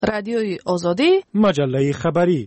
رادیوی آزادی، مجله خبری.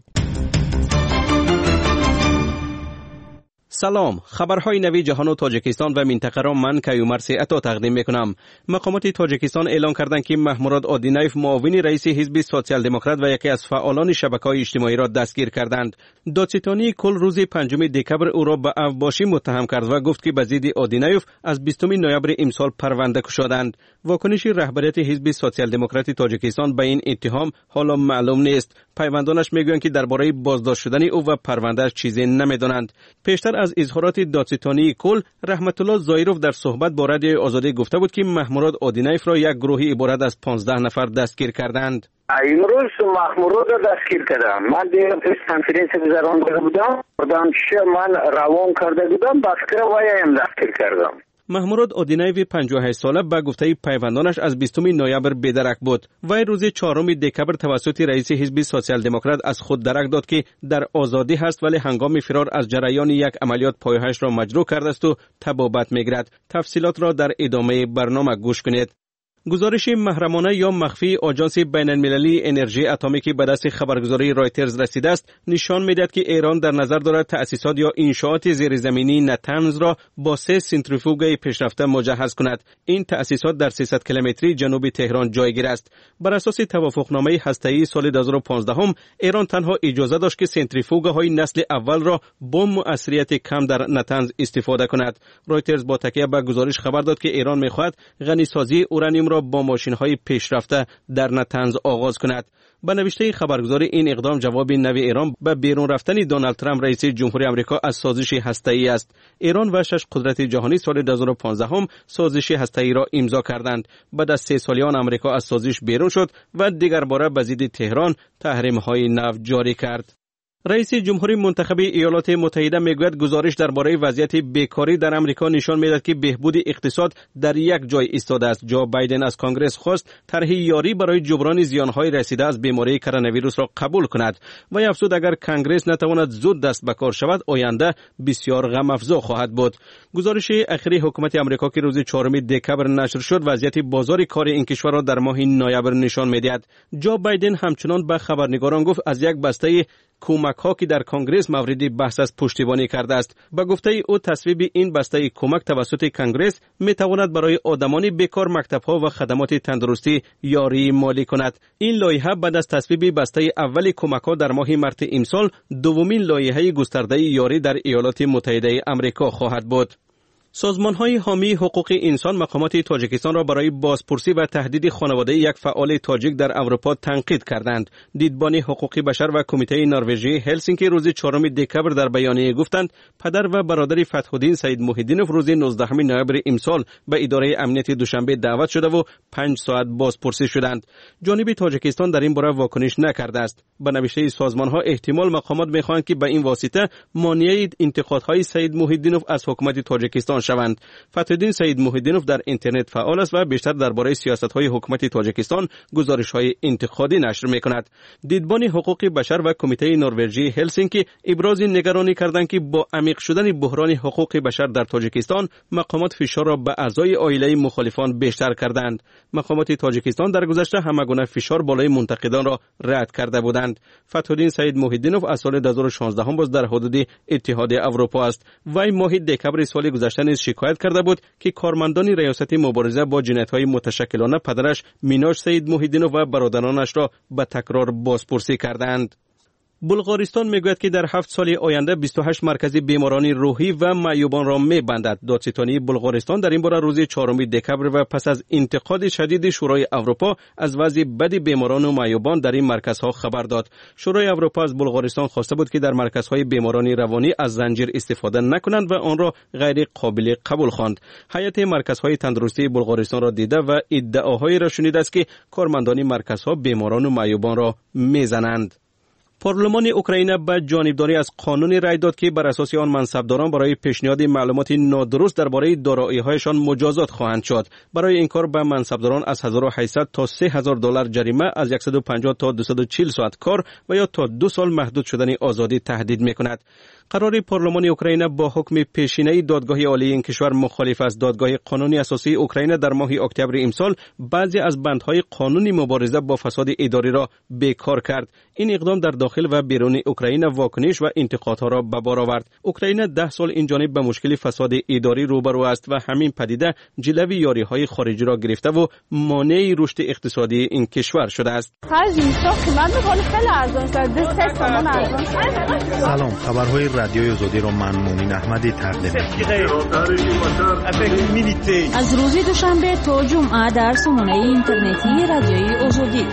سلام، خبرهای نوی جهان و تاجیکستان و منطقه را من کیومرث عطا تقدیم میکنم. مقامات تاجیکستان اعلام کردند که محموراد آدینایف معاون رئیس حزب سوسیال دموکرات و یکی از فعالان شبکه‌های اجتماعی را دستگیر کردند. دادستانی کل روز 5 دکبر او را به افباشی متهم کرد و گفت که به ضد آدینایف از 20 نوامبر امسال پرونده گشودند. واکنش رهبریت حزب سوسیال دموکرات تاجیکستان به این اتهام حالا معلوم نیست. پیوندانش میگویند که درباره بازداشت شدن او و پروندهش چیزی نمیدانند. پیشتر از اظهارات دادستانی کل، رحمت الله زایروف در صحبت با رادیوی آزادی گفته بود که محموراد آدینایف را یک گروهی عبارت از 15 نفر دستگیر کردند. امروز محموراد را دستگیر کردم. من دیگر پیش کنفرانس گذرانده بودم. من روان کرده بودم. بسکر وایم دستگیر کردم. محموراد آدینایف 58 ساله به گفته پیوندانش از 20 نوامبر بی‌درک بود. وی روز 4 دکبر توسط رئیس حزب سوسیال دموکرات از خود درک داد که در آزادی هست، ولی هنگام فرار از جریان یک عملیات پایه‌اش را مجروح کرده است و تبابت می‌گیرد. تفصیلات را در ادامه برنامه گوش کنید. گزارش محرمانه یا مخفی آژانس بین‌المللی انرژی اتمی به دست خبرگزاری رایترز رسیده است نشان می‌دهد که ایران در نظر دارد تأسیسات یا انشاءات زیرزمینی نتنز را با 3 سنتریفوگ پیشرفته مجهز کند. این تأسیسات در 300 کیلومتری جنوب تهران جایگیر است. بر اساس توافقنامه هسته‌ای سال 2015 ایران تنها اجازه داشت که سنتریفوگ‌های نسل اول را با مؤثریت کم در نتنز استفاده کند. رایترز با تکیه به گزارش خبر داد که ایران می‌خواهد غنیسازی اورانیوم با ماشین‌های پیشرفته در نتنز آغاز کند. با نوشته خبرگزاری این اقدام جواب نوی ایران به بیرون رفتن دونالد ترامپ رئیس جمهوری آمریکا از سازش هسته‌ای است. ایران و 6 قدرت جهانی سال 2015 سازش هسته‌ای را امضا کردند. بعد از 3 سالیان آمریکا از سازش بیرون شد و دیگر باره به ضد تهران تحریم‌های نو جاری کرد. رئیس جمهوری منتخب ایالات متحده میگوید گزارش درباره وضعیت بیکاری در آمریکا نشان میدهد که بهبود اقتصاد در یک جای ایستاده است. جو بایدن از کنگره خواست طرح یاری برای جبران زیانهای رسیده از بیماری کرونا ویروس را قبول کند و افزود اگر کنگره نتواند زود دست به کار شود آینده بسیار غم افزا خواهد بود. گزارش اخیری حکومت آمریکا که روز 4 دکبر نشر شد وضعیت بازار کار این کشور را در ماه نوامبر نشان میدهد. جو بایدن همچنان به خبرنگاران گفت از یک بسته کمک ها که در کنگره مورد بحث است پشتیبانی کرده است. به گفته او تصویب این بسته کمک توسط کنگره می تواند برای آدمان بیکار، مکتب ها و خدمات تندرستی یاری مالی کند. این لایحه بعد از تصویب بسته اول کمک ها در ماه مارس امسال دومین لایحه گسترده یاری در ایالات متحده آمریکا خواهد بود. سازمان‌های حامی حقوق انسان مقامات تاجیکستان را برای بازپرسی و تهدید خانواده یک فعال تاجیک در اروپا تنقید کردند. دیدبان حقوق بشر و کمیته نروژی هلسینکی روز 4 دکبر در بیانیه گفتند پدر و برادر فتح‌الدین سید محی‌الدینوف روز 19 نوامبر امسال به اداره امنیت دوشنبه دعوت شده و 5 ساعت بازپرسی شدند. جانب تاجیکستان در این باره واکنش نکرده است. به نوشته سازمان‌ها احتمال مقامات می‌خواهند که به این واسطه مانع انتقادهای سید محی‌الدینوف از حکومت تاجیکستان شوند. فتح‌الدین سید محی‌الدینوف در اینترنت فعال است و بیشتر درباره سیاست‌های حکومت تاجیکستان گزارش‌های انتقادی نشر می‌کند. دیدبان حقوق بشر و کمیته نروژی هلسینکی ابراز نگرانی کردند که با عمیق شدن بحران حقوق بشر در تاجیکستان مقامات فشار را به اعضای عائله مخالفان بیشتر کردند. مقامات تاجیکستان در گذشته همگونه فشار بالای منتقدان را رد کرده بودند. فتح‌الدین سید محی‌الدینوف از سال 2016 باز در حدود اتحاد اروپا است. وی ماه دکبر سال گذشته شکایت کرده بود که کارمندان ریاست مبارزه با جنایت‌های متشکلانه پدرش میناش سید محی‌الدینوف و برادرانش را به تکرار بازپرسی کردند. بلغارستان میگوید که در 7 سال آینده 28 مرکز بیماران روحی و معیوبان را میبندد. دادستانی بلغارستان در این باره روز 4 دکبر و پس از انتقاد شدید شورای اروپا از وضع بد بیماران و معیوبان در این مرکزها خبر داد. شورای اروپا از بلغارستان خواسته بود که در مرکزهای بیماران روانی از زنجیر استفاده نکنند و آن را غیر قابل قبول خواند. هیئت مرکزهای تندرستی بلغارستان را دیده و ادعاهایی را شنیده است که کارمندان مرکزها بیماران و معیوبان را میزنند. پارلمان اوکراین به جانبداری از قانونی رای داد که بر اساس آن منصبداران برای پیشنهاد معلومات نادرست درباره دارایی‌هایشان مجازات خواهند شد. برای این کار به منصبداران از 1800 تا 3000 دلار جریمه، از 150 تا 240 ساعت کار و یا تا 2 سال محدود شدن آزادی تهدید می‌کند. قرار پارلمان اوکراین با حکم پیشینه دادگاه عالی این کشور مخالف است. دادگاه قانونی اساسی اوکراین در ماه اکتبر امسال بعضی از بندهای قانونی مبارزه با فساد اداری را بیکار کرد. این اقدام در داخل و بیرون اوکراین واکنش و انتقادها را به بار آورد. اوکراین 10 سال این جانب به مشکل فساد اداری روبرو است و همین پدیده جلوی یاری‌های خارجی را گرفته و مانع رشد اقتصادی این کشور شده است. سلام، خبرهای رادیوی آزادی را من مومن احمدی تقدیم می‌کنم. از روز دوشنبه تا جمعه در سامانه اینترنتی رادیوی آزادی.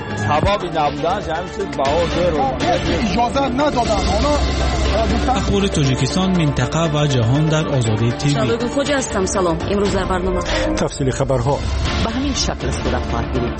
اخبار تاجیکستان، منطقه و جهان در آزادی تیوی. شادو خوجا هستم. سلام. امروز در برنامه تفصیل خبرها به همین شکل صورت خواهد گرفت.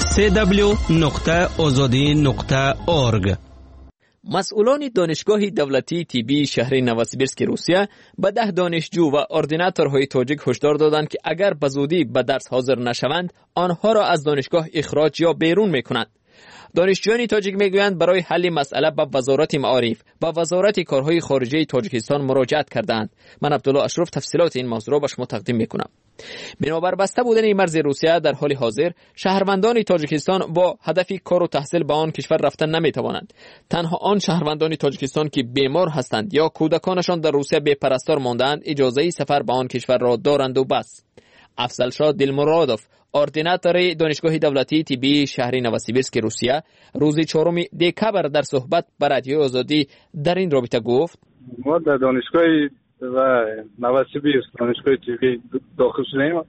www.azadi.org. مسئولان دانشگاه دولتی طبی شهر نوسیبیرسک روسیه به 10 دانشجو و اردیناتورهای تاجیک هشدار دادند که اگر به زودی به درس حاضر نشوند آنها را از دانشگاه اخراج یا بیرون میکنند. دانشجویان تاجیک میگویند برای حل مسئله به وزارت معارف و وزارت کارهای خارجه تاجیکستان مراجعت کردند. من عبدالله اشرف تفصیلات این موضوع را به شما تقدیم میکنم. بنابر بسته بودن مرز روسیه در حال حاضر شهروندان تاجیکستان با هدف کار و تحصیل به آن کشور رفتن نمیتوانند. تنها آن شهروندان تاجیکستان که بیمار هستند یا کودکانشان در روسیه بے پرستار ماندند اجازه سفر به آن کشور را دارند و بس. افضلشاه دلمرادوف، اردیناتور دانشگاه دولتی طبی شهر نوسیبیرسک روسیه، روز 4 دکبر در صحبت با رادیو آزادی در این رابطه گفت: ما در دانشگاه و نوسیبیرسک دانشگاه طبی داخل شدیم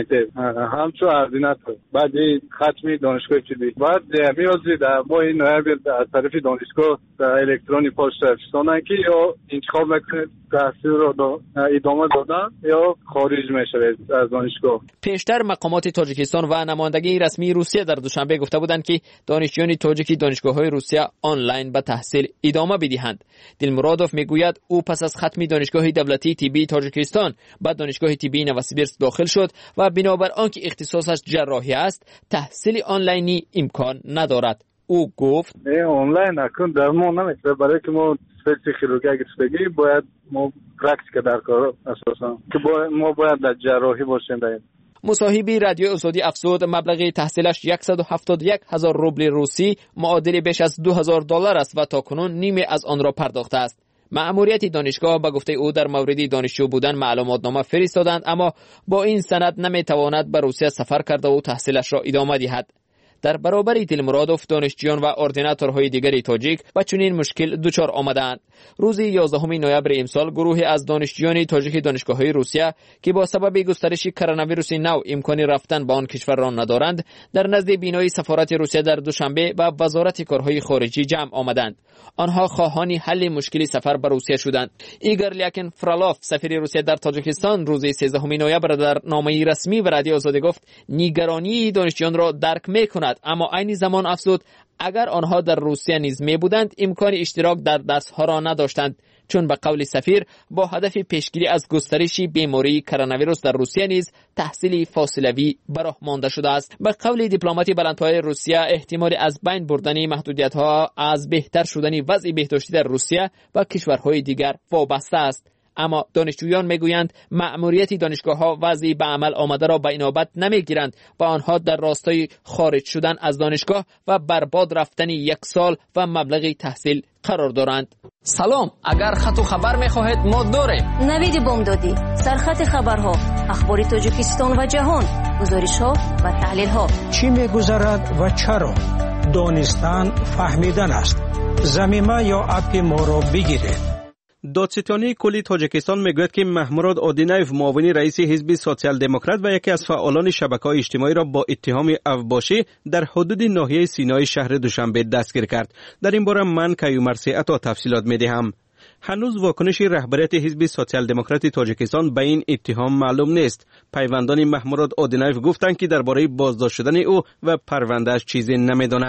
همچون اردیناتور بعد ختمی دانشگاه طبی بعد میازی در ماه نوامبر از طرف دانشگاه الکترونی پاس فرستادن که یا انتخاب میکنید تحصیل را ادامه دادن یا خارج میشوید از دانشگاه. پیشتر مقامات تاجیکستان و نمایندگی رسمی روسیه در دوشنبه گفته بودند که دانشجویان تاجیکی دانشگاه‌های روسیه آنلاین به تحصیل ادامه بدهند. دلمرادوف میگوید او پس از ختم دانشگاه دولتی طبی تاجیکستان به دانشگاه طبی نوسیبیرسک داخل شد و بنابر آنکه اختصاصش جراحی است تحصیل آنلاینی امکان ندارد. او گفت آنلاین اکنون در ما نمیشه، برای که ما سپیسی خیروگی گرفتگی باید ما پرکتیک در کار اساسا که ما باید در جراحی باشیم. مصاحبی رادیو آزادی افزود مبلغ تحصیلش 171,000 روبل روسی معادل بیش از 2000 دلار است و تاکنون نیمه از آن را پرداخته است. مأموریت دانشگاه به گفته او در مورد دانشجو بودن معلوماتنامه فرستادند، اما با این سند نمیتواند به روسیه سفر کرده و تحصیلش را ادامه دهد. در برابر دلمرادوف دانشجویان و اردیناتورهای دیگری تاجیک با چنین مشکل دچار آمدند. روز 11 نوامبر امسال گروهی از دانشجویان تاجیک دانشگاه‌های روسیه که با سبب گسترش کرونا ویروس نو امکان رفتن به آن کشور را ندارند در نزد بینای سفارت روسیه در دوشنبه به وزارت کارهای خارجی جمع آمدند. آنها خواهان حل مشکل سفر به روسیه شدند. ایگور لیاکن فرالاف سفیر روسیه در تاجیکستان روز 13 نوامبر در نامه رسمی به رادیو آزادی گفت نگرانی دانشجویان را درک می‌کند، اما عین زمان افزود اگر آنها در روسیه نیز می بودند امکان اشتراک در درس‌ها را نداشتند، چون به قول سفیر با هدف پیشگیری از گسترش بیماری کرونا ویروس در روسیه نیز تحصیل فاصله‌ای براه مانده شده است. به قول دیپلمات بلندپایه روسیه احتمال از بین بردن محدودیت‌ها از بهتر شدن وضع بهداشتی در روسیه و کشورهای دیگر وابسته است. اما دانشجویان میگویند مأموریت دانشگاه‌ها وضعی به عمل آمده را به اینابت نمیگیرند و آنها در راستای خارج شدن از دانشگاه و برباد رفتن 1 سال و مبلغ تحصیل قرار دارند. سلام، اگر خط و خبر میخواهید ما داریم. نوید بامدادی، سرخط خبرها، اخبار تاجیکستان و جهان، گزارش‌ها و تحلیل‌ها. چی می‌گذرد و چرا؟ دانستن فهمیدن است. زمینه یا اپ ما را بگیرید. دادستانی کلی تاجیکستان میگوید که محمود آدینایف معاون رئیس حزب سوسیال دموکرات و یکی از فعالان شبکه‌های اجتماعی را با اتهام اوباشی در حدود ناحیه سینای شهر دوشنبه دستگیر کرد. در این باره من کیومر سیعتا تفصیلات میدهم. هنوز واکنش رهبریت حزب سوسیال دموکرات تاجیکستان به این اتهام معلوم نیست. پیوندان محمود آدینایف گفتند که درباره بازداشت شدن او و پروندهش چیزی نمیدانند.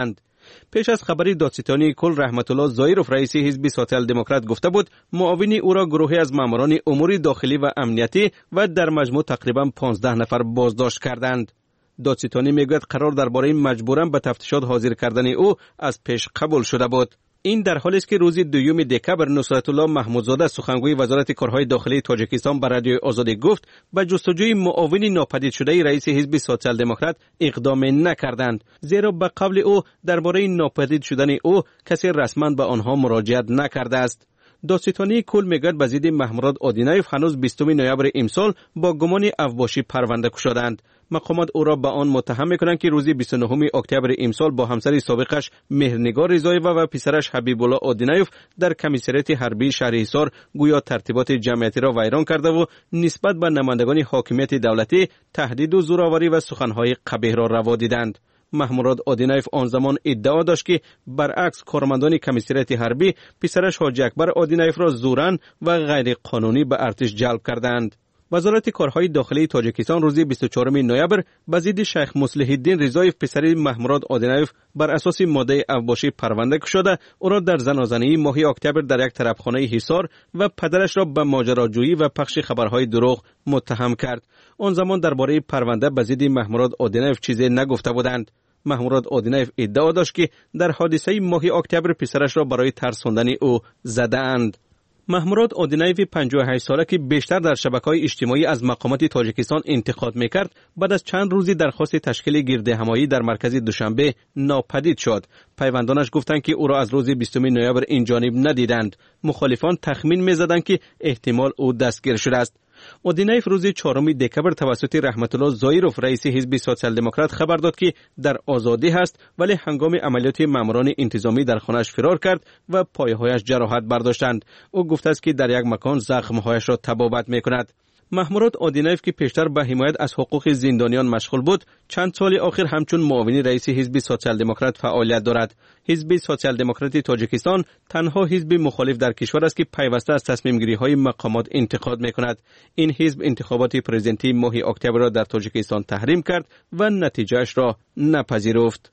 پیش از خبری دادستانی کل رحمت الله ظاهرов رئیس حزب سوسیال دموکرات گفته بود معاون او را گروهی از ماموران امور داخلی و امنیتی و در مجموع تقریبا 15 نفر بازداشت کردند. دادستانی میگوید قرار درباره مجبوراً به تفتیشات حاضر کردن او از پیش قبول شده بود. این در حالی است که روز 2 دکبر نصرت الله محمودزاده سخنگوی وزارت کارهای داخلی تاجیکستان به رادیوی آزادی گفت به جستجوی معاون ناپدید شده رئیس حزب سوسیال دموکرات اقدام نکردند، زیرا به قول او درباره ناپدید شدن او کسی رسما به آنها مراجعت نکرده است. دادستانی کل میگوید به ضد محمود آدینایف هنوز 20 نوامبر امسال با گمان افباشی پرونده گشودند. مقامات او را به آن متهم میکنند که روز 29 اکتبر امسال با همسر سابقش مهرنگار رضاییوا و پسرش حبیب الله آدینایف در کمیسریت حربی شهر حصار گویا ترتیبات جمعیتی را ویران کرده و نسبت به نمایندگان حاکمیت دولتی تهدید و زورآوری و سخنهای قبیح را روا دیدند. محمود آدینایف آن زمان ادعا داشت که برعکس کارمندان کمیسریت حربی پسرش حاجی اکبر آدینایف را زوراً و غیر قانونی به ارتش جلب کردند. وزارت کارهای داخلی تاجیکستان روز 24 نوامبر به ضد شیخ مصلح الدین رضایف پسر محمود آدینایف بر اساس ماده افباشی پرونده گشوده او را در زنازنی ماه اکتبر در یک طرفخانه حصار و پدرش را به ماجراجویی و پخش خبرهای دروغ متهم کرد. آن زمان درباره پرونده به ضد محمود آدینایف چیزی نگفته بودند. محمود آدینایف ادعا داشت که در حادثه ماه اکتبر پسرش را برای ترساندن او زدند. محمود آدینایف 58 ساله که بیشتر در شبکه‌های اجتماعی از مقامات تاجیکستان انتقاد می‌کرد، بعد از چند روزی درخواست تشکیل گردهمایی در مرکز دوشنبه ناپدید شد. پیوندانش گفتند که او را از روز 20 نوامبر این جانب ندیدند. مخالفان تخمین می‌زدند که احتمال او دستگیر شده است. آدینایف روز 4 دکبر توسط رحمت الله ظاهرов رئیس حزب سوسیال دموکرات خبر داد که در آزادی است، ولی هنگام عملیات ماموران انتظامی در خانه‌اش فرار کرد و پایه‌هایش جراحت برداشتند. او گفته است که در یک مکان زخم‌هایش را تبابت می‌کند. محمود آدینایف که پیشتر به حمایت از حقوق زندانیان مشغول بود، چند سال آخر همچون معاون رئیس حزب سوسیال دموکرات فعالیت دارد. حزب سوسیال دموکرات تاجیکستان تنها حزب مخالف در کشور است که پیوسته از تصمیم گیری های مقامات انتقاد میکند. این حزب انتخابات پرزیدنتی ماه اکتبر را در تاجیکستان تحریم کرد و نتیجهش را نپذیرفت.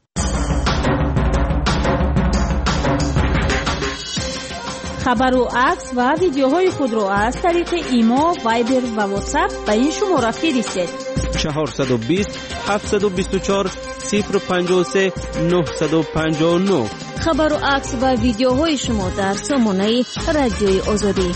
خبر و عکس و ویدیوهای خود را از طریق ایما، وایبر و واتساپ به این شماره فرستید: 420 724 053 959. خبر و عکس و ویدیوهای شما در سامانه رادیوی آزادی.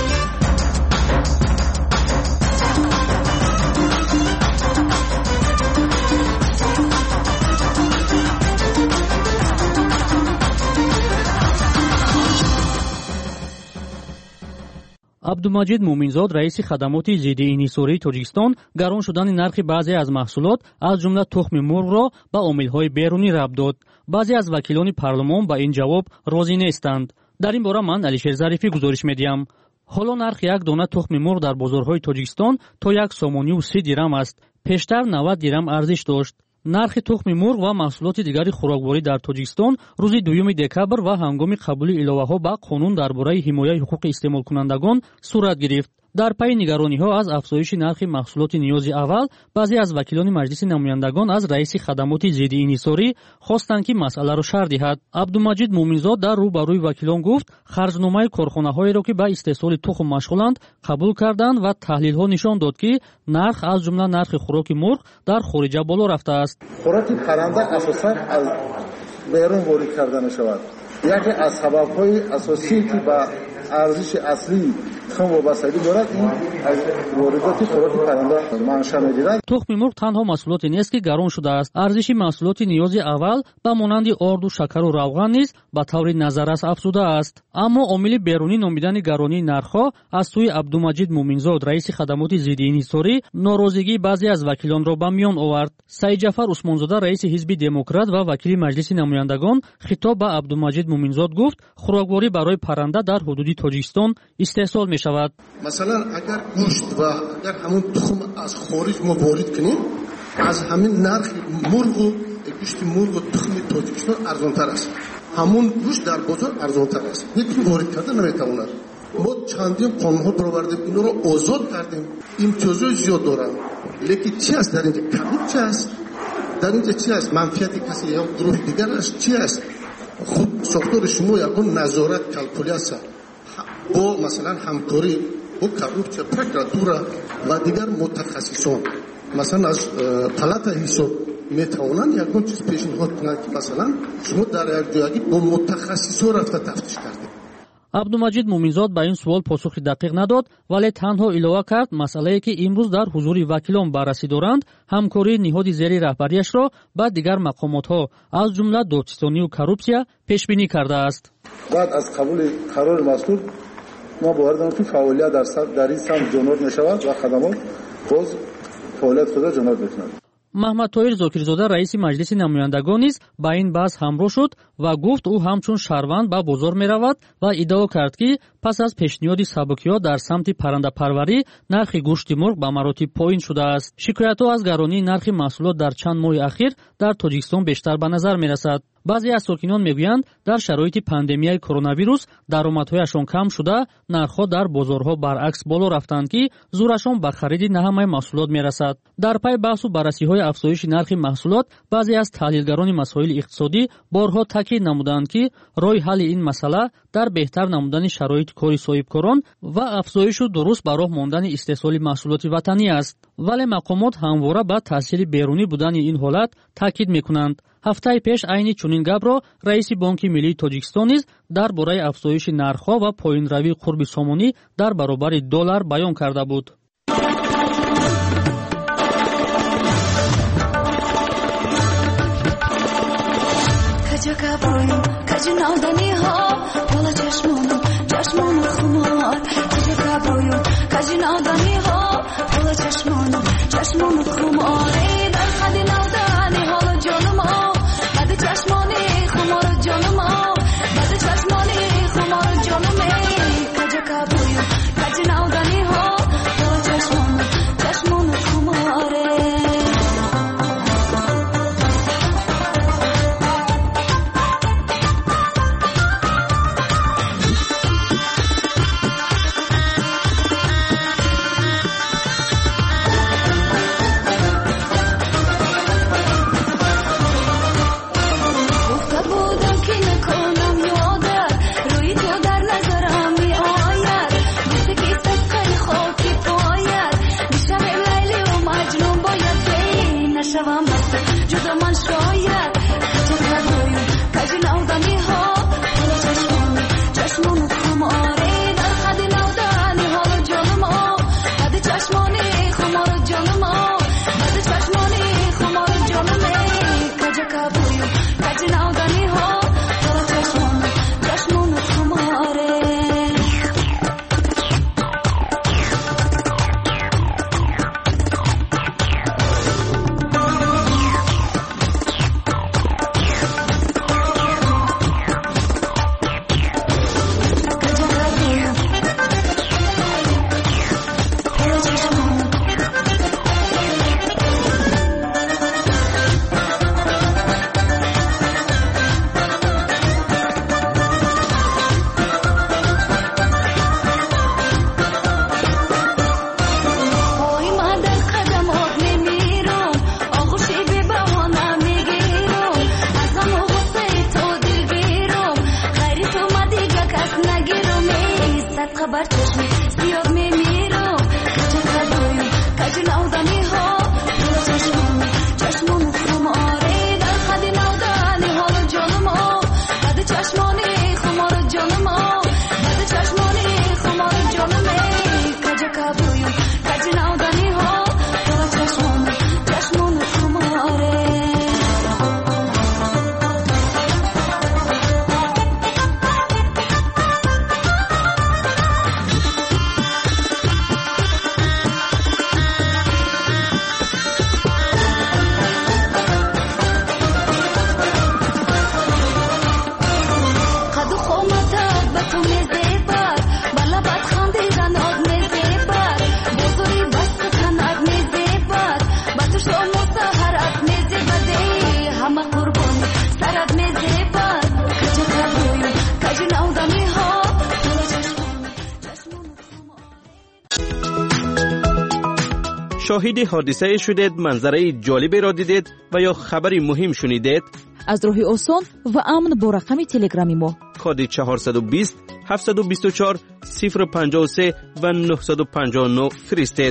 عبدالمجید مومنزاد رئیس خدمات ضد انحصاری تاجیکستان گران شدن نرخ بعضی از محصولات از جمله تخم مرغ را به عامل‌های بیرونی ربط داد. بعضی از وکیلان پارلمان با این جواب راضی نیستند. در این باره من علیشیر ظریفی گزارش می‌دهم. حالا نرخ یک دانه تخم مرغ در بازارهای تاجیکستان تا 1.30 درم است. پیشتر 90 درم ارزش داشت. نرخ تخم مرغ و محصولات دیگری خوراکواری در تاجیکستان روز 2 دکبر و هنگام قبول الوه‌ها به قانون درباره حمایت حقوق استعمال کنندگان صورت گرفت. در پی نگرانی‌ها از افزایش نرخ محصولات نیازی اول، بعضی از وکیلان مجلس نمایندگان از رئیس خدمات ضد انحصاری خواستند که مسئله را شرح دهد. عبدالمجید مومنزاد در روبروی وکیلان گفت خرجنامه کارخانه‌هایی را که به استحصال تخم مشغولند قبول کردند و تحلیل‌ها نشان داد که نرخ از جمله نرخ خوراک مرغ در خارج بالا رفته است. خوراک پرنده اساساً از بیرون وارد کرده می‌شود. یکی از سبب‌های اساسی که با ارزش اصلی تخم وابستگی دارد این از واردات خوراک پرنده منشأ می‌گیرد. تخم مرغ تنها محصولاتی نیست که گران شده است. ارزش محصولات نیاز اول به مانند آرد و شکر و روغن نیز به طور نظررس افزوده است. اما عامل بیرونی نامیدن گرانی نرخ‌ها از سوی عبدالمجید مومنزاد رئیس خدمات ضد انحصاری ناراضگی بعضی از وکیلان را به میان آورد. سعید جعفر عثمانزاده رئیس حزب دموکرات و وکیل مجلس نمایندگان خطاب به عبدالمجید مومنزاد گفت خوراکواری برای پرنده در حدود تاجیکستان استحصال می شود. مثلا اگر گوشت و اگر همون تخم از خارج ما وارد کنیم از همین نرخ مرغ و گوشت مرغ و تخم تاجیکستان ارزان‌تر است. همون گوشت در بازار ارزان‌تر است. یکی وارد کرده نمیتواند. ما چندین قانون‌ها برآوردیم اینا رو آزاد کردیم. امتیازات زیاد دارن. لیکن چی است در اینجا؟ کبود چی است؟ در اینجا چی است؟ منفیت کسی یا گروه دیگر است؟ چی است؟ خود ساختار شما یکون نظارت کلکولیاسا با مثلا همکاری با کروپچه پرکراتورا و دیگر متخصصان مثلا از پلات حساب میتوانند یکون چیز پیشنهاد کنند که مثلا شما در یک جایی با متخصصان رفته تفتیش کردید. абдумаҷид муминзод ба ин суол посухи дақиқ надод, вале танҳо илова кард масъалае ки имрӯз дар ҳузури вакилон баррасӣ доранд ҳамкории ниҳоди зери раҳбарияшро ба дигар мақомотҳо аз ҷумла додситонию коррупсия пешбинӣ кардааст. баъд аз қабули қарори мазкур мо бовар дорем ки фаъолият дар ин самт ҷоноб мешавад ва хадамот боз фаъолияти худро ҷоноб мекунад. маҳмад тоҳир зокирзода раиси маҷлиси намояндагон низ ба ин баҳс ҳамроҳ шуд ва гуфт ӯ ҳамчун шаҳрванд ба бозор меравад ва иддао кард ки пас аз пешниҳоди сабукиҳо дар самти паррандапарварӣ нархи гӯшти мурғ ба маротиб поин шудааст. шикоятҳо аз гаронии нархи маҳсулот дар чанд моҳи ахир дар тоҷикистон бештар ба назар мерасад. баъзе аз сокинон мегӯянд дар шароити пандемияи коронавирус даромадҳояшон кам шуда нархҳо дар бозорҳо баръакс боло рафтанд ки зӯрашон ба хариди на ҳамаи маҳсулот мерасад. дар пай баҳсу баррасиҳои афзоиши нархи маҳсулот баъзе аз таҳлилгарони масоили иқтисодӣ борҳо таъкид намуданд ки роҳи ҳалли ин масъала дар беҳтар намудани шароити кори соҳибкорон ва афзоишу дуруст ба роҳ мондани истеҳсоли маҳсулоти ватанӣ аст. вале мақомот ҳамвора ба таъсири берунӣ будани ин ҳолат таъкид мекунанд. ҳафтаи пеш айни чунин гапро раиси бонки миллии тоҷикистон низ дар бораи афзоиши нархҳо ва поинравии қурби сомонӣ дар баробари доллар баён карда буд. شاهد حادثه شدید، منظره جالبی را دیدید و یا خبری مهم شنیدید؟ از راه آسان و امن با رقم تلگرامی ما کد 420 724 053 و 959 فرستید.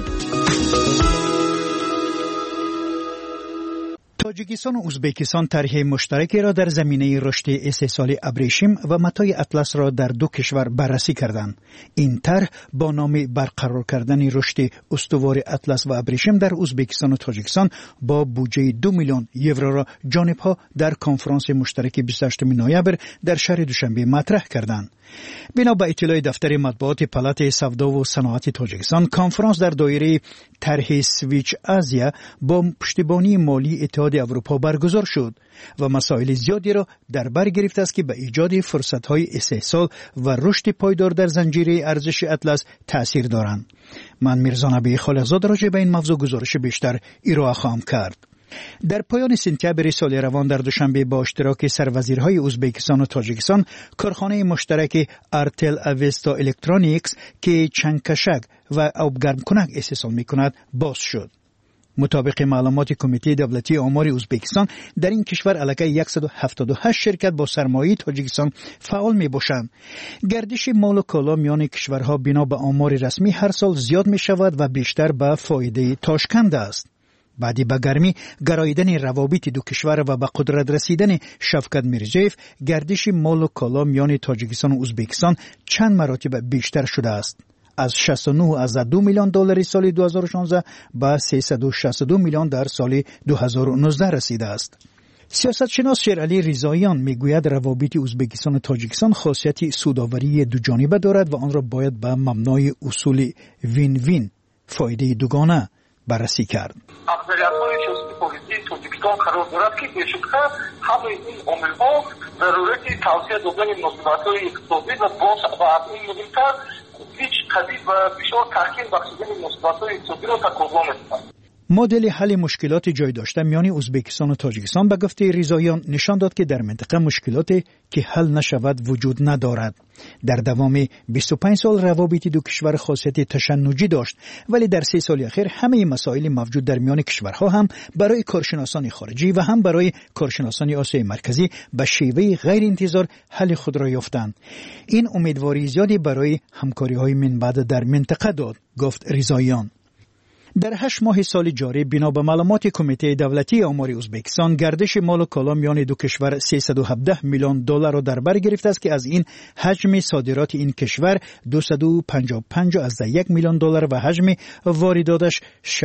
تاجیکستان و ازبکستان طرح مشترکی را در زمینه رشد استحصال ابریشم و متاع اطلس را در دو کشور بررسی کردند. این طرح با نام برقرار کردن رشد استوار اطلس و ابریشم در ازبکستان و تاجیکستان با بودجه 2 میلیون یورو را جانب‌ها در کنفرانس مشترک 28 نوامبر در شهر دوشنبه مطرح کردند. بنا به اطلاع دفتر مطبوعات پالات سودا و صنعت تاجیکستان، کنفرانس در دایره طرح سویچ آسیا با پشتیبانی مالی اتحاد اروپا برگزار شد و مسائل زیادی را در بر گرفته است که به ایجاد فرصت‌های استحصال و رشد پایدار در زنجیره ارزش اطلس تأثیر دارند. من میرزا نبی خالقزاده راجع به این موضوع گزارش بیشتر ارائه خواهم کرد. در پایان سپتامبر سال روان در دوشنبه با اشتراک سروزیرهای ازبکستان و تاجیکستان، کارخانه مشترک ارتل اوستا الکترونیکس که چنگکشک و آبگرم کنک استحصال می‌کند باز شد. مطابق معلومات کمیته دولتی آمار ازبکستان، در این کشور علاقه 178 شرکت با سرمایه تاجیکستان فعال می باشند. گردش مال و کالا میان کشورها بنا به آمار رسمی هر سال زیاد می شود و بیشتر به فایده تاشکند است. بعدی به گرمی گراییدن روابط دو کشور و به قدرت رسیدن شفقت میرزیف، گردش مال و کالا میان تاجیکستان و ازبکستان چند مراتب بیشتر شده است. از 69.2 میلیون دلار سال 2016 به 362 میلیون در سال 2019 رسیده است. سیاستشناس شیرعلی رضاییان میگوید روابط ازبکستان و تاجیکستان خاصیت سودآوری دو جانبه دارد و آن را باید به مبنای اصول وین وین، فایده دوگانه بررسی کرد. اقلیت‌های سیاسی پلیسی تاجیکستان قرار دارد که بیشتر همه این عامل‌ها ضرورت توسعه دادن مناسبت‌های اقتصادی و باز و از این مهمتر هیچ تضییع و فشار تحکیم بخشیدن مناسبت‌های اقتصادی را تقاضا می‌کند. مدل حل مشکلات جای داشته میان ازبکستان و تاجیکستان به گفته رضاییان نشان داد که در منطقه مشکلاتی که حل نشود وجود ندارد. در دوام 25 سال روابط دو کشور خاصیت تشنجی داشت، ولی در 3 سال اخیر همه مسائل موجود در میان کشورها هم برای کارشناسان خارجی و هم برای کارشناسان آسیای مرکزی به شیوه غیر انتظار حل خود را یافتند. این امیدواری زیادی برای همکاری‌های من بعد در منطقه داد، گفت رضاییان. در 8 ماه سال جاری بنا به معلومات کمیته دولتی آمار ازبکستان، گردش مال و کالا میان دو کشور 317 میلیون دلار را در بر گرفته است که از این حجم صادرات این کشور 255.1 میلیون دلار و حجم وارداتش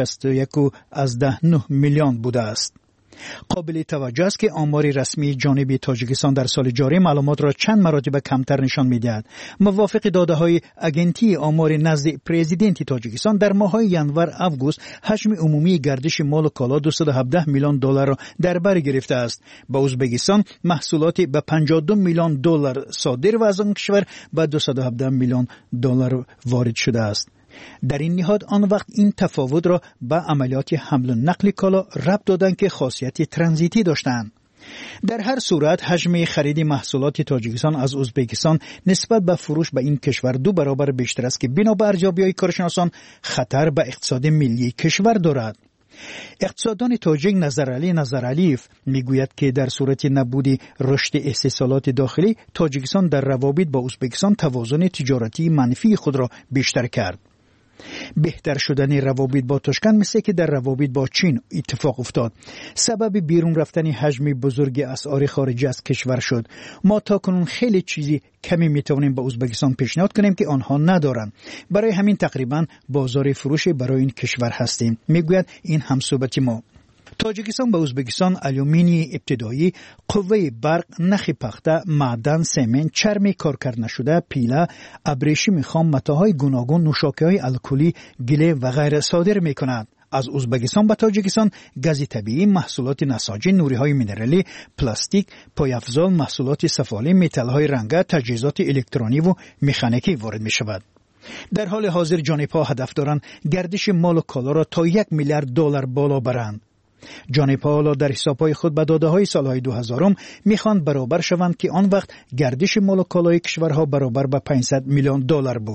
61.9 میلیون بوده است. قابل توجه است که آمار رسمی جانب تاجیکستان در سال جاری معلومات را چند مراتب کمتر نشان می‌دهد. موافق داده‌های اگنتی آمار نزد پرزیدنت تاجیکستان، در ماه‌های ژانویه آگوست حجم عمومی گردش مال و کالا 217 میلیون دلار را در بر گرفته است. با ازبکستان محصولات به 52 میلیون دلار صادر و از آن کشور به 217 میلیون دلار وارد شده است. در این نهاد آن وقت این تفاوت را به عملیات حمل و نقل کالا ربط دادند که خاصیت ترانزیتی داشتند. در هر صورت حجم خرید محصولات تاجیکستان از ازبکستان نسبت به فروش به این کشور 2 برابر بیشتر است که بنا به ارزیابی‌های کارشناسان خطر به اقتصاد ملی کشور دارد. اقتصاددان تاجیک نظرعلیف میگوید که در صورت نبود رشد استحصالات داخلی، تاجیکستان در روابط با ازبکستان توازن تجارتی منفی خود را بیشتر کرد. بهتر شدن روابط با تاشکند مثل که در روابط با چین اتفاق افتاد. سبب بیرون رفتن حجم بزرگ اسعار خارجی از کشور شد. ما تاکنون خیلی چیزی کمی میتوانیم با ازبکستان پیشنهاد کنیم که آنها ندارند. برای همین تقریبا بازار فروش برای این کشور هستیم، میگوید این همصحبت ما. تاجیکستان با ازبکستان آلومینی ابتدایی، قوه برق، نخ پخته، معدن، سمنت، چرم کارکرد نشده، پیله، ابریشم خام، متاهای گوناگون، نوشاکی‌های الکلی، گله و غیره صادر می‌کند. از ازبکستان به تاجیکستان گاز طبیعی، محصولات نساجی، نوری‌های مینرالی، پلاستیک، پایافزال، محصولات سفالی، متال‌های رنگه، تجهیزات الکترونیکی و مکانیکی وارد می‌شود. در حال حاضر جانب‌ها هدف دارند گردش مال و کالا را تا 1 میلیارد دلار بالا برند. جانب‌ها در حساب‌های خود به داده‌های سال‌های 2000 می‌خواند برابر شوند که آن وقت گردش مال و کالای کشورها برابر به 500 میلیون دلار بود.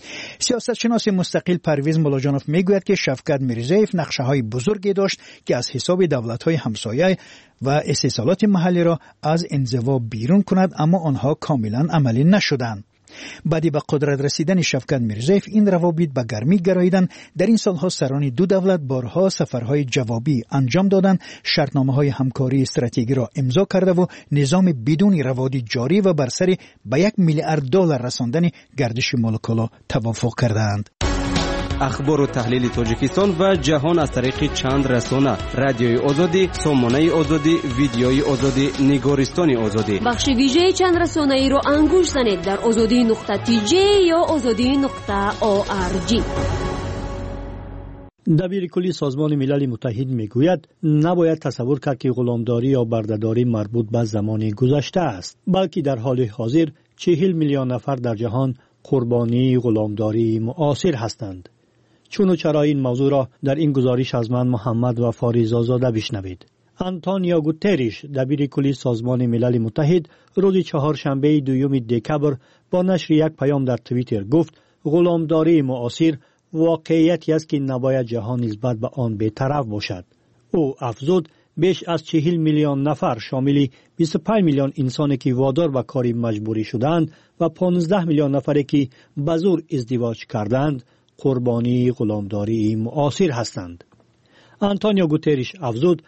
سیاستشناس مستقل پرویز ملاجانوف میگوید که شفقت میرزایف نقشه‌های بزرگی داشت که از حساب دولت‌های همسایه و استثمارات محلی را از انزوا بیرون کند، اما آنها کاملا عملی نشدند. بعدی به قدرت رسیدن شفقت میرزایف این روابط به گرمی گراییدند. در این سالها سران دو دولت بارها سفرهای جوابی انجام دادند، شرطنامه‌های همکاری استراتژیکی را امضا کرده و نظام بدون روادی جاری و بر سر به $1 میلیارد رساندن گردش مال و کالا توافق کردند. اخبار و تحلیل تاجیکستان و جهان از طریق چند رسانه: رادیوی آزادی، سامانه آزادی، ویدیوی آزادی، نگارستان آزادی. بخش ویژه چند رسانه ای را انگوش زنید در azadi.tj یا azadi.org. دبیر کلی سازمان ملل متحد میگوید نباید تصور کرد که غلامداری یا بردهداری مربوط به زمان گذشته است، بلکه در حال حاضر 40 میلیون نفر در جهان قربانی غلامداری معاصر هستند. چون و چرا این موضوع را در این گزارش از من محمد و فاریزآزاده بشنوید. آنتونیو گوتریش دبیر کلی سازمان ملل متحد روز چهارشنبه 2 دکبر با نشر یک پیام در توییتر گفت غلامداری معاصر واقعیتی است که نباید جهان نسبت به آن بی‌طرف باشد. او افزود بیش از 40 میلیون نفر شامل 25 میلیون انسانی که وادار به کاری مجبوری شدند و 15 میلیون نفری که به زور ازدواج کردند قربانی غلامداری معاصر هستند. آنتونیو گوتریش افزود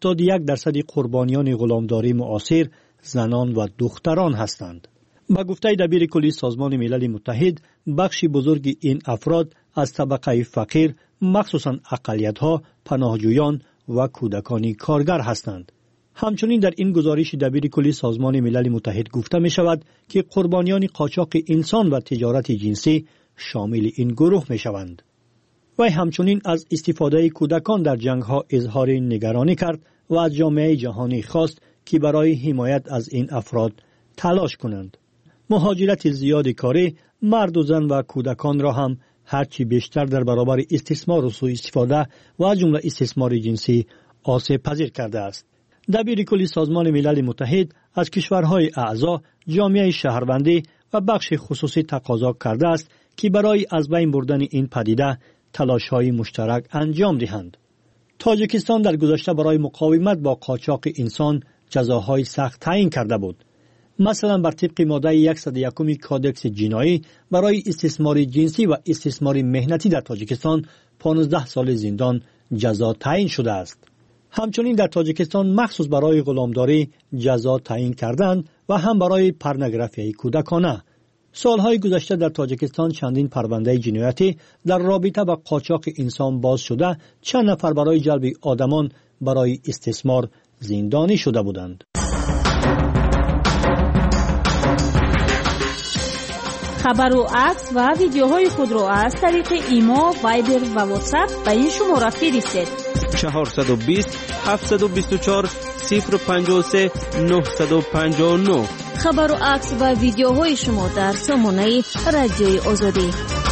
71% قربانیان غلامداری معاصر زنان و دختران هستند. با گفته دبیر کلی سازمان ملل متحد بخش بزرگ این افراد از طبقه فقیر، مخصوصاً اقلیت‌ها، پناهجویان و کودکان کارگر هستند. همچنین در این گزارش دبیر کلی سازمان ملل متحد گفته می شود که قربانیان قاچاق انسان و تجارت جنسی شامل این گروه می شوند. و همچنین از استفاده کودکان در جنگ ها اظهار نگرانی کرد و از جامعه جهانی خواست که برای حمایت از این افراد تلاش کنند. مهاجرت زیاد کاری مرد و زن و کودکان را هم هرچی بیشتر در برابر استثمار و سوء استفاده و از جمله استثمار جنسی آسیب پذیر کرده است. دبیر کلی سازمان ملل متحد از کشورهای اعضا، جامعه شهروندی و بخش خصوصی تقاضا کرده است که برای از بین بردن این پدیده تلاش‌های مشترک انجام دهند. تاجیکستان در گذشته برای مقاومت با قاچاق انسان جزاهای سخت تعیین کرده بود. مثلا بر طبق ماده 101 کادکس جنایی برای استثمار جنسی و استثمار مهنتی در تاجیکستان 15 سال زندان جزا تعیین شده است. همچنین در تاجیکستان مخصوص برای غلامداری جزا تعیین کردند و هم برای پورنوگرافی کودکانه. سالهای گذشته در تاجیکستان چندین پرونده جنایتی در رابطه با قاچاق انسان باز شده، چند نفر برای جلب آدمان برای استثمار زندانی شده بودند. خبر و عکس و ویدیوهای خود را از طریق ایما، وایبر و واتساپ به این شماره فرستید: 420 724 053 959. خبر و عکس و ویدیوهای شما در سامانه رادیوی آزادی.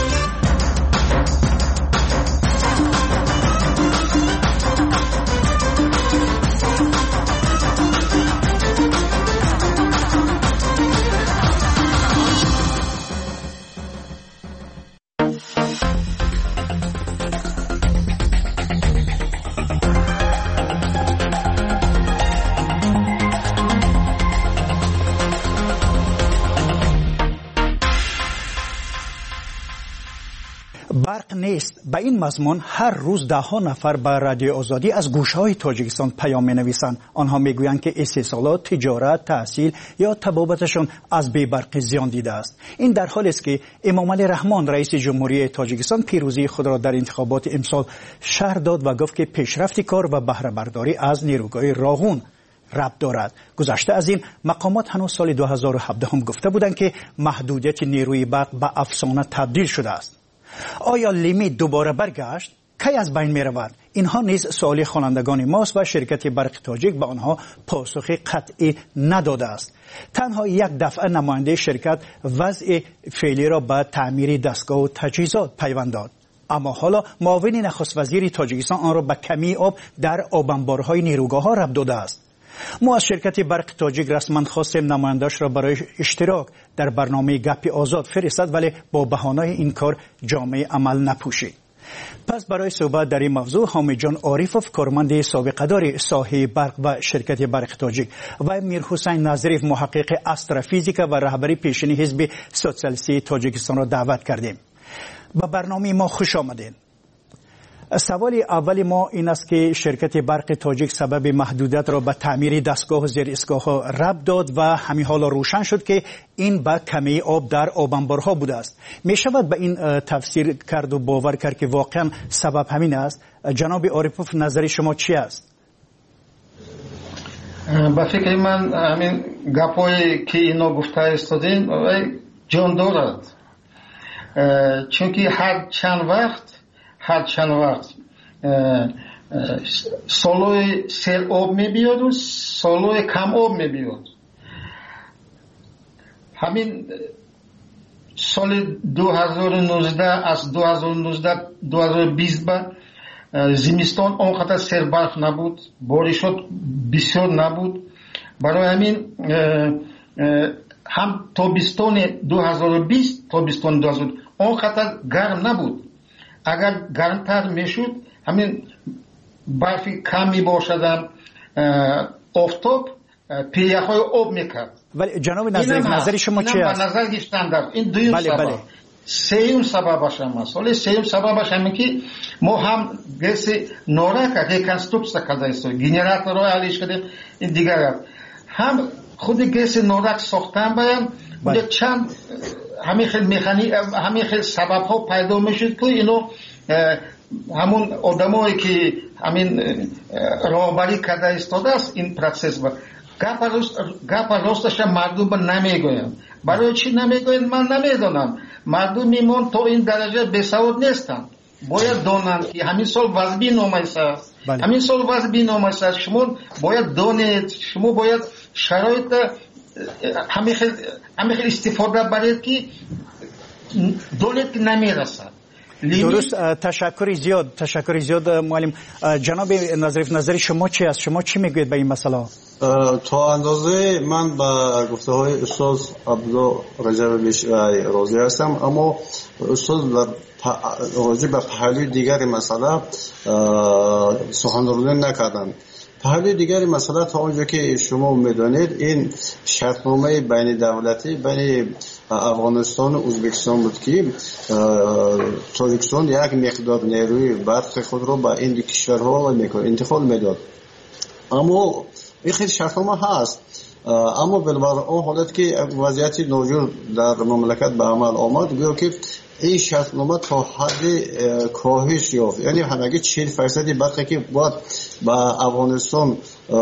برق نیست. به این مضمون هر روز ده ها نفر به رادیو آزادی از گوشه‌های تاجیکستان پیام می‌نویسند. آنها میگویند که استحصالات، تجارت، تحصیل یا طبابتشان از بی‌برقی زیان دیده است. این در حالی است که امامعلی رحمان رئیس جمهوری تاجیکستان پیروزی خود را در انتخابات امسال شرح داد و گفت که پیشرفت کار و بهره برداری از نیروگاه راغون ربط دارد. گذشته از این مقامات هنوز سال 2017 هم گفته بودند که محدودیت نیروی برق به افسانه تبدیل شده است. آیا لیمیت دوباره برگشت؟ کی از بین می رود؟ اینها نیز سوال خوانندگان ماست و شرکت برق تاجیک به آنها پاسخ قطعی نداده است. تنها یک دفعه نماینده شرکت وضع فعلی را به تعمیر دستگاه و تجهیزات پیوند داد. اما حالا معاون نخست وزیر تاجیکستان آن را به کمی آب در آب انبارهای نیروگاه‌ها ربط داده است. ما از شرکت برق تاجیک رسما خواستیم نماینده‌اش را برای اشتراک در برنامه گپ آزاد فرستد، ولی با بهانه این کار جامعه عمل نپوشید. پس برای صحبت در این موضوع حامد جان عارفوف، کارمند سابقه‌دار ساحه برق و شرکت برق تاجیک، و میرحسین نظریف، محقق استرافیزیک و رهبری پیشین حزب سوسیالیستی تاجیکستان را دعوت کردیم. به برنامه ما خوش آمدین. سوال اول ما این است که شرکت برق تاجیک سبب محدودیت را به تعمیر دستگاه و زیر اسکاها ربط داد و همین حالا روشن شد که این به کمی آب در آبانبارها بوده است. می شود به این تفسیر کرد و باور کرد که واقعا سبب همین است؟ جناب عارفوف، نظر شما چی است؟ با فکر من همین گپایی که اینا گفته استادین جان دارد، چونکه هر چند وقت سالوی سیل آب می بیاد و سالوی کم آب می بیاد. همین سال 2019 از 2020 به زمستان آنقدر سیل برف نبود، بارشات بسیار نبود. برای همین هم تابستان 2020 تابستان 2020 آنقدر گرم نبود. اگر گرمتر میشد همین برفی کم می باشد، آفتاب پیاهای آب میکرد. ولی جناب نظر شما چی است؟ نظر گشتن در این دویم سبب. سیوم سببش هم است. ولی سیوم سببش هم که ما هم گس نورک ریکنستروکسیا کرده است، گنراتورهای علیش کرده. این دیگر هم خود گس نورک ساختن باید اونجا چند همین خیلی سبب ها پیدا میشد که اینو همون آدمایی که همین راهبری کرده استاده است این پروسس با گپ راستش مردم نمیگویند. برای چی نمیگویند من نمیدونم. مردم میمون تا این درجه بسواد نیستن، باید دانند که همین سال وضعی نامایست است. همین سال وضعی نامایست است. شما باید دانید، شما باید شرایط همین خیلی استفاده برید که دولت که نمیرسد. درست. تشکر زیاد معلم. جناب نظریف، نظر شما چی است؟ شما چی میگوید به این مسئله؟ تا اندازه من با گفته های استاد عبدالله رجب راضی هستم، اما استاد راجع به پهلوی دیگر مسئله سخنرانی نکردند. پهلوی دیگر مسئله تا اونجا که شما میدانید این شرطنامه بین دولتی بین افغانستان و ازبکستان بود که تاجیکستان یک مقدار نیروی برق خود را به این دو کشورها انتقال میداد. اما این خیلی شرطنامه هست، اما بالبر اون حالت که وضعیت ناجور در مملکت به عمل آمد، گویا که این شرطنامه تا حد کاهش یافت. یعنی همگی 40% برقی که باید به افغانستان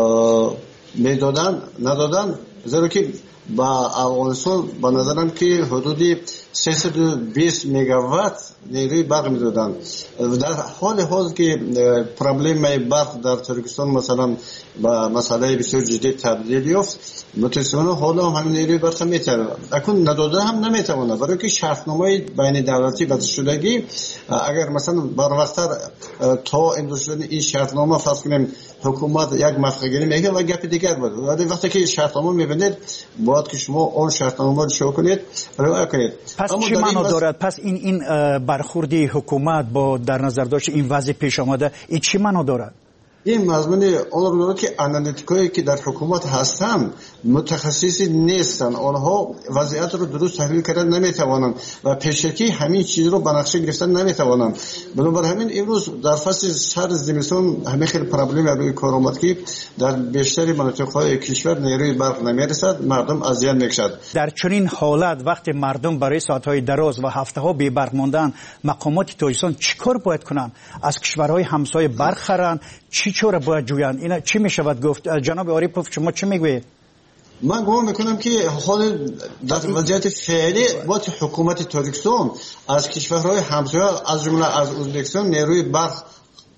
میدادن ندادن، زیرا که با افغانستان به نظرم که حدود 320 مگاوات نیروی برق میدادن. در حال حاضر که پرابلم برق در ترکستان مثلا با مسئله بسیار جدی تبدیل یافت، متاسفانه حالا هم همین نیروی برق میتونه اکنون نداده هم نمیتونه، برای که شرطنامه بین دولتی بسته شدگی اگر مثلا بر وقتتر تا اندوشدن این شرطنامه فرض کنیم حکومت یک مفقگیری میگه و گپ دیگر بود، ولی وقتی که شرطنامه میبینید باید که شما اون شرطنامه رو شو کنید رعایت کنید. پس چی معنا دارد؟ پس این برخوردی حکومت با در نظر داشت این وضع پیش آمده، این چی معنا دارد؟ این مضمون اون رو که آنالیتیکایی که در حکومت هستن متخصصی نیستن، آنها وضعیت رو درست تحلیل کردن نمیتوانند و پیشکی همین چیز رو به نقشه گرفتن نمیتوانند. بنابراین همین امروز در فصل سر زمستان همین خیلی پرابلم روی کار آمد که در بیشتر مناطق‌های کشور نیروی برق نمیرسد، مردم اذیت میکشند. در چنین حالت وقتی مردم برای ساعت‌های دراز و هفته‌ها بی برق ماندن، مقامات تاجیکستان چیکار باید کنند؟ از کشورهای همسایه برق خرند؟ چی چوره باید جویند؟ اینا چی میشود گفت؟ جناب عارفوف شما چی میگویید؟ من گمان میکنم که حال در وضعیت فعلی باید حکومت تاجیکستان از کشورهای همسایه از جمله از ازبکستان نیروی برق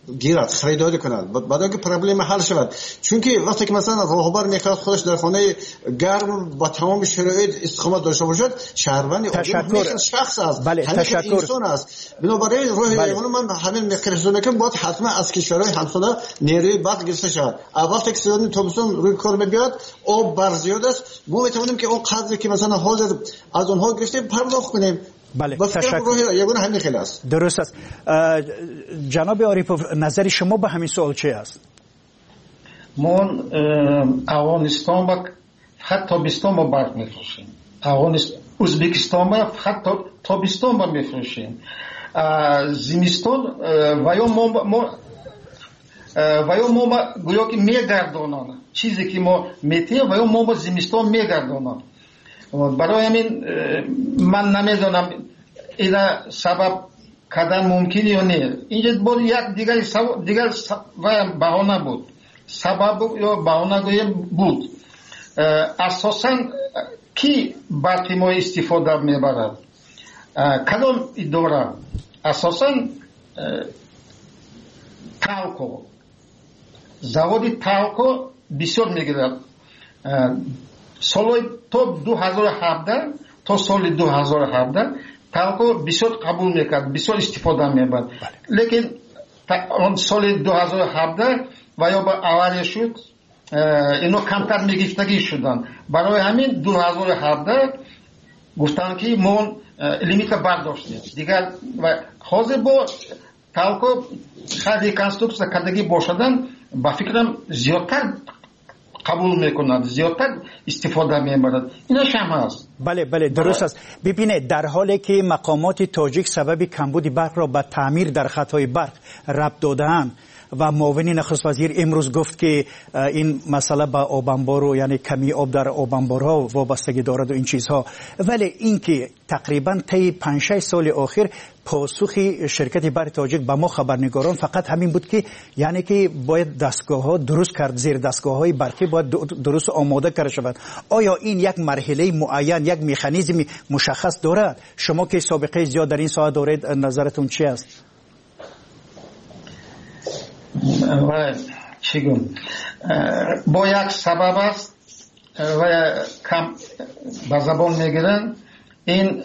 گیرد خریداری کند بعد که پرابلم حل شود. چون که وقتی که مثلا راهبر میخواد خودش در خانه گرم با تمام شرایط استقامت داشته باشد، شهروند عادی شخص است، تشکر انسان است. بنابراین راه ایوان من همین میخرسونه که باید حتما از کشورهای همسایه نیروی برق گرفته شود. وقتی که سیزن تابستون روی کار میاد آب بر زیاد است، ما میتونیم که اون قدری که مثلا حاضر از اونها گرفتیم پرداخت کنیم. بله تشکر. درست است. جناب عارفوف نظر شما به همین سوال چه است؟ ما افغانستان با خط تابستان با برق میفروشیم، ازبکستان با خط تابستان با میفروشیم، زمستان و یا ما گویا که میگردانند چیزی که ما میتیم و یا ما با زمستان میگردانند. برای همین من نمیدونم اینا سبب کردن ممکنه یا نه. اینجا بود یک دیگر بهانه بود، سبب یا بهانه گویم بود. اساساً کی برق ما استفاده میبرد؟ کدام اداره؟ اساساً تالکو، заводи талко бисёр мегирад. Соли то 2017 то соли 2017 талко бисёр қабул мекард, бисёр истифода мебард. Лекин он соли 2017 ва ё ба авария шуд, ино камтар мегирифтагӣ шуданд. Барои ҳамин 2017 гуфтанд ки мо лимита бардоштем. Дигар ҳозир бо талко реконструксия кардагӣ бошадан ба фикрам зиёдтар قبول میکنند، زیادتر استفاده میبرند. اینش هم هست. بله درست است. ببینید در حالی که مقامات تاجیک سبب کمبود برق را به تعمیر در خطهای برق ربط داده‌اند و معاون نخست وزیر امروز گفت که این مسئله با آبانبار یعنی کمی آب در آبانبارها وابستگی دارد و این چیزها، ولی اینکه تقریبا طی 5-6 سال اخیر پاسخی شرکت برق تاجیک به ما خبرنگاران فقط همین بود که یعنی که باید دستگاه‌ها درست کرد، زیر دستگاه‌های برقی باید درست آماده کرده شود. آیا این یک مرحله معین، یک مکانیزم مشخص دارد؟ شما که سابقه زیاد در این ساحه دارید نظرتون چی است؟ چگونه با یک سبب است و کم به زبان میگیرن این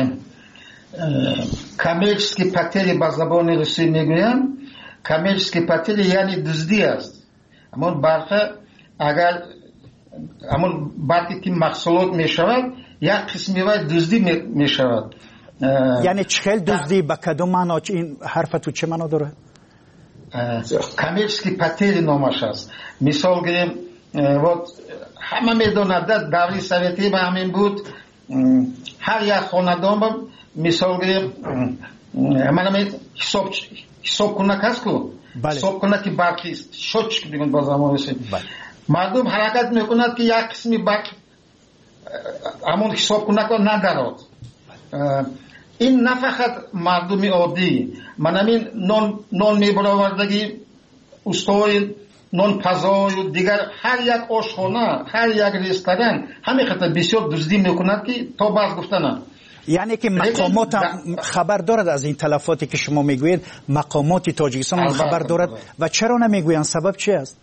коммерческий потери به زبان روسی میگویند. коммерческий потери یعنی دزدی است. همون برق اگر همون برقی که محصولات میشود یک قسمی وای دزدی میشود. یعنی چخیل دزدی به کدوم معنا؟ این حرف تو چه معنا داره؟ коммерческий потери номаш аст. Мисол гирем, вот ҳама медонад даври советӣ ба ҳамин буд. ҳар як хонадон ба мисол гирем манаме ҳисобкунак аст ку ҳисобкунаки барқи счётчик мегӯянд ба замони русӣ. мардум ҳаракат мекунад ки як қисми барқ ҳамон ҳисобкунакро надарод. این نه فقط مردم عادی، من همین نان میبراوردگی استوی نان پزا و دیگر هر یک آشخانه، هر یک رستوران همین خطر بسیار دزدی میکند که تا باز گفتنه. یعنی که مقامات خبر دارد از این تلفاتی که شما میگویید؟ مقامات تاجیکستان خبر دارد و چرا نمیگویند؟ سبب چی است؟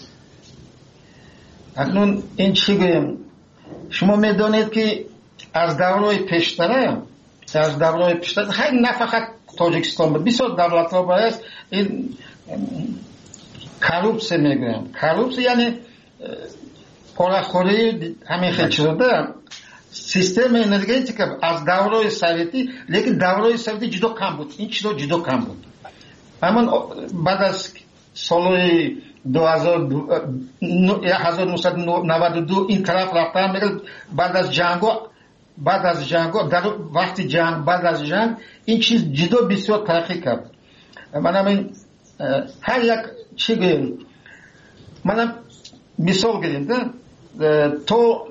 اکنون این چی گویم؟ شما میدانید که از دورهای پیشتره از دورهای پیشتر خیلی نه فقط تاجیکستان بود، بسیار دولت‌ها باید این کروپسی میگویم. کروپسی یعنی پولخوری همین خیلی چیزا دارم. سیستم انرژتیک از دورهای سوویتی، لیکن دورهای سوویتی جدا کم بود، این چیزا جدا کم بود. اما بعد از سال 1992 این طرف رفتن میگه بعد از جنگ در وقت جنگ بعد از جنگ این چیز جدا بسیار ترقی کرد. منم هر یک چی گویم، منم مثال گیریم تو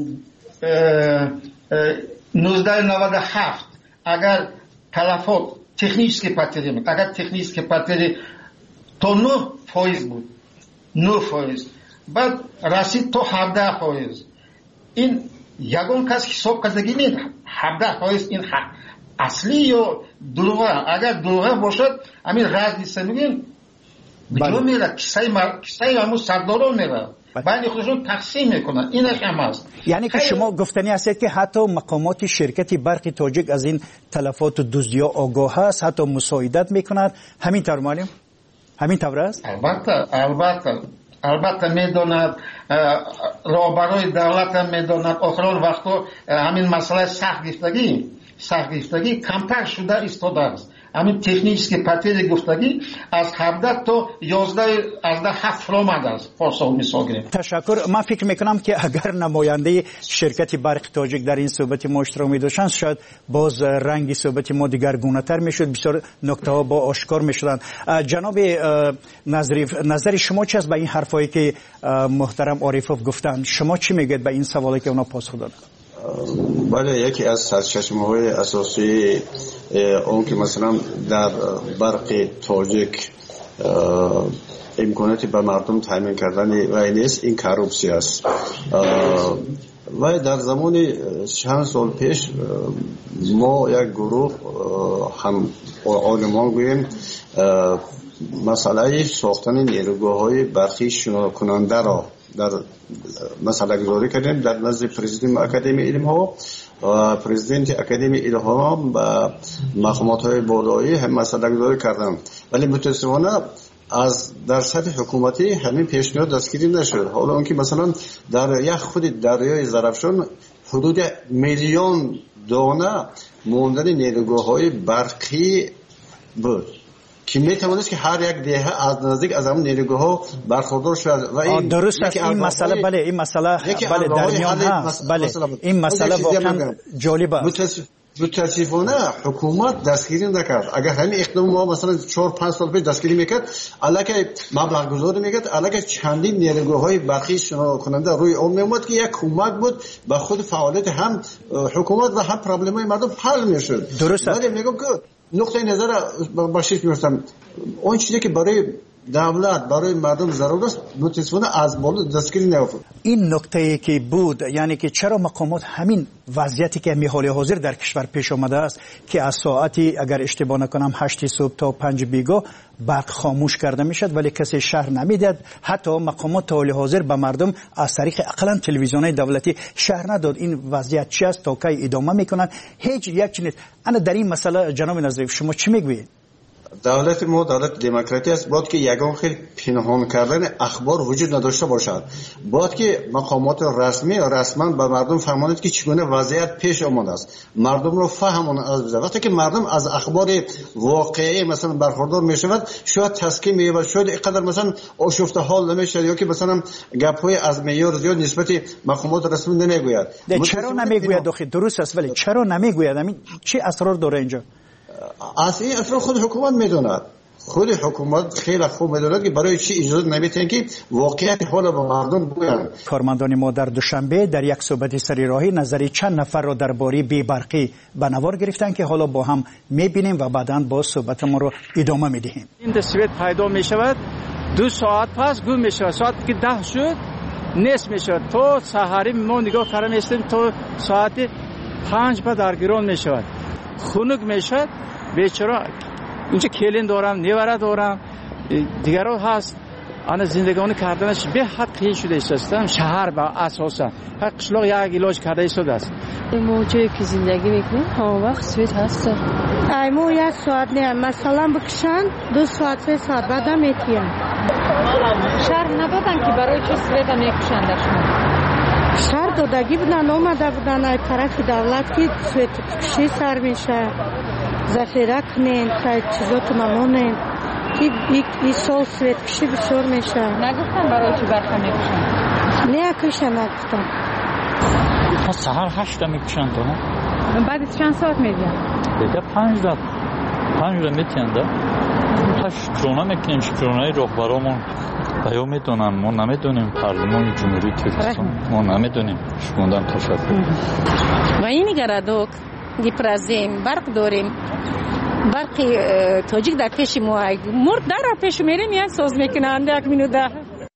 1997 اگر تلفات تکنیکی پاتری اگر تکنیکی پاتری تو 9% بود، 9%، بعد رسید تو 17%. این یگان کس حساب کردگی نیست. 17% این اصلی یا دروغه. اگر دروغه باشد همین راز نیست میگیم کجا میره؟ کیسه همون سرداران میره، بین خودشون تقسیم میکنن. اینش هم هست. یعنی که شما گفتنی هستید که حتی مقامات شرکت برق تاجیک از این تلفات و دزدی‌ها آگاه هست، حتی مساعدت میکنند. همین طور معلم؟ همین طور است؟ البته میدوند، رهبرای دولت هم میدوند. آخران وقتا همین مسئله سخت گرفتگی کمتر شده ایستاده است. همین تکنیکی پتیل گفتگی از 17 تا 11 از 7 آمده است. پاسخ مثال گرفت. تشکر. من فکر میکنم که اگر نماینده شرکت برق تاجیک در این صحبت ما اشتراک می‌داشتند شاید باز رنگ صحبت ما دیگرگونه تر میشد، بسیار نکته ها با آشکار میشدند. جناب نظریف، نظر شما چی است به این حرفایی که محترم عارفوف گفتند؟ شما چی میگید به این سوالی که اونا پاسخ دادن؟ بله، یکی از سرچشمه‌های اساسی اون که مثلا در برق تاجیک امکاناتی به مردم تامین کردن و نیست، این کروپسی است. و در زمان چند سال پیش ما یک گروه هم عالمان گوییم مسئله ساختن نیروگاه‌های برقی شنا کننده را در مسئله گذاری کردیم در نزد پرزیدنت اکادمی علم ها و پرزیدنت اکادمی علم ها و مقامات های بالایی هم مسئله گذاری کردند، ولی متاسفانه از در سطح حکومتی همین پیشنهاد دستگیری نشد. حالا اون که مثلا در یک خود دریای زرافشان حدود 1 میلیون دانه ماندن نیروگاه‌های برقی بود که میتوانست که هر یک دهه از نزدیک از همون نیروگاه‌ها برخوردار شود. و این درست است. این مسئله بله، این مسئله بله در میان هست. بله این مسئله واقعا جالبه. متاسفانه حکومت دستگیری نکرد. اگر همین اقدام ما مثلا 4-5 سال پیش دستگیری میکرد، الکی مبلغ گذاری میکرد، الکی چندین نیروگاه‌های برقی شنا کننده روی اون میومد که یک کمک بود به خود فعالیت هم حکومت و هم پرابلم‌های مردم حل میشد. درست است. ولی میگم که نقطه نظر باشید می‌گفتم اون چیزی که برای دولت برای مردم ضرورت است متاسفانه از بالا دستگیری نیافت. این نکته که بود، یعنی که چرا مقامات همین وضعیتی که می حال حاضر در کشور پیش آمده است که از ساعتی اگر اشتباه نکنم 8 صبح تا 5 بیگاه برق خاموش کرده میشد ولی کسی شهر نمیداد. حتی مقامات تا حال حاضر به مردم از طریق اقلا تلویزیون‌های دولتی شهر نداد. این وضعیت چی است تا کی ادامه میکنن؟ هیچ یک چیز. انا در این مسئله جناب نظریف شما چی میگویید؟ دولت ما دولت دموکراتی است، باید که یگان خیلی پنهان کردن اخبار وجود نداشته باشد. باید که مقامات رسما به مردم فهماند که چگونه وضعیت پیش آمده است، مردم رو فهماند. از وقتی که مردم از اخبار واقعی مثلا برخوردار میشود شاید تسکین می‌یابد، شاید اینقدر مثلا آشفته حال نمیشد یا که مثلا گپ‌های از معیار زیاد نسبت مقامات رسمی نمیگوید. چرا نمیگوید؟ درست است ولی چرا نمیگوید؟ همین چه اسرار داره اینجا؟ از این اصلا خود حکومت میدوند. خود حکومت خیلی خوب میدوند که برای چی اجازه نمیتن که واقعیت حال با مردم بگویند. کارمندان ما در دوشنبه در یک صحبت سری راهی نظری چند نفر را درباره بی‌برقی به نوار گرفتن که حالا با هم میبینیم و بعداً با صحبت ما رو ادامه میدهیم. این تصویر پیدا میشود 2 ساعت پس گم میشود، ساعت که 10 شد نصف میشود، تو سحری ما نگاه کردیم استیم تو ساعت 5 بعد درگیران میشود، خنک میشد. بیچاره اینجا کلین دارم، نیوره دارم، دیگرها هست. آن زندگانی کردنش به حد قیل شده است. شهر با اساسا هر قشلاق یک علاج کرده ایستاده است. ما جایی که زندگی میکنیم همه وقت سویت هست. ما 1 ساعت نه مثلا بکشن 2 ساعت 3 ساعت بعد هم میتیم. شهر ندادن که برای چه سویت هم میکشن در شما؟ شهر دادگی بودن آمده بودن از طرف دولت که سویت کشی سر میشه، ذخیره کنین که چیزات ممنونین که این سال سویت کشی بسیار میشه. نگفتن برای چی برخه میکشن؟ نه کشن نگفتن. سهر 8 میکشن تو نه؟ بعد چند ساعت میدین؟ دیگه 5 میتین ده. شکرانه میکنیم، شکرانه رهبرامون بیان میدونن، ما نمیدونیم. پارلمان جمهوری ترکستان ما نمیدونیم. شکوندن تشکر. و این گردوک دیپرازیم برق داریم، برق تاجیک در پیش ما مرد در پیش میریم یک ساز میکنند 1 مینوت.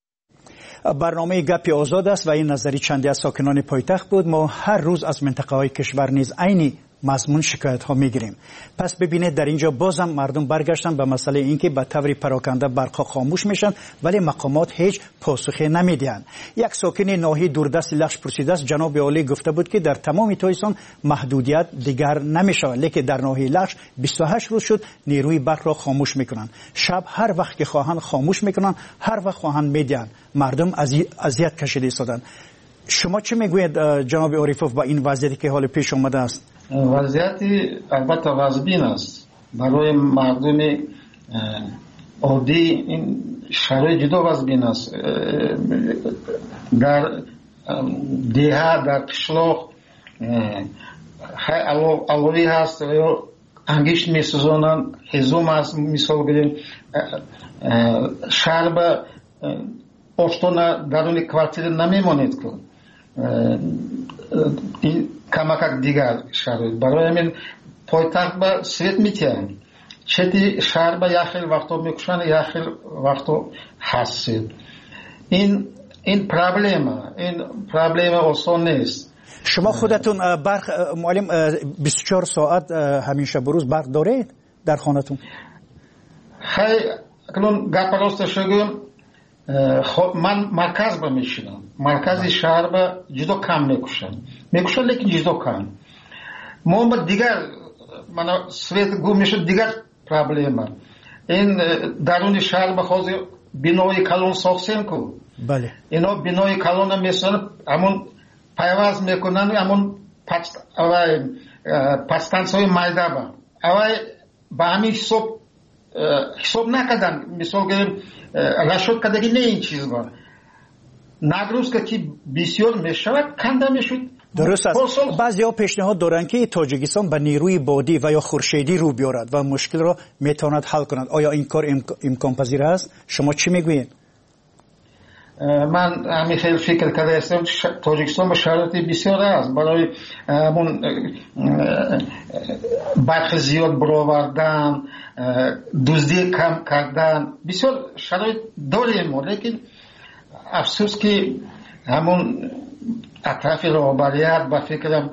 برنامه گپ آزاد است و این نظری چندی از ساکنان پایتخت بود. ما هر روز از منطقه های کشور نیز عین مضمون شکایت ها میگیریم. پس ببینید در اینجا بازم مردم برگشتن به مسئله اینکه به طور پراکنده برقا خاموش میشن ولی مقامات هیچ پاسخی نمیدن. یک ساکن ناحیه دوردست لخش پرسیده است، جناب عالی گفته بود که در تمام تایستان محدودیت دیگر نمیشود، لیکن در ناحیه لخش 28 روز شد نیروی برق را خاموش میکنن. شب هر وقت که خواهند خاموش میکنن، هر وقت خواهند میدن. مردم اذیت کشیده ایستادن. شما چه میگوید جناب عارفوف با این وضعیتی که حال پیش آمده است؟ وضعیتی البته وضعبین است برای مردم عادی. این شرایط جدا وضعبین است. در دیها، در قشلاق علوی هست یا انگشت میسوزانن، هزوم هست. مثال بریم شهر به آشتانه درون کوارتیر نمیمانید که این کمک دیگر شرایط برای همین پایتخت به سویت میتیم چتی شهر به یخیل وقتا میکشن، یخیل وقتا هستید. این پرابلم آسان نیست. شما خودتون برق معلم 24 ساعت همیشه بروز برق دارید در خانتون؟ خیلی اکنون گپ راست شگم من مرکز با میشینم، مرکزی شهر با جدا کم میکشن لیکن جدا کم. ما با دیگر من سویت گو میشد دیگر پرابلم. این درون شهر با خوزی بینای کلون ساختیم کو. بله. اینا بینای کلون میسن همون پیواز میکنن، همون پستانسای مایده با. اوای با همین حساب نکردن. مثال که رشد کردگی نه این چیز با. نگروز که بسیار میشود کنده میشود. درست است. بعضی ها پیشنهاد دارن که تاجیکستان به نیروی بادی و یا خورشیدی رو بیارد و مشکل را میتواند حل کند. آیا این کار امکان پذیر است؟ شما چی میگویید؟ من همین خیلی فکر کرده هستم. تاجیکستان با شرایط بسیار است برای همون برق زیاد برآوردن، دزدی کم کردن، بسیار شرایط داریم. لیکن افسوس که همون اطراف رهبریت با فکرم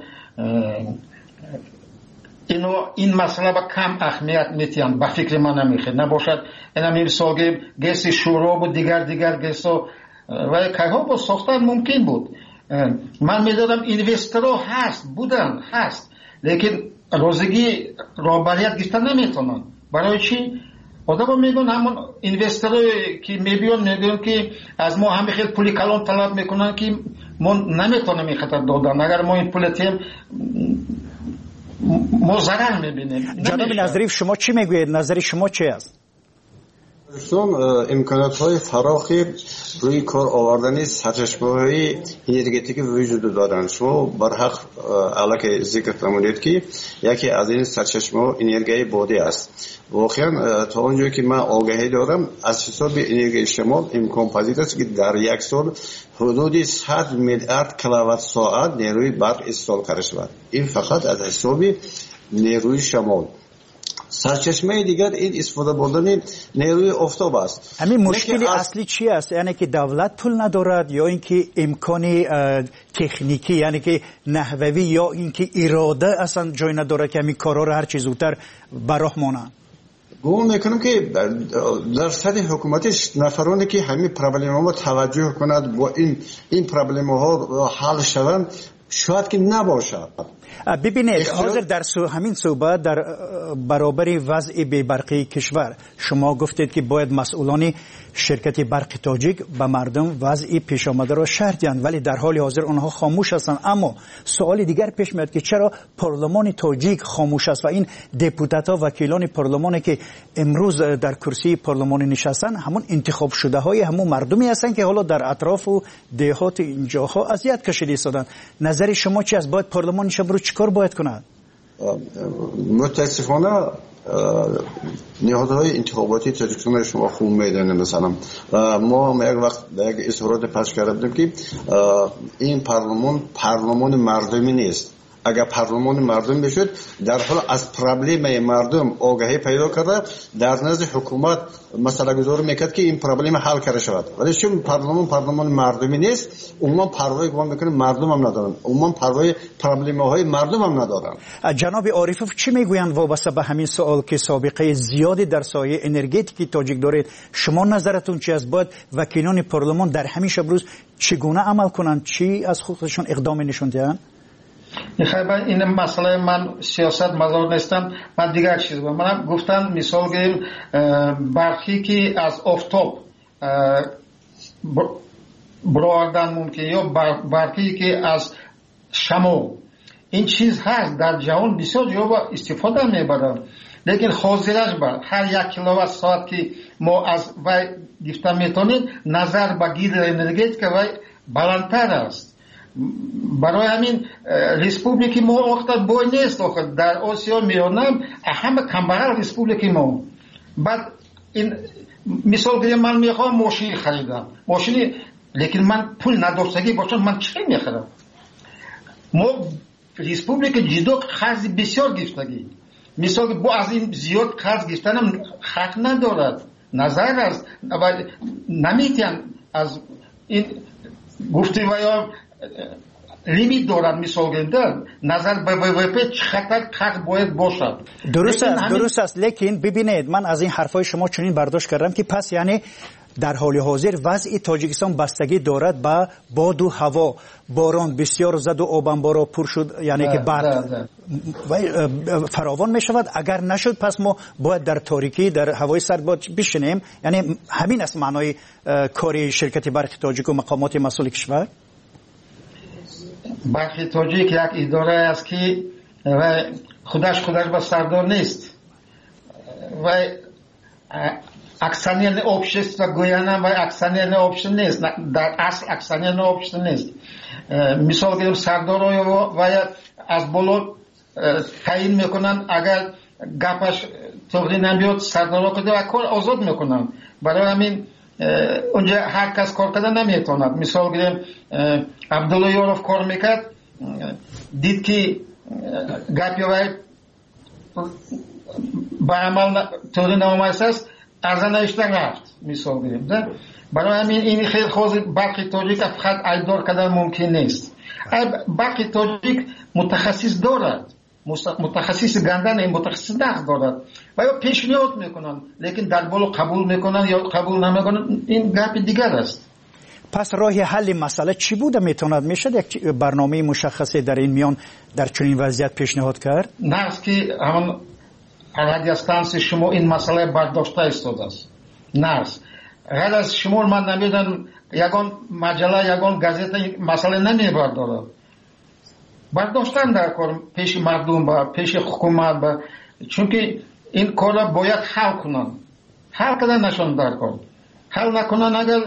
این مسئله با کم اهمیت میتیم. با فکر من نمیخواد نباشد. این همین مثال گیس شوراب و دیگر گیس ها و که ها با ساختن ممکن بود. من میدادم اینوسترها هست لیکن روزگی رهبریت گرفتن نمیتونن. برای چی؟ آدم میگن همون اینوسترهایی که میگن که از ما همه خیلی پولی کلان طلب میکنن که ما نمیتونیم این خطر دادن. اگر ما این پول تیم ما ضرر میبینیم. جناب نظریف شما چی میگوید؟ نظر شما چی است؟ امکانات های فراخی روی کار آوردن سرچشمه‌های انرژتیکی وجود دارند. شما برحق علاقه ذکر فرمودید که یکی از این سرچشمه‌ها انرژی بادی است. واقعا تا اونجایی که من آگاهی دارم از حساب انرژی شمال امکان پذیر است که در یک سال حدود 100 میلیارد کیلووات ساعت نیروی برق استفاده کرده شود. این فقط از حساب نیروی شمال. سرچشمه دیگر این استفاده بردن نیروی آفتاب است. همین مشکل اصلی چی است؟ یعنی که دولت پول ندارد یا اینکه امکان تکنیکی یعنی که نحوی یا اینکه اراده اصلا جای نداره که همین کارا رو هر چیز زودتر به راه مانند؟ گمان میکنم که در سطح حکومتش نفرانی که همین پرابلم ها توجه کند با این پرابلم ها حل شوند شاید که نباشد. ببینید حاضر در همین صحبت در برابر وضع بی‌برقی کشور شما گفتید که باید مسئولان شرکت برق تاجیک به مردم وضع پیش آمده را شرح دهند ولی در حال حاضر آنها خاموش هستند. اما سوال دیگر پیش میاد که چرا پارلمان تاجیک خاموش است و این دپوتات‌ها وکیلان پارلمانی که امروز در کرسی پارلمان نشستن همون انتخاب شده های همون مردمی هستند که حالا در اطراف و دهات اینجاها اذیت کشیده ایستادند. نظر شما چی است؟ باید پارلمان شب چیکار باید کند؟ متاسفانه نهادهای انتخاباتی تاجیکستان شما خوب میدانید. مثلا ما یک وقت یک اظهارات پخش کرده بودیم که این پارلمان مردمی نیست. اگر پارلمان مردم بشد در حال از پرابلم مردم آگاهی پیدا کرده در نزد حکومت مسئله گذاری میکرد که این پرابلم حل کرده شود. ولی چون پارلمان مردمی نیست، عموما پروا گمان میکنه مردم هم ندارن، عموما پروای پرابلم های مردم هم ندارن. جناب عارفوف چی میگویند وابسته به همین سوال که سابقه زیادی در سایه انرژتیکی تاجیک دارید؟ شما نظرتون چی است؟ باید وکیلان پارلمان در همین روز چگونه عمل کنند؟ چی از خودشون اقدام نشون دهند؟ این مسئله من سیاست مدار نیستم. من دیگر چیز من گفتم مثال گیریم برخی که از آفتاب برآوردن ممکن یا برخی که از شمع، این چیز هست در جهان بسیار جا استفاده میبرن، لیکن حاضرش بر هر یک کیلووات ساعت که ما از وی گرفته میتونیم نظر به گیر انرژی که وی بلندتر است. برای همین ریسپوبلیکی ما وقتا بای نیست، در آسیا میانم همه کمبغل ریسپوبلیکی ما. بعد این مثال گریم من میخوام ماشین خریدم، ماشینی، لیکن من پول نداشتگی باشم من چی میخرم؟ ما ریسپوبلیک جدا قرض بسیار گرفتگی، مثال با از این زیاد قرض گرفتنم حق ندارد. نظر است نمیتین از این گفته و یا لیمیت دارد. مثال گرفتن نظر به ВВП چقدر حق باید باشد. درست است، لیکن ببینید من از این حرفای شما چنین برداشت کردم که پس یعنی در حال حاضر وضع تاجیکستان بستگی دارد به باد و هوا. باران بسیار زد و آب انبارها پر شد، یعنی که بعد فراوان می شود. اگر نشد پس ما باید در تاریکی در هوای سرد بشینیم. یعنی همین است معنای کاری شرکت برق تاجیک و مقامات مسئول کشور. برق تاجیک یک اداره است که خودش به سردار نیست و اکسانیل общество گویانه و اکسانیل общество نیست، در اصل اکسانیل общество نیست. مثال گیریم سردار و از بالا تعیین میکنن، اگر گپش توقی نمیاد سردار کده و کار آزاد میکنن. برای همین اونجا هر کس کار کردن نمیتوند. مثال گیریم عبدالله یاروف کار میکرد، دید که گپی وای با عمل توقی نمایست است، ارزن اشتن رفت. مثال بریم برای همین این خیلی خوزی برق تاجیک فقط ایدار کردن ممکن نیست. برق تاجیک متخصص دارد، متخصص گندن متخصص نقض دارد و یا پیشنهاد میکنن، لیکن در بالا قبول میکنن یا قبول نمیکنن، این گپ دیگر است. پس راه حل مسئله چی بوده؟ میتوند میشد یک برنامه مشخصی در این میان در چنین وضعیت پیشنهاد کرد؟ نه که همون رادیوستانس شما این مسئله برداشته ایستاده است. نه غیر از شما من نمیدونم یگان مجله یگان گازت این مسئله نمیبرداره. برداشتن در کار پیش مردم با پیش حکومت با، چون که این کارا باید حل کنن. حل کردن نشون در کار. حل نکنن اگر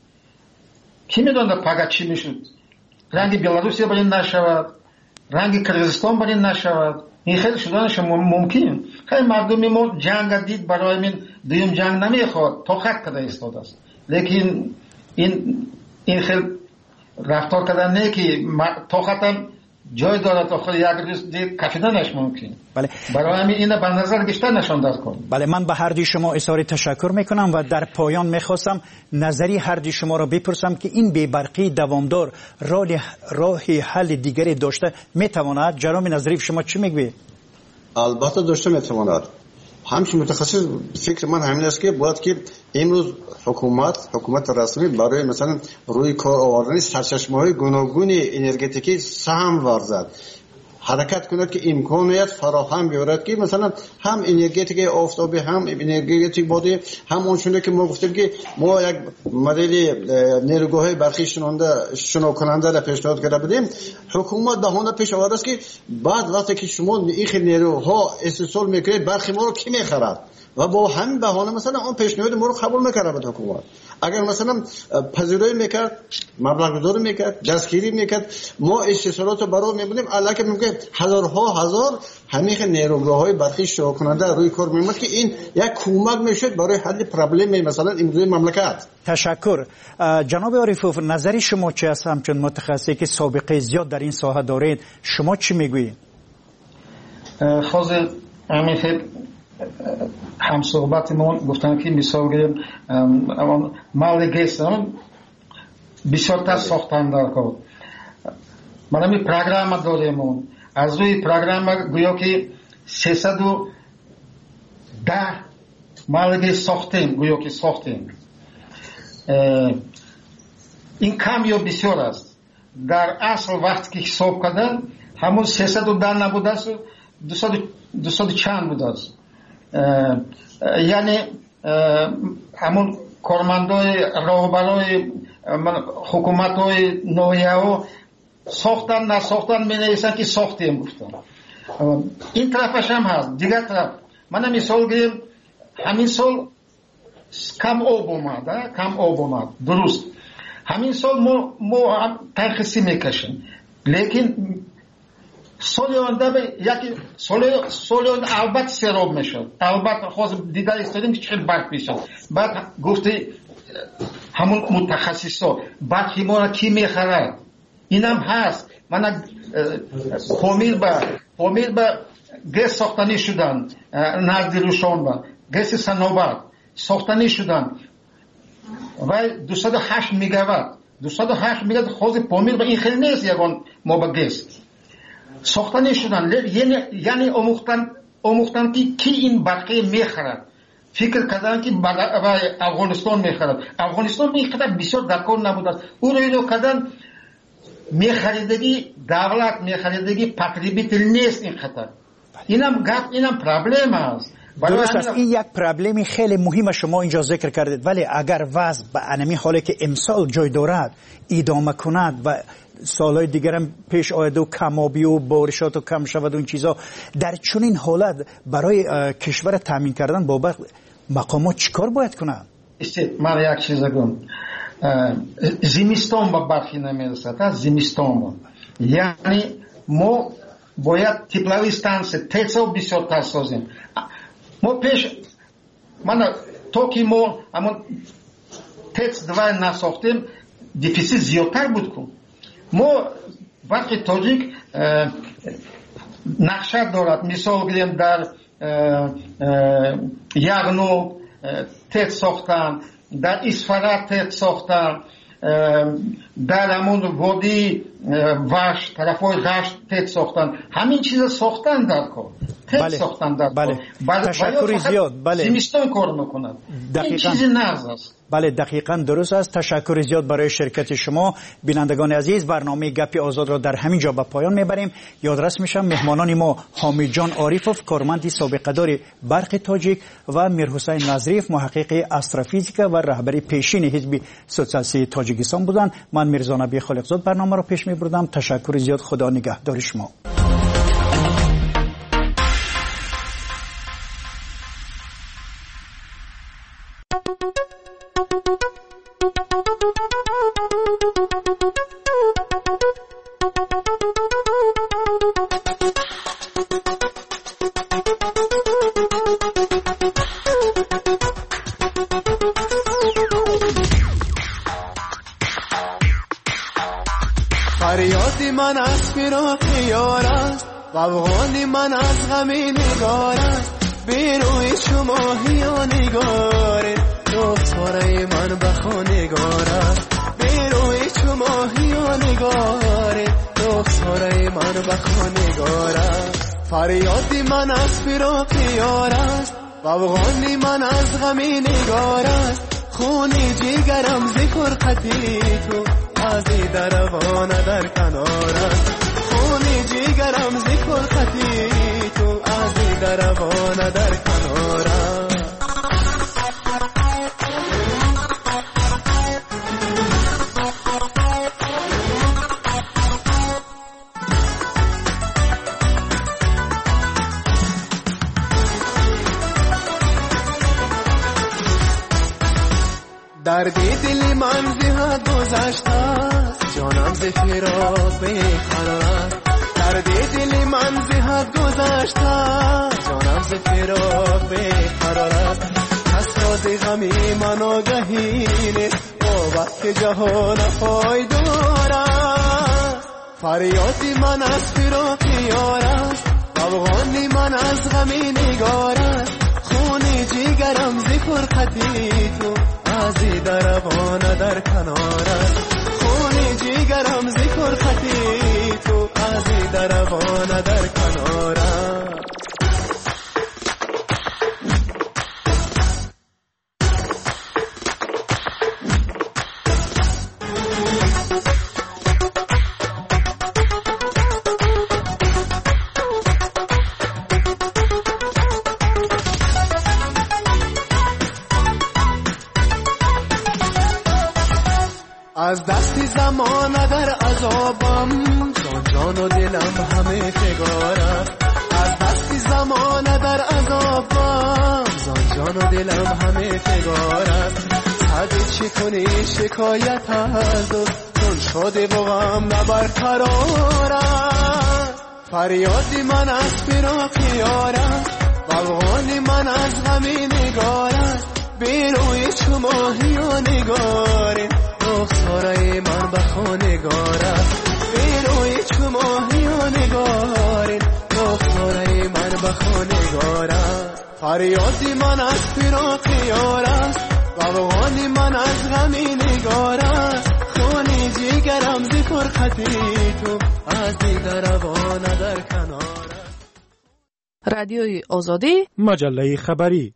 کی میدونه پگاه چی میشد؟ رنگ بلاروسی برای نشود، رنگ کرغیزستان برای نشود. این خیلی شدنش ممکن. خیلی مردمی ما جنگ دید، برای من دویم جنگ نمیخواد، طاقت کرده ایستاده است. لیکن این خیلی رفتار کردن نه که طاقتم جای دارد تا خود یک روز دید کشیدنش ممکن. بله. برای همین اینه به نظر گشته نشان داد کن. بله، من به هر دوی شما اظهار تشکر میکنم و در پایان میخواستم نظری هر دوی شما را بپرسم که این بی‌برقی دوامدار راه حل دیگری داشته میتواند؟ جناب نظریف شما چی میگوید؟ البته داشته میتواند. همچنین متخصص فکر من همین است که باید که امروز حکومت رسمی برای مثلا روی کار آوردن سرچشمه‌های گوناگون انرژتیکی سهم ورزد، حرکت کند که امکانیت فراهم بیارد که مثلا هم انرژتیک آفتابی هم انرژتیک بادی هم اونچنانی که ما گفتیم که ما یک مدل نیروگاه برقی شنا کننده را پیشنهاد کرده بودیم. حکومت بهانه پیش آورده است که بعد وقتی که شما این نیروها استحصال میکنید برقی ما رو کی میخرد و با همین بهانه مثلا اون پیشنهاد ما رو قبول میکرد حکومت. اگر مثلا پذیرایی میکرد، مبلغ گذاری میکرد، دستگیری میکرد، ما استحصالات رو برای میبودیم، الکی میگه هزارها هزار همین نیروگاه‌های برقی شروع کننده روی کار می‌آمد که این یک کمک میشد برای حل پرابلم مثلا امروزی مملکت. تشکر. جناب عارفوف، نظر شما چی است؟ همچون متخصصی که سابقه زیاد در این ساحه دارید، شما چی میگویید؟ خود همین هم صحبتمون گفتن که مثال گیریم مالگیستان بسیار تا ساختن در کار. من همی پروگرام داریم، از روی پروگرام گویا که 310 مالگی ساختیم، گویا که ساختیم. این کم یا بسیار است. در اصل وقتی که حساب کردن همون 310 نبوده است، 200 چند بوده است. یعنی همون کارمندای راهبرای حکومتای نویه ساختن نساختن می نویسن که ساختیم گفتن. این طرفش هم هست. دیگر طرف من مثال گیریم همین سال کم آب اومد درست. همین سال ما ترخیصی میکشیم، لیکن سال آینده یکی سال البته سیراب میشد، البته خواست دیگر استادیم که چقدر برق میشد. بعد گفته همون متخصصا برقی ما را کی میخرد؟ اینم هست. من پامیر با گس ساختنی شدن، نزد روشان با گس صنوبر ساختنی شدن و 208 میگاوات خود پامیر با این خیلی نیست یگان ما با گس ساختنی شدن. یعنی آموختن که کی این برقی میخرد. فکر کردن که افغانستان میخرد. افغانستان میخرد بسیار درکار نبود. او رو کردن میخریدگی دولت، میخریدگی پاتریبیتل نیست این خطر. اینم پرابلم است. درست است. این یک پرابلمی خیلی مهم شما اینجا ذکر کردید، ولی اگر وضع به انمی حالی که امسال جای دارد ادامه کند و سالهای دیگر هم پیش آید و کمابی و بارشات و کم شود و این چیزا، در چنین حالت برای کشور تامین کردن بابت مقامات چیکار باید کنند؟ من یک چیز گم زمستان با برخی نمیرسد. زمستان یعنی ما باید تپلوی ستانسه تیسا بسیار تر سازیم. ما پیش من تو که ما همون تیس دوای نساختیم دفیسیت زیادتر بود کن. ما برخی تاجیک نقشه دارد. مثال گیریم در یغنو تیس ساختن، در اسفرات تیس ساختن، در همون وادی وش طرفای غشت تیس ساختن. همین چیز ساختن در کار. بله. تشکر زیاد. بله. زمستان کار میکنند. این چیزی نرز است. بله دقیقاً درست است. تشکر زیاد برای شرکت شما. بینندگان عزیز، برنامه گپ آزاد را در همین جا به پایان میبریم. یادرس میشم مهمانان ما حامد جان عارفوف، کارمند سابقه دار برق تاجیک، و میرحسین نظریف، محقق استروفیزیک و رهبر پیشین حزب سوسیالیست تاجیکستان بودند. من میرزا نبی خالقزاد برنامه را پیش میبردم. تشکر زیاد. خدا نگهدار شما. فریاد من از فراق یار است، افغانی من از غم نگار است. بیروی شما هیا نگاره، رخساره من بخوا نگار است. بیروی شما هیا نگاره، رخساره من بخوا نگار است. فریاد من از فراق یار است، افغانی من از غم نگار است. خونی جیگرم ذکر قطی تو ازی دروان در کنارم. خونی جیگرم ذکر قطی تو ازی دروان در کنارم. دردی دل من زیاد گذشته است، جانم ز فراق بیقرار است. دردی دل من زی حد گذشته، جانم ز فراق بیقرار است. کس راز غمی من آگهی نیست، بابت که جهان پایدار است. فریادی من از فراق یار است، افغانی من از غمی نگار است. خونی جیگرم زی فرقتی تو، ازی در افغان در کنار است. خونی جیگرم زی فرقتی تو، ازی در افغان در کنار است. از دستی زمان در عذابم، جان و دلم همه فگار است. از دستی زمان در عذابم، جان و دلم همه فگار است. حد چی کنی شکایت از چون شده و غم نبرقرار است. فریادی من از فراق یار است، افغانی من از غمی نگار است. بیروی چو ماهی و نگاره، رخساره من به خانگار است. بیروی چو ماهی و نگاره، رخساره من به خانگار است. فریادی من از فراق یار است، افغانی من از غمی نگار است. خونی جیگرم زی فرقتی تو، از دیگر روان در کنار است. رادیوی آزادی، مجله خبری.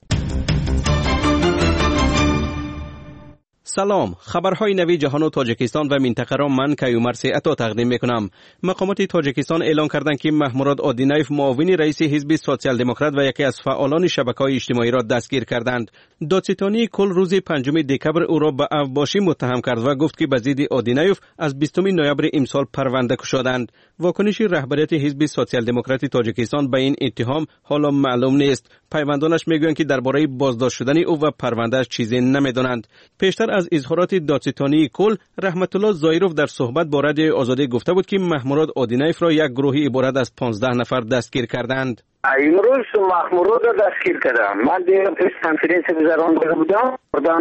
سلام، خبرهای نوی جهان و تاجیکستان و منطقه را من کیومرث عطا تقدیم میکنم. مقامات تاجیکستان اعلام کردند که محموراد آدینایف معاون رئیس حزب سوسیال دموکرات و یکی از فعالان شبکه‌های اجتماعی را دستگیر کردند. دادستانی کل روز 5 دکبر او را به افباشی متهم کرد و گفت که به ضد آدینایف از 20 نوامبر امسال پرونده گشودند. واکنش رهبریت حزب سوسیال دموکرات تاجیکستان به این اتهام حالا معلوم نیست. پیوندانش میگویند که درباره بازداشت شدن او و پروندهش چیزی نمیدانند. پیشتر از اظهارات دادستانی کل، رحمت الله زایروف در صحبت با رادیو آزادی گفته بود که محموراد آدینایف را یک گروه عبارت از 15 نفر دستگیر کردند. امروز محموراد را دستگیر کردم. من دیگه کنفرانس گذرانده بودم،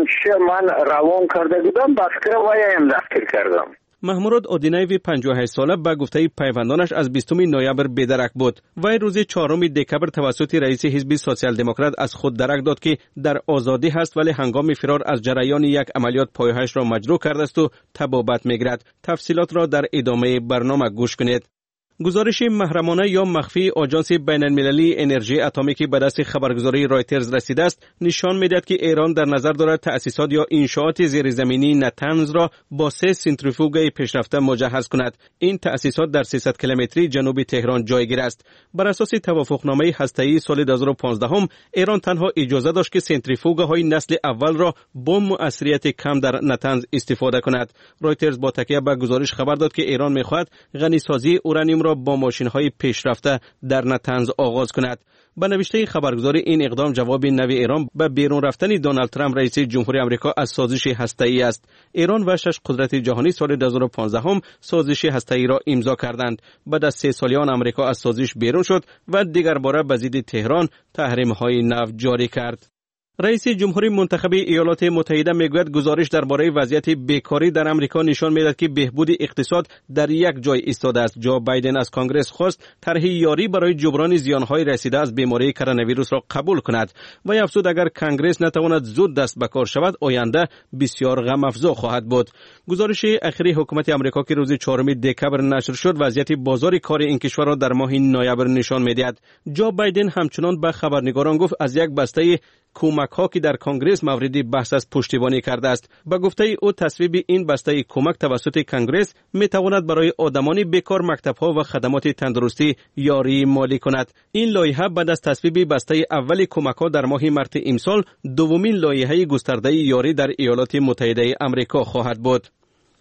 من روان کرده بودم، بسکر وایم دستگیر کردم. محموراد آدینایف 58 ساله به گفته پیوندانش از 20 نوامبر بی‌درک بود. وی روز 4 دکبر توسط رئیس حزب سوسیال دموکرات از خود درک داد که در آزادی هست، ولی هنگام فرار از جریان یک عملیات پایه‌اش را مجروح کرده است و تبابت می‌گیرد. تفصیلات را در ادامه برنامه گوش کنید. گزارش محرمانه یا مخفی آژانس بین‌المللی انرژی اتمی به دست خبرگزاری رایترز رسیده است، نشان می‌دهد که ایران در نظر دارد تأسیسات یا انشاءات زیرزمینی نتنز را با 3 سنتریفوگ پیشرفته مجهز کند. این تأسیسات در 300 کیلومتری جنوب تهران جایگیر است. بر اساس توافقنامه هسته‌ای سال 2015 ایران تنها اجازه داشت که سنتریفوگ‌های نسل اول را با مؤثریت کم در نتنز استفاده کند. رایترز با تکیه به گزارش خبر داد که ایران می‌خواهد غنیسازی اورانیوم را با ماشین‌های پیشرفته در نتنز آغاز کند. با نوشته خبرگزاری این اقدام جواب نوی ایران به بیرون رفتن دونالد ترامپ رئیس جمهوری آمریکا از سازش هسته‌ای است. ایران و 6 قدرت جهانی سال 2015 سازش هسته‌ای را امضا کردند. بعد از 3 سالیان آمریکا از سازش بیرون شد و دیگر باره به ضد تهران تحریم‌های نو جاری کرد. رئیس جمهوری منتخب ایالات متحده میگوید گزارش درباره وضعیت بیکاری در آمریکا نشان میدهد که بهبود اقتصاد در یک جای ایستاده است. جو بایدن از کنگره خواست طرح یاری برای جبران زیانهای رسیده از بیماری کرونا ویروس را قبول کند و افزود اگر کنگره نتواند زود دست به کار شود آینده بسیار غم افزا خواهد بود. گزارش اخیری حکومت آمریکا که روز 4 دکبر نشر شد وضعیت بازار کار این کشور را در ماه نوامبر نشان میدهد. جو بایدن همچنان به خبرنگاران گفت از یک بسته کمک ها که در کنگره مورد بحث است پشتیبانی کرده است. با گفته او تصویب این بسته کمک توسط کنگره می تواند برای آدمان بیکار مکتب ها و خدمات تندرستی یاری مالی کند. این لایحه بعد از تصویب بسته اول کمک ها در ماه مارس امسال دومین لایحه گسترده یاری در ایالات متحده آمریکا خواهد بود.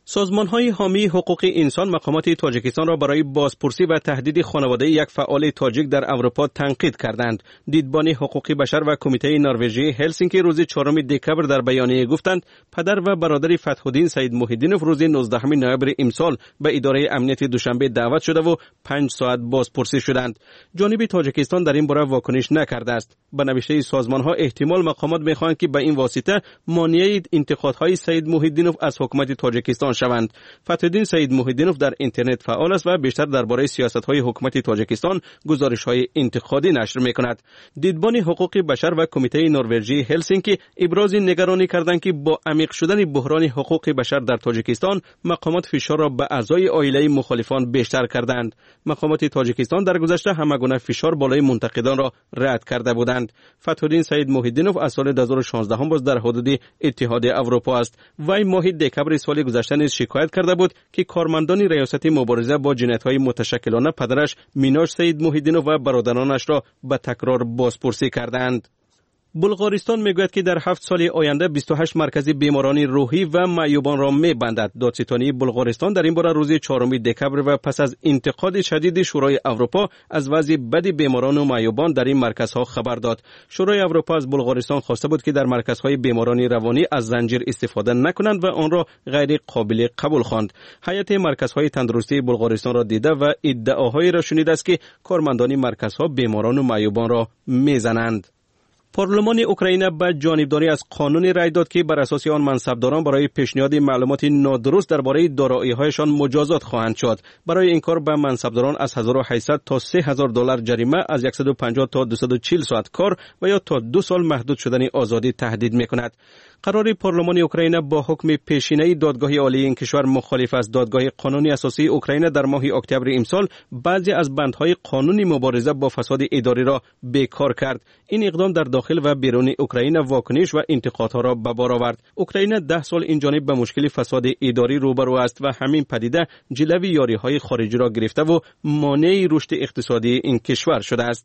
سازمان‌های حامی حقوق انسان مقامات تاجیکستان را برای بازپرسی و تهدید خانواده یک فعال تاجیک در اروپا تنقید کردند. دیدبان حقوق بشر و کمیته نروژی هلسینکی روز 4 دکبر در بیانیه گفتند پدر و برادر فتح‌الدین سید محی‌الدینوف روز 19 نوامبر امسال به اداره امنیت دوشنبه دعوت شده و 5 ساعت بازپرسی شدند. جانب تاجیکستان در این باره واکنش نکرده است. به نوشته سازمان‌ها احتمال مقامات می‌خواهند که به این واسطه مانع انتقادهای سید محی‌الدینوف از حکومت تاجیکستان شوند. فتح‌الدین سید محی‌الدینوف در اینترنت فعال است و بیشتر درباره سیاست‌های حکومت تاجیکستان گزارش‌های انتقادی نشر می‌کند. دیدبان حقوق بشر و کمیته نروژی هلسینکی ابراز نگرانی کردند که با عمیق شدن بحران حقوق بشر در تاجیکستان مقامات فشار را به اعضای عائله مخالفان بیشتر کردند. مقامات تاجیکستان در گذشته همگونه فشار بالای منتقدان را رد کرده بودند. فتح‌الدین سید محی‌الدینوف از سال 2016 باز در حدود اتحاد اروپا است. وی ماه دکبر سال گذشته نیز شکایت کرده بود که کارمندان ریاست مبارزه با جنایت‌های متشکلانه پدرش میناش سید محی‌الدینوف و برادرانش را به تکرار بازپرسی کردند. بلغارستان میگوید که در 7 سال آینده 28 مرکز بیماران روحی و معیوبان را میبندد. دادستانی بلغارستان در این باره روز 4 دکبر و پس از انتقاد شدید شورای اروپا از وضع بد بیماران و معیوبان در این مرکزها خبر داد. شورای اروپا از بلغارستان خواسته بود که در مرکزهای بیماران روانی از زنجیر استفاده نکنند و آن را غیر قابل قبول خواند. هیئت مرکزهای تندرستی بلغارستان را دیده و ادعاهایی را شنیده است که کارمندان مرکزها بیماران و معیوبان را میزنند. پارلمان اوکراین به جانبداری از قانون رای داد که بر اساس آن منصبداران برای پیشنهاد معلومات نادرست درباره دارایی‌هایشان مجازات خواهند شد. برای این کار به منصبداران از 1800 تا 3000 دلار جریمه، از 150 تا 240 ساعت کار و یا تا 2 سال محدود شدن آزادی تهدید می‌کند. قرار پارلمان اوکراین با حکم پیشینه دادگاه عالی این کشور مخالف از دادگاه قانونی اساسی اوکراین در ماه اکتبر امسال بعضی از بندهای قانونی مبارزه با فساد اداری را بیکار کرد. این اقدام در داخل و بیرون اوکراین واکنش و انتقادها را به بار آورد. اوکراین 10 سال این جانب به مشکل فساد اداری روبرو است و همین پدیده جلوی یاری‌های خارجی را گرفته و مانع رشد اقتصادی این کشور شده است.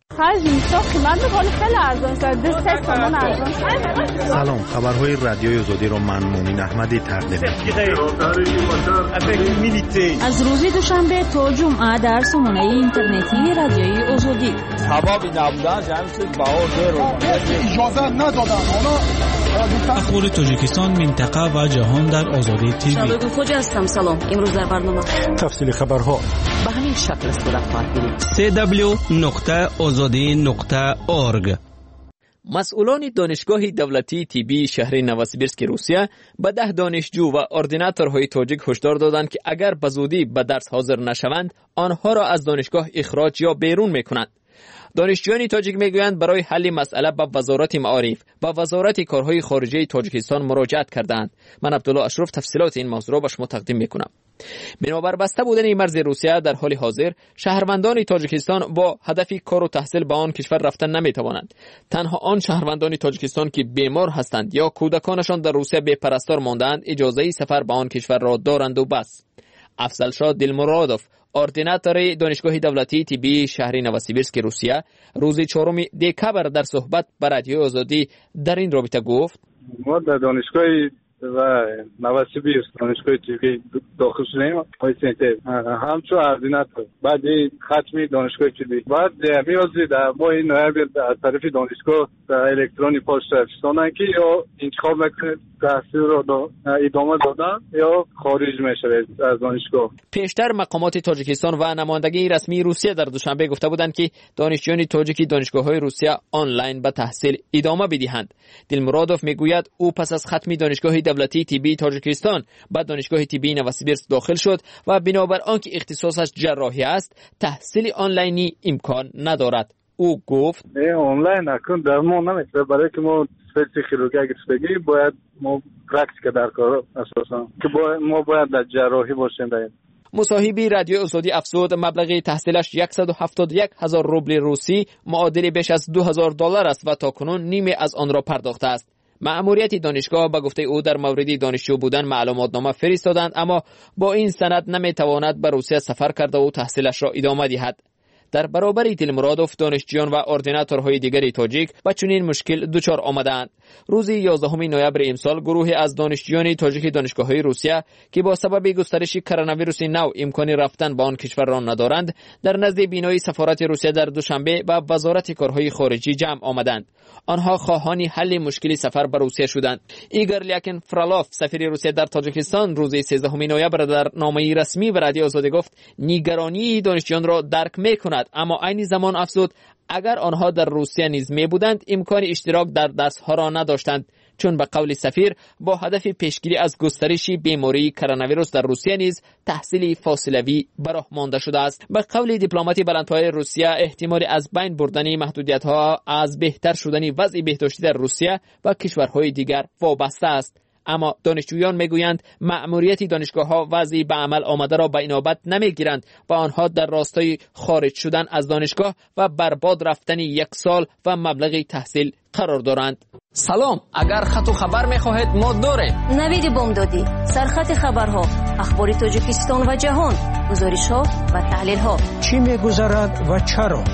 سلام، خبرهای رادیوی آزادی را من مومن احمدی تقدیم از روز دوشنبه تا جمعه در سامانه اینترنتی رادیوی آزادی. اجازه ندادن اخبار تاجیکستان، منطقه و جهان در آزادی تیوی. شباب خوش هستم. سلام. امروز در برنامه تفصیل خبرها به همین شکل صورت خواهد گرفت. www.azadi.org. مسئولان دانشگاه دولتی طبی شهر نوسیبیرسک روسیه به 10 دانشجو و اردیناتورهای تاجیک هشدار دادند که اگر به زودی به درس حاضر نشوند آنها را از دانشگاه اخراج یا بیرون میکنند. دانشجویان تاجیک میگویند برای حل مسئله به وزارت معارف و وزارت کارهای خارجه تاجیکستان مراجعت کردند. من عبدالله اشرف تفصیلات این موضوع را به شما تقدیم میکنم. بنابر بسته بودن مرز روسیه در حال حاضر شهروندان تاجیکستان با هدف کار و تحصیل به آن کشور رفتن نمیتوانند. تنها آن شهروندان تاجیکستان که بیمار هستند یا کودکانشان در روسیه بے پرستار ماندند اجازه سفر به آن کشور را دارند و بس. افضلشاه دلمرادوف، اردیناتور دانشگاه دولتی طبی شهر نوسیبیرسک روسیه، روز 4 دکبر در صحبت با رادیو آزادی در این رابطه گفت: ما در دانشگاه و نوسیبیرسک دانشگاه طبی داخل شدیم. همچون اردیناتور بعد ختمی دانشگاه طبی بعد میازی در ماه نوامبر از طرف دانشگاه الکترونی پاس رفتن که یا انتخاب میکنید تحصیل را ادامه دادن یا خارج میشوید از دانشگاه. پیشتر مقامات تاجیکستان و نمایندگی رسمی روسیه در دوشنبه گفته بودند که دانشجویان تاجیکی دانشگاه‌های روسیه آنلاین به تحصیل ادامه بدهند. دلمرادوف میگوید او پس از ختم دانشگاه دولتی طبی تاجیکستان به دانشگاه طبی نوسیبیرسک داخل شد و بنابر آنکه اختصاصش جراحی است تحصیل آنلاینی امکان ندارد. او گفت آنلاین اکن درمان نمیشه، برای که ما خیروگی اگر بگیم باید ما پرکتیک در کار اساسا که ما باید در جراحی باشیم. مصاحبی رادیو آزادی افزود مبلغ تحصیلش 171,000 روبل روسی معادل بیش از 2000 دلار است و تاکنون نیمه از آن را پرداخته است. مأموریت دانشگاه با گفته او در مورد دانشجو بودن معلوماتنامه فرستادند، اما با این سند نمیتواند به روسیه سفر کرده و تحصیلش را ادامه دهد. در برابر تیلمرادوف دانشجویان و اردیناتورهای دیگری تاجیک با چنین مشکل دچار آمدند. روز 11 نوامبر امسال گروهی از دانشجویان تاجیک دانشگاه‌های روسیه که با سبب گسترش کرونا ویروس نو امکان رفتن به آن کشور را ندارند در نزد بینای سفارت روسیه در دوشنبه با وزارت کارهای خارجی جمع آمدند. آنها خواهان حل مشکل سفر به روسیه شدند. ایگور لیاکن فرالاف سفیر روسیه در تاجیکستان روز 13 نوامبر در نامه‌ای رسمی به رادیو آزادی گفت نگرانی دانشجویان را درک می‌کند، اما عین زمان افزود اگر آنها در روسیه نیز می‌بودند امکان اشتراک در درس‌ها را نداشتند، چون به قول سفیر با هدف پیشگیری از گسترش بیماری کرونا ویروس در روسیه نیز تحصیل فاصله‌ای براه مانده شده است. به قول دیپلمات بلندپایه روسیه احتمال از بین بردن محدودیت‌ها از بهتر شدن وضع بهداشتی در روسیه و کشورهای دیگر وابسته است. اما دانشجویان میگویند مأموریت دانشگاه‌ها وضعی به عمل آمده را به اینابت نمیگیرند و آنها در راستای خارج شدن از دانشگاه و برباد رفتن 1 سال و مبلغ تحصیل قرار دارند. سلام، اگر خط و خبر می‌خواهید ما داریم. نوید بامدادی، سرخط خبرها، اخبار تاجیکستان و جهان، گزارش‌ها و تحلیل‌ها. چی می‌گذرد و چرا؟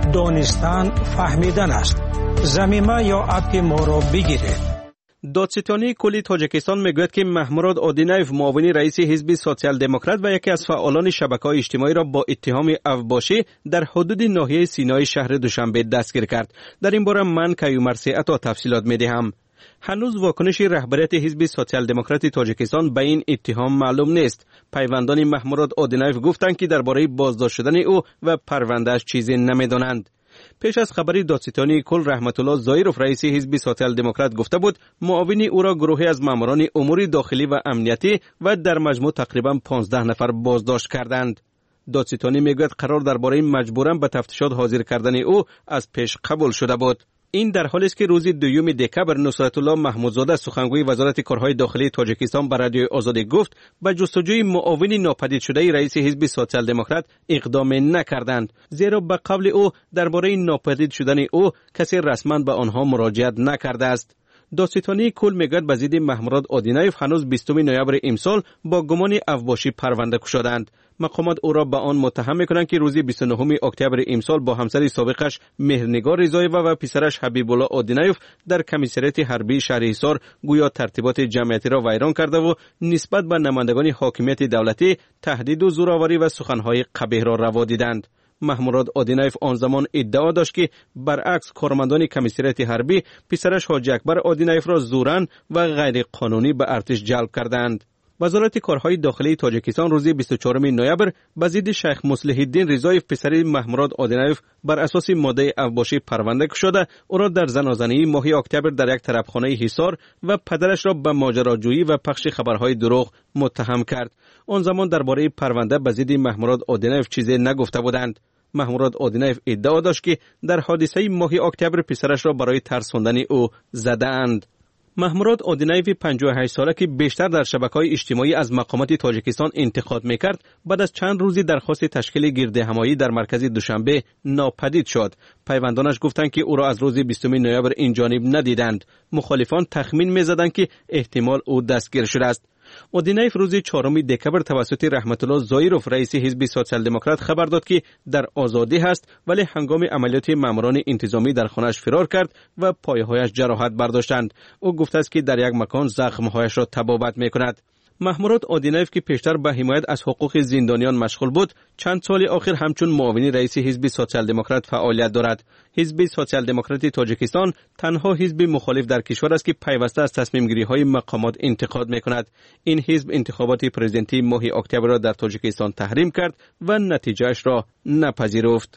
دانستن فهمیدن است. زمینه یا اپ ما را بگیرید. دادستانی کلی تاجیکستان میگوید که محمود آدینایف معاون رئیس حزب سوسیال دموکرات و یکی از فعالان شبکه‌های اجتماعی را با اتهام اوباشی در حدود ناحیه سینای شهر دوشنبه دستگیر کرد. در این باره من کیومرثی عطا تفصیلات میدهم. هنوز واکنش رهبریت حزب سوسیال دموکرات تاجیکستان به این اتهام معلوم نیست. پیوندان محمود آدینایف گفتند که درباره بازداشت شدن او و پرونده‌اش چیزی نمیدانند. پیش از خبری دادستانی کل رحمت الله زایروف رئیس حزب سوسیال دموکرات گفته بود معاون او را گروهی از ماموران امور داخلی و امنیتی و در مجموع تقریبا 15 نفر بازداشت کردند. دادستانی میگوید قرار درباره مجبوراً به تفتیشات حاضر کردن او از پیش قبول شده بود. این در حالی است که روز 2 دکبر نصرت الله محمودزاده سخنگوی وزارت کارهای داخلی تاجیکستان به رادیو آزادی گفت به جستجوی معاون ناپدید شده رئیس حزب سوسیال دموکرات اقدام نکردند، زیرا به قول او درباره ناپدید شدن او کسی رسما به آنها مراجعت نکرده است. دادستانی کل میگوید به ضد محمود آدینایف هنوز 20 نوامبر امسال با گمان اوباشی پرونده گشودند. مقامات او را به آن متهم میکنند که روز 29 اکتبر امسال با همسر سابقش مهرنگار رضاییوا و پسرش حبیب الله آدینایف در کمیسریت حربی شهر حصار گویا ترتیبات جمعیتی را ویران کرده و نسبت به نمایندگان حاکمیت دولتی تهدید و زورآوری و سخنهای قبیح را روا دیدند. محمود آدینایف آن زمان ادعا داشت که برعکس کارمندان کمیسریت حربی پسرش حاجی اکبر آدینایف را زوراً و غیر قانونی به ارتش جلب کردند. وزارت کارهای داخلی تاجیکستان روز 24 نوامبر به ضد شیخ مصلح الدین رضایف پسر محمود آدینایف بر اساس ماده اوباشی پرونده گشوده او را در زنازنی ماه اکتبر در یک طرفخانه حصار و پدرش را به ماجراجویی و پخش خبرهای دروغ متهم کرد. آن زمان درباره پرونده به ضد محمود آدینایف چیزی نگفته بودند. محمود آدینایف ادعا داشت که در حادثه ماه اکتبر پسرش را برای ترساندن او زدند. محمود آدینایف 58 ساله که بیشتر در شبکه‌های اجتماعی از مقامات تاجیکستان انتقاد می‌کرد، بعد از چند روزی درخواست تشکیل گردهمایی در مرکز دوشنبه ناپدید شد. پیوندانش گفتند که او را از روز 20 نوامبر این جانب ندیدند. مخالفان تخمین می‌زدند که احتمال او دستگیر شده است. آدینایف روز 4 دکبر توسط رحمت الله زایروف رئیس حزب سوسیال دموکرات خبر داد که در آزادی است، ولی هنگام عملیات ماموران انتظامی در خانه‌اش فرار کرد و پایه‌هایش جراحت برداشتند. او گفته است که در یک مکان زخم‌هایش را تبابت می‌کند. محمود آدینایف که پیشتر به حمایت از حقوق زندانیان مشغول بود، چند سال آخر همچون معاون رئیس حزب سوسیال دموکرات فعالیت دارد. حزب سوسیال دموکرات تاجیکستان تنها حزب مخالف در کشور است که پیوسته از تصمیم گیری های مقامات انتقاد میکند. این حزب انتخابات پرزیدنتی ماه اکتبر را در تاجیکستان تحریم کرد و نتیجهش را نپذیرفت.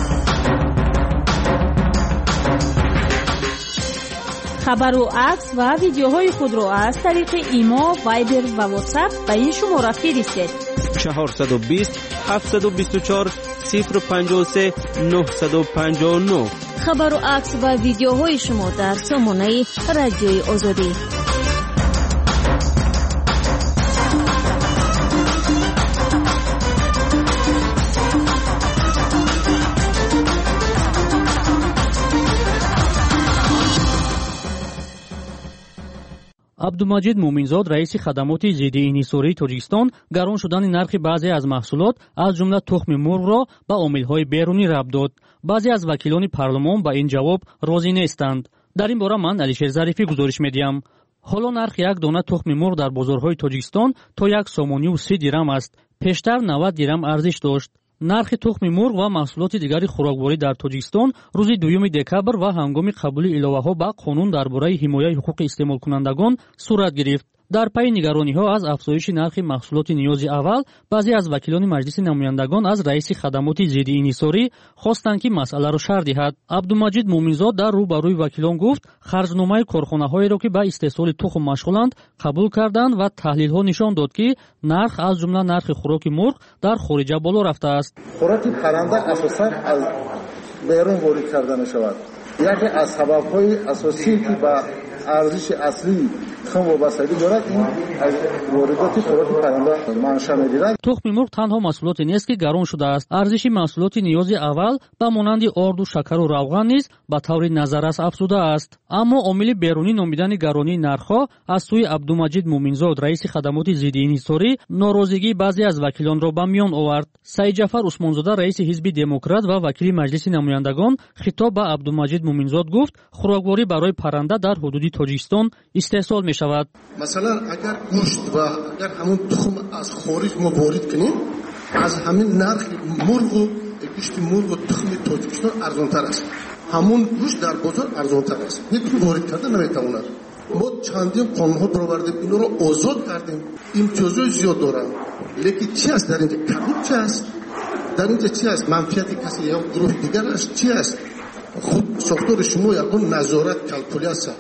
خبر و عکس و ویدیوهای خود را از طریق ایما، وایبر و واتساپ به این شماره فرستید. 420 724 053 959. خبر و عکس و ویدیوهای شما در سامانه رادیوی آزادی. абдумаҷид муъминзод раиси хадамоти зидди инҳисории тоҷикистон гарон шудани нархи баъзе аз маҳсулот аз ҷумла тухми мурғро ба омилҳои берунӣ рабт дод. баъзе аз вакилони парлумон ба ин ҷавоб розӣ нестанд. дар ин бора ман Алишер Зарифӣ гузориш медиҳам. ҳоло нархи як дона тухми мурғ дар бозорҳои тоҷикистон то 1.30 дирам аст. пештар 90 дирам арзиш дошт. нархи тухми мурғ ва маҳсулоти дигари хӯрокворӣ дар тоҷикистон рӯзи 2 декабр ва ҳангоми қабули иловаҳо ба қонун дар бораи ҳимояи ҳуқуқи истеъмолкунандагон сурат гирифт. дар пайи нигарониҳо аз афзоиши нархи маҳсулоти ниёзи аввал, баъзе аз вакилони маҷлиси намояндагон аз раиси хадамоти зидди инҳисорӣ хостанд ки масъаларо шарҳ диҳад. абдумаҷид муъминзод дар рӯ ба рӯи вакилон гуфт, харҷномаи корхонаҳоеро ки ба истеҳсоли тухм машғуланд қабул карданд ва таҳлилҳо нишон дод, ки нарх аз ҷумла нархи хӯроки мурғ дар хориҷа боло рафтааст. хӯроки парранда асосан аз берун ворид карда мешавад. яке аз сабабҳои асосие ки ба арзиши аслии тухм вобастагӣ дорад, ин аз воридоти хӯроки парранда манша мегирад. тухми мурғ танҳо маҳсулоте нест ки гарон шудааст. арзиши маҳсулоти ниёзи аввал ба монанди орду шакару равған низ ба таври назаррас афзудааст. аммо омили берунӣ номидани гаронии нархҳо аз сӯи абдумаҷид муъминзод раиси хадамоти зидди инҳисорӣ норозигии баъзе аз вакилонро ба миён овард. Саидҷафар Усмонзода раиси ҳизби демократ ва вакили маҷлиси намояндагон хитоб ба абдумаҷид муъминзод гуфт, хӯрокворӣ барои парранда дар ҳудуди тоҷикистон истеҳсол мешавад. масалан агар гӯшт ва агар ҳамон тухм аз хориҷ мо ворид кунем, аз ҳамин нархи мурғу гӯшти мурғу тухми тоҷикистон арзонтар аст. ҳамон гӯшт дар бозор арзонтар аст. ҳеҷ ворид карда наметавонад. мо чандин қонунҳо баровардем, инҳоро озод кардем, имтиёзҳои зиёд доранд. лекин чи аст дар инҷа? коррупсия аст. дар инҷа чи аст? манфиати каси ё гурӯҳи дигар аст? чи аст? худ сохтори шумо ягон назорат, калкулясия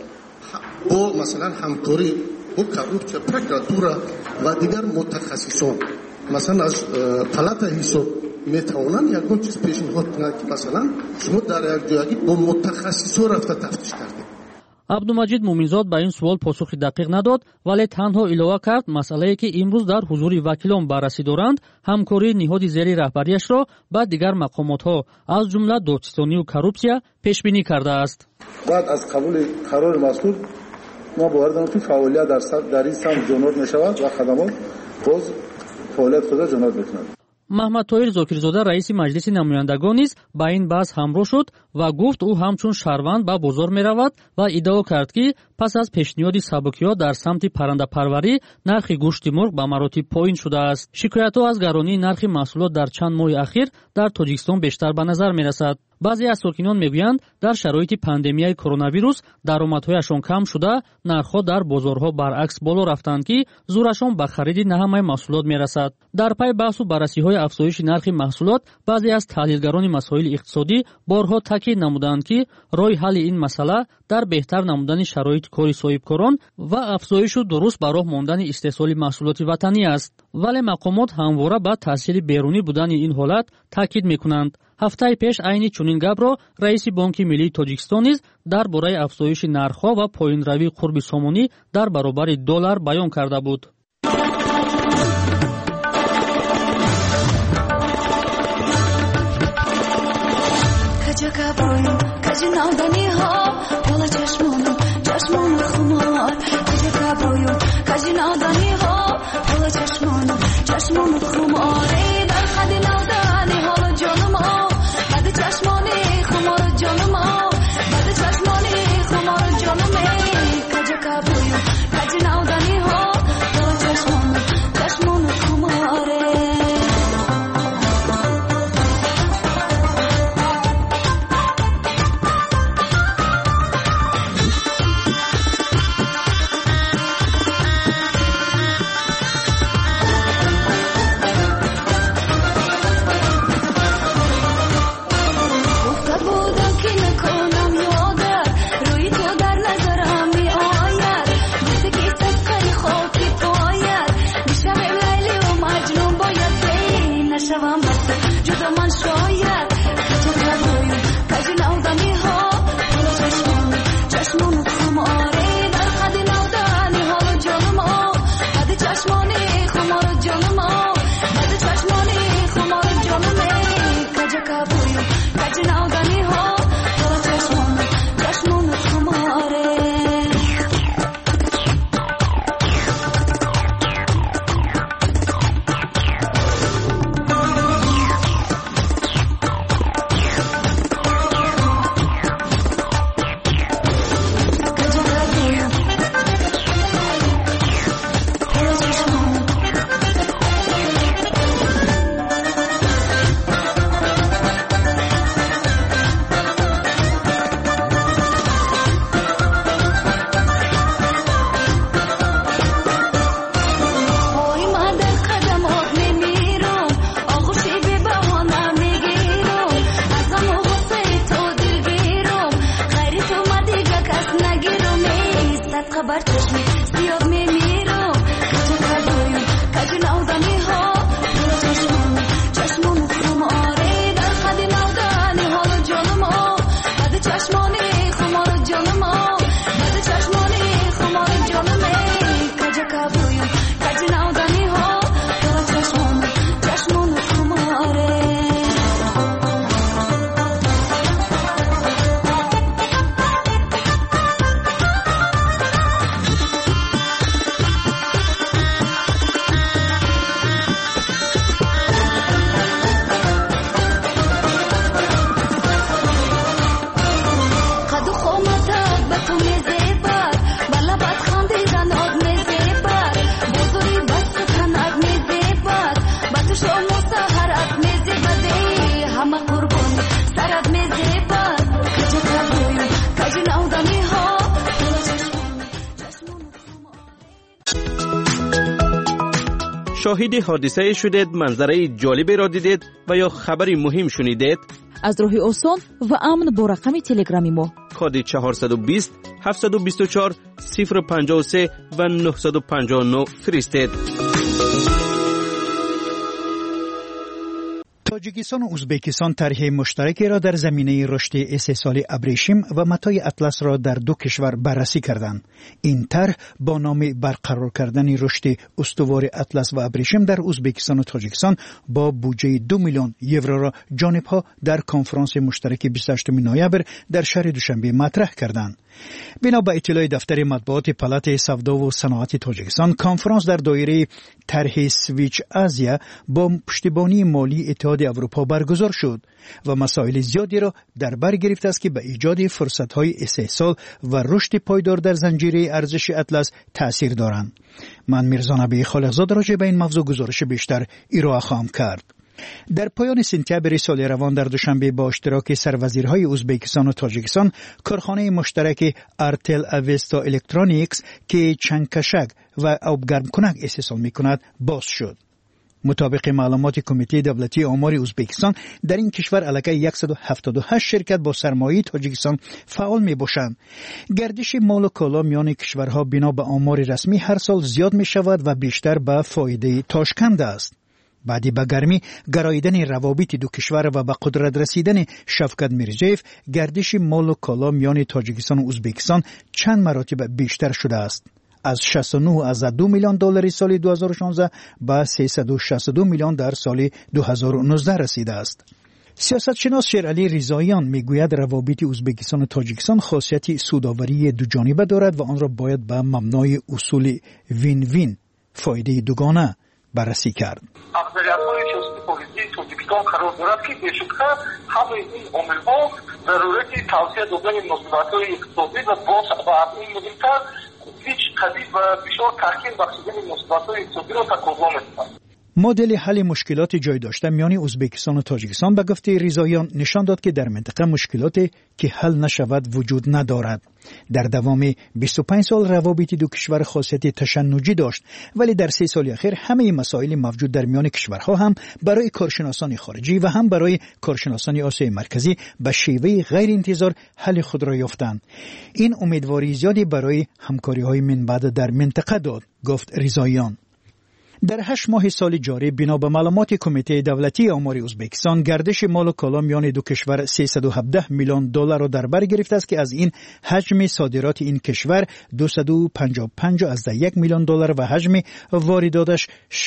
бо масалан ҳамкорӣ бо коррупсия, прокуратура ва дигар мутахассисон, масалан аз палата ҳисоб метавонанд ягон чиз пешниҳод кунанд ки масалан шумо дар як ҷоягӣ бо мутахассисон рафта тафтиш кардед. абдумаҷид муъминзод ба ин суол посухи дақиқ надод, вале танҳо илова кард, масъалае ки имрӯз дар ҳузури вакилон баррасӣ доранд, ҳамкории ниҳоди зери раҳбарияшро ба дигар мақомотҳо аз ҷумла додситонию коррупсия пешбинӣ кардааст. баъд аз қабули қарори мазкур мо бовар дорем ки фаъолият дар ин самт ҷоноб мешавад ва хадамот боз фаъолият худро ҷоноб мекунад. маҳмад тоҳир зокирзода раиси маҷлиси намояндагон низ ба ин баҳс ҳамроҳ шуд ва гуфт, ӯ ҳамчун шаҳрванд ба бозор меравад ва иддао кард, ки пас аз пешниҳоди сабукиёт дар самти паррандапарварӣ нархи гӯшти мурғ ба маротиб поин шудааст. шикоятҳо аз гаронии нархи маҳсулот дар чанд моҳи ахир дар тоҷикистон бештар ба назар мерасад. баъзе аз сокинон мегӯянд, дар шароити пандемияи коронавирус даромадҳояшон кам шуда, нархҳо дар бозорҳо баръакс боло рафтанд, ки зӯрашон ба хариди на ҳамаи маҳсулот мерасад. дар пай баҳсу баррасиҳои афзоиши нархи маҳсулот, баъзе аз таҳлилгарони масоили иқтисодӣ борҳо таъкид намуданд, ки роҳи ҳалли ин масъала дар беҳтар намудани шароити кори соҳибкорон ва афзоишу дуруст ба роҳ мондани истеҳсоли маҳсулоти ватанӣ аст. вале мақомот ҳамвора ба таъсири берунӣ будани ин ҳолат таъкид мекунанд. ҳафтаи пеш айни чунин гапро раиси Бонки Миллии Тоҷикистон низ дар бораи афзоиши нархҳо ва поинравии қурби сомонӣ дар баробари доллар баён карда буд. بر چشمی زیاد میمیرم کجا کردویم کجا نودمی ها چشمون خماره در خد نودنی حال جانم ها بد چشمانی خمار جانم ها بد چشمانی خمار جانم کجا کردویم کجا نودمی ها چشمون خماره شاهد حادثه شدید، منظره جالبی را دیدید و یا خبری مهم شنیدید؟ از راه آسان و امن با رقم تلگرامی ما کد 420 724 053 و 959 فرستید. تاجیکستان و ازبکستان طرح مشترکی را در زمینه رشد استحصال ابریشم و متاع اطلس را در دو کشور بررسی کردند. این طرح با نام برقرار کردن رشد استوار اطلس و ابریشم در ازبکستان و تاجیکستان با بودجه 2 میلیون یورو را جانب‌ها در کنفرانس مشترک 28 نوامبر در شهر دوشنبه مطرح کردند. بنا به اطلاع دفتر مطبوعات پالات سودا و صنعت تاجیکستان، کنفرانس در دایره طرح سویچ آسیا با پشتیبانی مالی اتحاد اروپا برگزار شد و مسائل زیادی را در بر گرفته است که به ایجاد فرصت‌های استحصال و رشد پایدار در زنجیره ارزش اطلس تأثیر دارند. من میرزا نبی خالقزاد راجع به این موضوع گزارش بیشتر ارائه خواهم کرد. در پایان سپتامبر سال روان در دوشنبه با اشتراک سروزیرهای ازبکستان و تاجیکستان، کارخانه مشترک ارتل اوستا الکترونیکس که چنگکشک و آبگرم کنک استحصال می‌کند باز شد. مطابق معلومات کمیته دولتی آمار ازبکستان، در این کشور علاقه 178 شرکت با سرمایه تاجیکستان فعال می باشند. گردش مال و کالا میان کشورها بنا به آمار رسمی هر سال زیاد می شود و بیشتر به فایده تاشکنده است. بعدی به گرمی گراییدن روابط دو کشور و به قدرت رسیدن شفقت میرزیف، گردش مال و کالا میان تاجیکستان و ازبکستان چند مراتب بیشتر شده است. از 69.2 میلیون دلار سال 2016 به 362 میلیون در سال 2019 رسیده است. سیاستشناس شیرعلی رضاییان میگوید روابط ازبکستان و تاجیکستان خاصیت سودآوری دو جانبه دارد و آن را باید به مبنای اصول وین وین، فایده دوگانه بررسی کرد. اقلیت‌های سیاسی پلیسی تاجیکستان قرار دارد که بیشتر همه این عامل‌ها ضرورت توسعه دادن مناسبت‌های اقتصادی و باز و این مهمتر هیچ قدید و بسیار تحکیم بخشیدن مناسبت‌های اقتصادی را تقاضا می‌کند. مدل حل مشکلات جای داشته میان ازبکستان و تاجیکستان به گفته رضاییان نشان داد که در منطقه مشکلاتی که حل نشود وجود ندارد. در دوام 25 سال روابط دو کشور خاصیت تشنجی داشت، ولی در 3 سال اخیر همه مسائل موجود در میان کشورها هم برای کارشناسان خارجی و هم برای کارشناسان آسیای مرکزی به شیوه غیر انتظار حل خود را یافتند. این امیدواری زیادی برای همکاری‌های من بعد در منطقه داد، گفت رضاییان. در 8 ماه سال جاری بنا به معلومات کمیته دولتی آمار ازبکستان، گردش مال و کالا میان دو کشور 317 میلیون دلار را در بر گرفته است که از این حجم صادرات این کشور 255.1 میلیون دلار و حجم وارداتش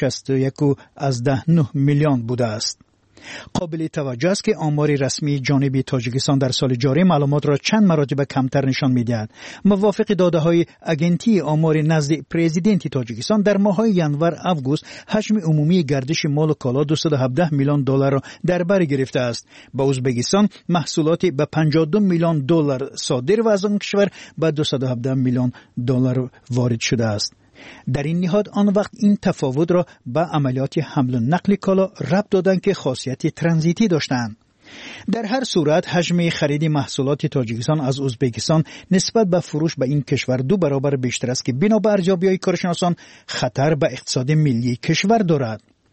61.9 میلیون بوده است. قابل توجه است که آمار رسمی جانب تاجیکستان در سال جاری معلومات را چند مراتب کمتر نشان می‌دهد. موافق داده‌های اگنتی آمار نزد پرزیدنت تاجیکستان، در ماه‌های ژانویه آگوست حجم عمومی گردش مال و کالا 217 میلیون دلار را در بر گرفته است. با ازبکستان محصولات به 52 میلیون دلار صادر و از آن کشور به 217 میلیون دلار وارد شده است. در این نهاد آن وقت این تفاوت را به عملیات حمل و نقل کالا ربط دادند که خاصیت ترانزیتی داشتند. در هر صورت حجم خرید محصولات تاجیکستان از ازبکستان نسبت به فروش به این کشور 2 برابر بیشتر است که بنا به ارزیابی‌های کارشناسان خطر به اقتصاد ملی کشور دارد.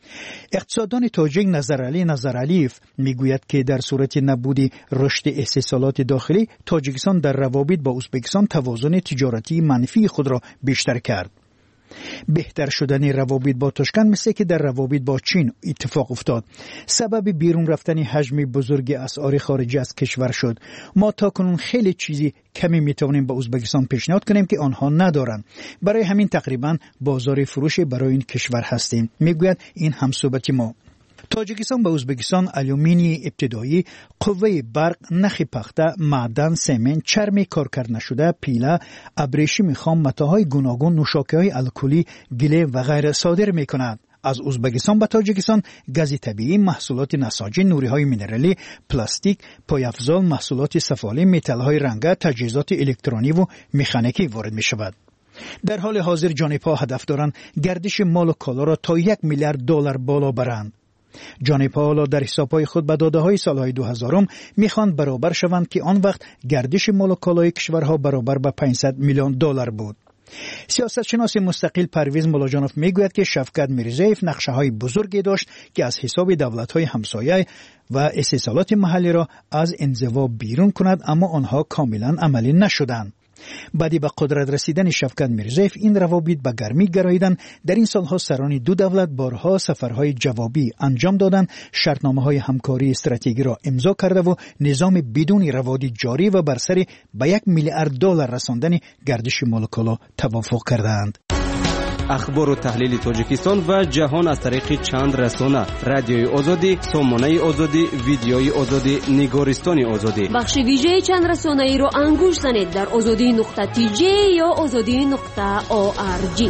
اقتصاددان تاجیک نظرعلیف میگوید که در صورت نبود رشد استحصالات داخلی، تاجیکستان در روابط با ازبکستان توازن تجارتی منفی خود را بیشتر کرد. بهتر شدن روابط با تاشکند مثل که در روابط با چین اتفاق افتاد. سبب بیرون رفتن حجم بزرگ اسعار خارجی از کشور شد. ما تاکنون خیلی چیزی کمی میتوانیم به ازبکستان پیشنهاد کنیم که آنها ندارند. برای همین تقریبا بازار فروش برای این کشور هستیم. میگوید این همصحبت ما. تاجیکستان به ازبکستان آلومینی ابتدایی، قوه برق، نخ پخته، معدن، سمنت، چرم کارکرد نشده، پیله، ابریشم خام، متاهای گوناگون، نوشاکه‌های الکلی، گله و غیره صادر می‌کند. از ازبکستان به تاجیکستان گاز طبیعی، محصولات نساجی، نوری‌های مینرالی، پلاستیک، پایافزال، محصولات سفالی، متال‌های رنگه، تجهیزات الکترونی و مکانیکی وارد می‌شود. در حال حاضر جانب‌ها هدف دارند گردش مال و کالا را تا $1 میلیارد بالا برند. جانب‌ها حالا در حساب‌های خود به داده‌های سال‌های 2000 می‌خواند برابر شوند که آن وقت گردش مال و کالای کشورها برابر به $500 میلیون بود. سیاستشناس مستقل پرویز ملاجانوف میگوید که شفقت میرزایف نقشه‌های بزرگی داشت که از حساب دولت‌های همسایه و استحصالات محلی را از انزوا بیرون کند، اما آنها کاملا عملی نشدند. بعدی به قدرت رسیدن شفقت میرزایف این روابط به گرمی گراییدند. در این سالها سران دو دولت بارها سفرهای جوابی انجام دادند، شرطنامه‌های همکاری استراتژیکی را امضا کرده و نظام بدون روادی جاری و بر سر به $1 میلیارد رساندن گردش مال و کالا توافق کردند. اخبار و تحلیل تاجیکستان و جهان از طریق چند رسانه: رادیوی آزادی، سامانه آزادی، ویدیوی آزادی، نگارستان آزادی. بخش ویژه چند رسانه‌ای رو انگوش زنید در azadi.tj یا azadi.org.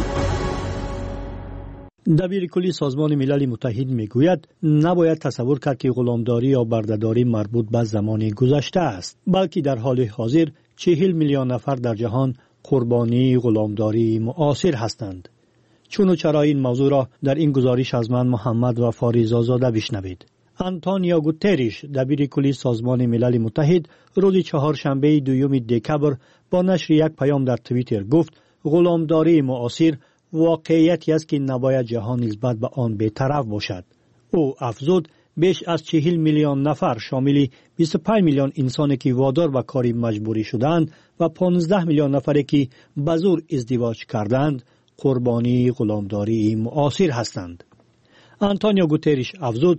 دبیر کلی سازمان ملل متحد میگوید نباید تصور کرد که غلامداری یا بردهداری مربوط به زمان گذشته است، بلکه در حال حاضر 40 میلیون نفر در جهان قربانی غلامداری معاصر هستند. چون و چرا این موضوع را در این گزارش از من محمد و فاریزآزاده بشنوید. آنتونیو گوتریش دبیر کلی سازمان ملل متحد روز چهارشنبه 2 دکبر با نشر یک پیام در توییتر گفت غلامداری معاصر واقعیتی است که نباید جهان نسبت به آن بی‌طرف باشد. او افزود بیش از 40 میلیون نفر شامل 25 میلیون انسانی که وادار به کاری مجبوری شدند و 15 میلیون نفری که به زور ازدواج کردند قربانی غلامداری معاصر هستند. آنتونیو گوتریش افزود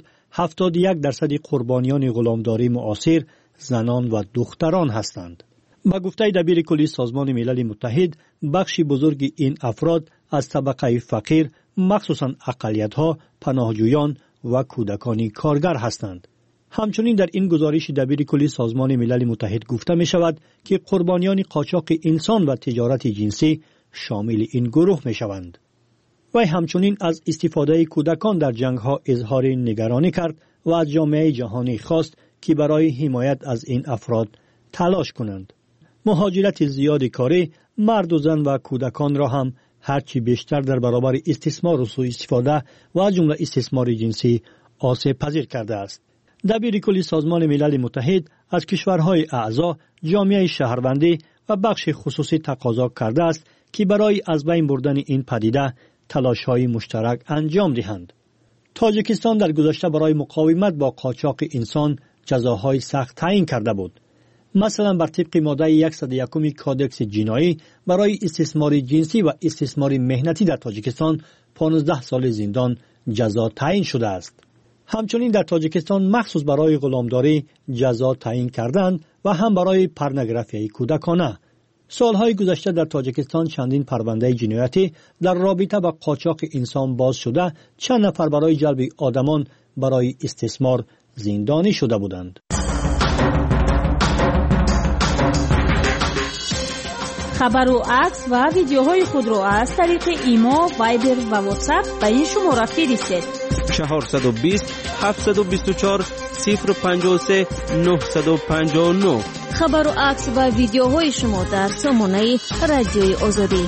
71% قربانیان غلامداری معاصر زنان و دختران هستند. با گفته دبیر کلی سازمان ملل متحد بخشی بزرگ این افراد از طبقه فقیر، مخصوصاً اقلیت‌ها، پناهجویان و کودکان کارگر هستند. همچنین در این گزارش دبیر کلی سازمان ملل متحد گفته می شود که قربانیان قاچاق انسان و تجارت جنسی شامل این گروه می شوند. و همچنین از استفاده کودکان در جنگ ها اظهار نگرانی کرد و از جامعه جهانی خواست که برای حمایت از این افراد تلاش کنند. مهاجرت زیاد کاری مرد و زن و کودکان را هم هرچی بیشتر در برابر استثمار و سوء استفاده و از جمله استثمار جنسی آسیب پذیر کرده است. دبیر کلی سازمان ملل متحد از کشورهای اعضا، جامعه شهروندی و بخش خصوصی تقاضا کرده است که برای از بین بردن این پدیده تلاش‌های مشترک انجام دهند. تاجیکستان در گذشته برای مقاومت با قاچاق انسان جزاهای سخت تعیین کرده بود. مثلا بر طبق ماده 101 کادکس جنایی برای استثمار جنسی و استثمار مهنتی در تاجیکستان 15 سال زندان جزا تعیین شده است. همچنین در تاجیکستان مخصوص برای غلامداری جزا تعیین کردند و هم برای پورنوگرافی کودکانه. سالهای گذشته در تاجیکستان چندین پرونده جنایتی در رابطه با قاچاق انسان باز شده، چند نفر برای جلب آدمان برای استثمار زندانی شده بودند. خبر و عکس و ویدیوهای خود را از طریق ایما، وایبر و واتساپ به این شماره فرستید: 420 724 053 959. خبر و عکس و ویدیوهای شما در سامانه رادیوی آزادی.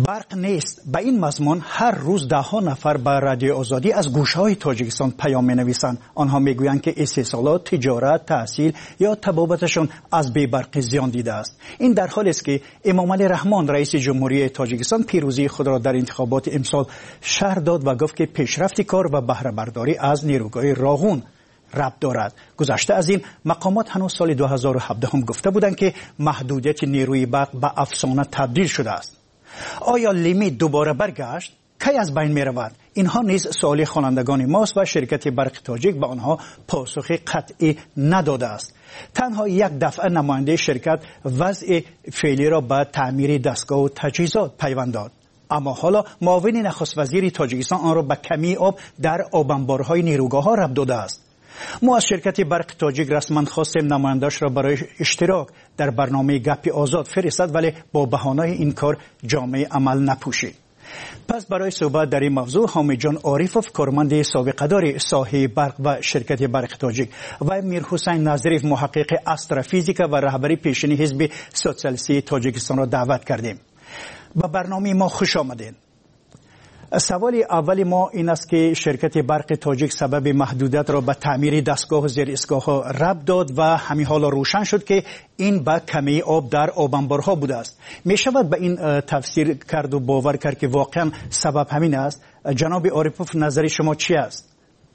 برق نیست. به این مضمون هر روز ده ها نفر به رادیو آزادی از گوشه‌های تاجیکستان پیام می‌نویسند. آنها میگویند که استحصالات، تجارت، تحصیل یا تبابتشون از بی‌برقی زیان دیده است. این در حالی است که امامعلی رحمان رئیس جمهوری تاجیکستان پیروزی خود را در انتخابات امسال شرح داد و گفت که پیشرفت کار و بهره برداری از نیروگاه راغون ربط دارد. گذشته از این مقامات هنوز سال 2017 هم گفته بودند که محدودیت نیروی برق به افسانه تبدیل شده است. آیا لیمیت دوباره برگشت؟ کی از بین می رود؟ اینها نیز سوال خوانندگان ماست و شرکت برق تاجیک به آنها پاسخ قطعی نداده است. تنها یک دفعه نماینده شرکت وضع فعلی را به تعمیر دستگاه و تجهیزات پیوند داد. اما حالا معاون نخست وزیر تاجیکستان آن را به کمی آب در آبانبارهای نیروگاه ها ربط داده است. ما از شرکت برق تاجیک رسما خواستیم نماینده‌اش را برای اشتراک در برنامه گپ آزاد فرستاد، ولی با بهانه این کار جامعه عمل نپوشید. پس برای صحبت در این موضوع حامد جان عارفوف، کارمند سابقه‌دار ساحه برق و شرکت برق تاجیک، و میرحسین نظریف، محقق استرافیزیک و رهبری پیشین حزب سوسیالیستی تاجیکستان را دعوت کردیم. به برنامه ما خوش آمدین. سوال اول ما این است که شرکت برق تاجیک سبب محدودیت را به تعمیر دستگاه و زیر اسکاه ها ربط داد و همین حالا روشن شد که این به کمی آب در آبانبارها بوده است. می شود به این تفسیر کرد و باور کرد که واقعا سبب همین است؟ جناب عارفوف، نظر شما چی است؟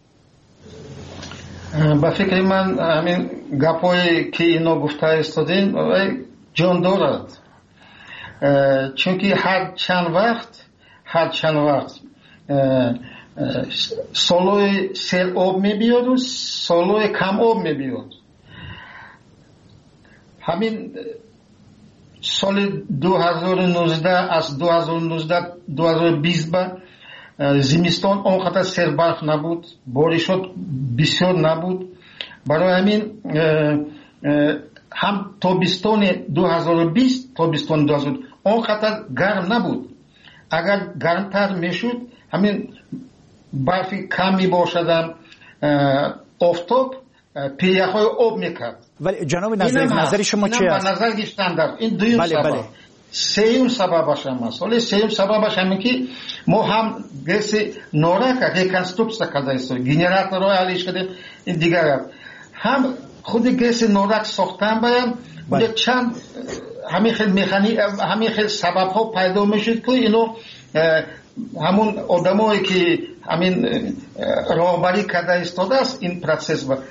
با فکر من همین گپایی که اینا گفته استادین جان دارد، چون که هر چند وقت سالوی سیل آب میبیاد و سالوی کم آب میبیاد. همین سال 2019 از 2020 به زمستان آنقدر سیل برف نبود، بارشات بسیار نبود. برای همین هم تابستان 2020 تابستان 2020 آنقدر گرم نبود. اگر گرمتر میشد همین برفی کم میباشد، آفتاب پیه‌های آب میکرد. ولی جناب نظر شما چی است؟ نظر گشتن در این دویم سبب. سوم سببش هم است. ولی سوم سببش همین که ما هم گس نورک ریکنستروکسیا کرده است، گنراتور علیش کرده. این دیگر هم خود گس نورک ساختن باید ولی چند همین خیلی سبب ها پیدا میشد که اینو همون آدمایی که همین راهبری کرده استاده است این پروسس با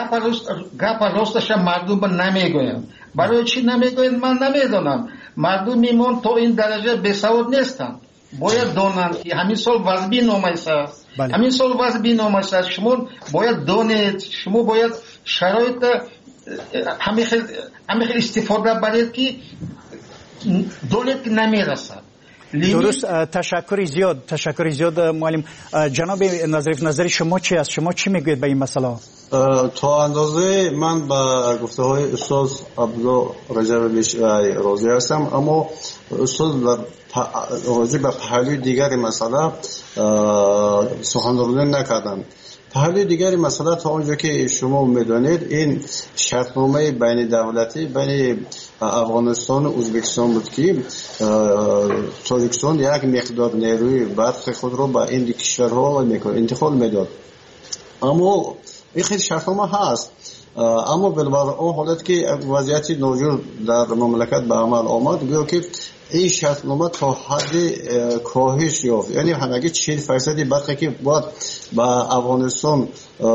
گپ راستش مردم نمیگویند. برای چی نمیگویند من نمیدونم. مردم میمون تا این درجه بسواد نیستن. باید دانند که همین سال وضعی نامایست است. همین سال وضعی نامایست است. شما باید دانید، شما باید شرایط همین خیلی استفاده برید که دولت که نمیرسد. درست. تشکر زیاد معلم. جناب نظریف، نظر شما چی است؟ شما چی میگوید به این مسئله؟ تا اندازه من با گفته های استاد عبدالله رجب راضی هستم، اما استاد راضی به پهلوی دیگر مسئله سخنرانی نکردند. پهلوی دیگر مسئله تا اونجا که شما میدانید این شرطنامه بین دولتی بین افغانستان و ازبکستان بود که تاجیکستان یک مقدار نیروی برق خود را به این کشورها انتقال میداد. اما این خیلی شرطنامه هست، اما بالبر اون حالت که وضعیت ناجور در مملکت به عمل آمد گویا که این شرطنامه تا حد کاهش یافت. یعنی همگی 40% برقی که باید به افغانستان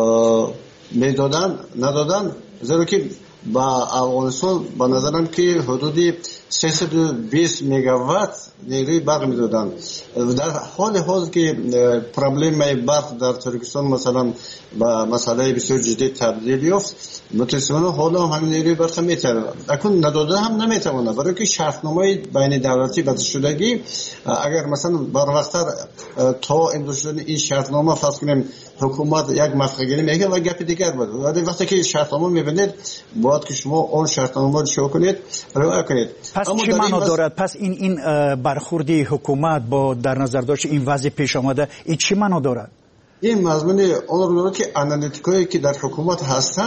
میدادن ندادن، زیرا که با افغانستان به نظرم که حدود 320 مگاوات نیروی برق میدادن. در حال که پرابلم برق در ترکستان مثلا با مسئله بسیار جدی تبدیل یافت، متاسفانه حالا هم نیروی برق میتونه اکنون نداده هم نمیتونه، برای که شرطنامه بین دولتی بسته شدگی اگر مثلا بر وقتر تا امضا شدن این شرطنامه فرض کنیم حکومت یک مسئله گیری میگه و گپ دیگر بود، ولی وقتی که شرطنامه میبینید باید که شما اون شرطنامه رو شو کنید، رعایت کنید. پس چی معنا دارد؟ پس این برخوردی حکومت با در نظر داشت این وضع پیش آمده این چی معنا دارد؟ این مضمون اون رو که آنالیتیکایی که در حکومت هستن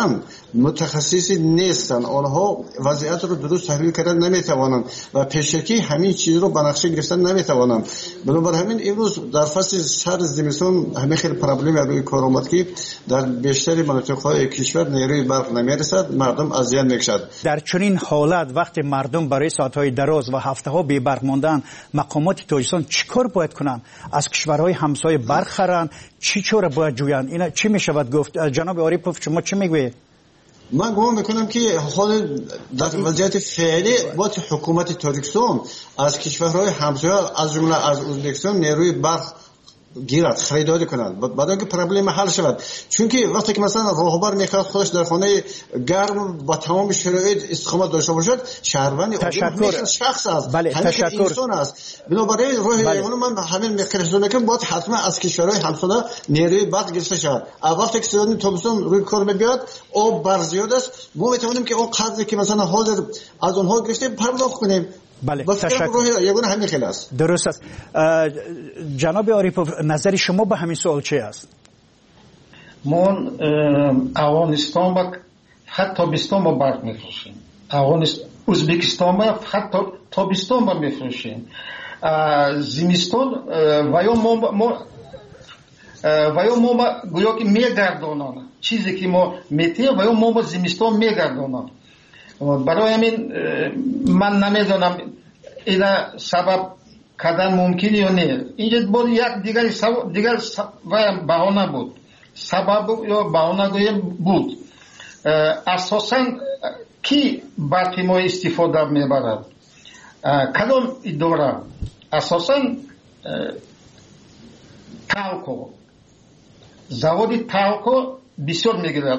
متخصصی نیستن، آنها وضعیت رو درست تحلیل کردن نمیتوانند و پیشکی همین چیز رو به نقشه گرفتن نمیتوانند. بنابراین همین امروز در فصل سر زمستون همین خیلی پرابلم روی کار آمد که در بیشتر مناطق‌های کشور نیروی برق نمیرسد، مردم اذیت می‌شد. در چنین حالت وقتی مردم برای ساعت‌های دراز و هفته‌ها بی برق ماندن، مقامات تاجیکستان چیکار باید کنن؟ از کشورهای همسایه برق خرن؟ چی چاره باید جویان؟ اینا چی میشود گفت؟ جناب عاریپوف شما چی میگویید؟ من گمان میکنم که حال در وضعیت فعلی باید حکومت تاجیکستان از کشورهای همسایه از جمله از ازبکستان نیروی برق گیرد، خریداری کنند، بعد اینکه پرابلم حل شود. چون که وقتی که مثلا راهبر میخواد خودش در خانه گرم با تمام شرایط استقامت داشته باشد، شهروند تشکر شخص است، بله تشکر انسان است. بنابراین من همین میخوام که باید حتما از کشورهای همسایه نیروی برق گرفته شود. وقتی که سیزن تابستان روی کار میاد آب بر زیاد است، ما میتونیم که اون قدری که مثلا حاضر از اونها گرفته پرداخت کنیم. بله تشکر. یگانه همین خیلی است. درست است. جناب عاریپوف نظر شما به همین سوال چه است؟ ما افغانستان با حتی تابستان با برق میفروشیم. ازبکستان با حتی تابستان با میفروشیم. زمستان و یا ما گویا که میگردانند چیزی که ما میتیم و یا ما زمستان میگردانند. برای همین من نمیدونم اینا سبب کردن ممکن یا نه. اینجا بود یک دیگر بهانه بود، سبب یا بهانه گویم بود. اساساً کی برق ما استفاده میبرد؟ کدام اداره؟ اساساً تالکو، заводи تالکو بسیار میگیرد.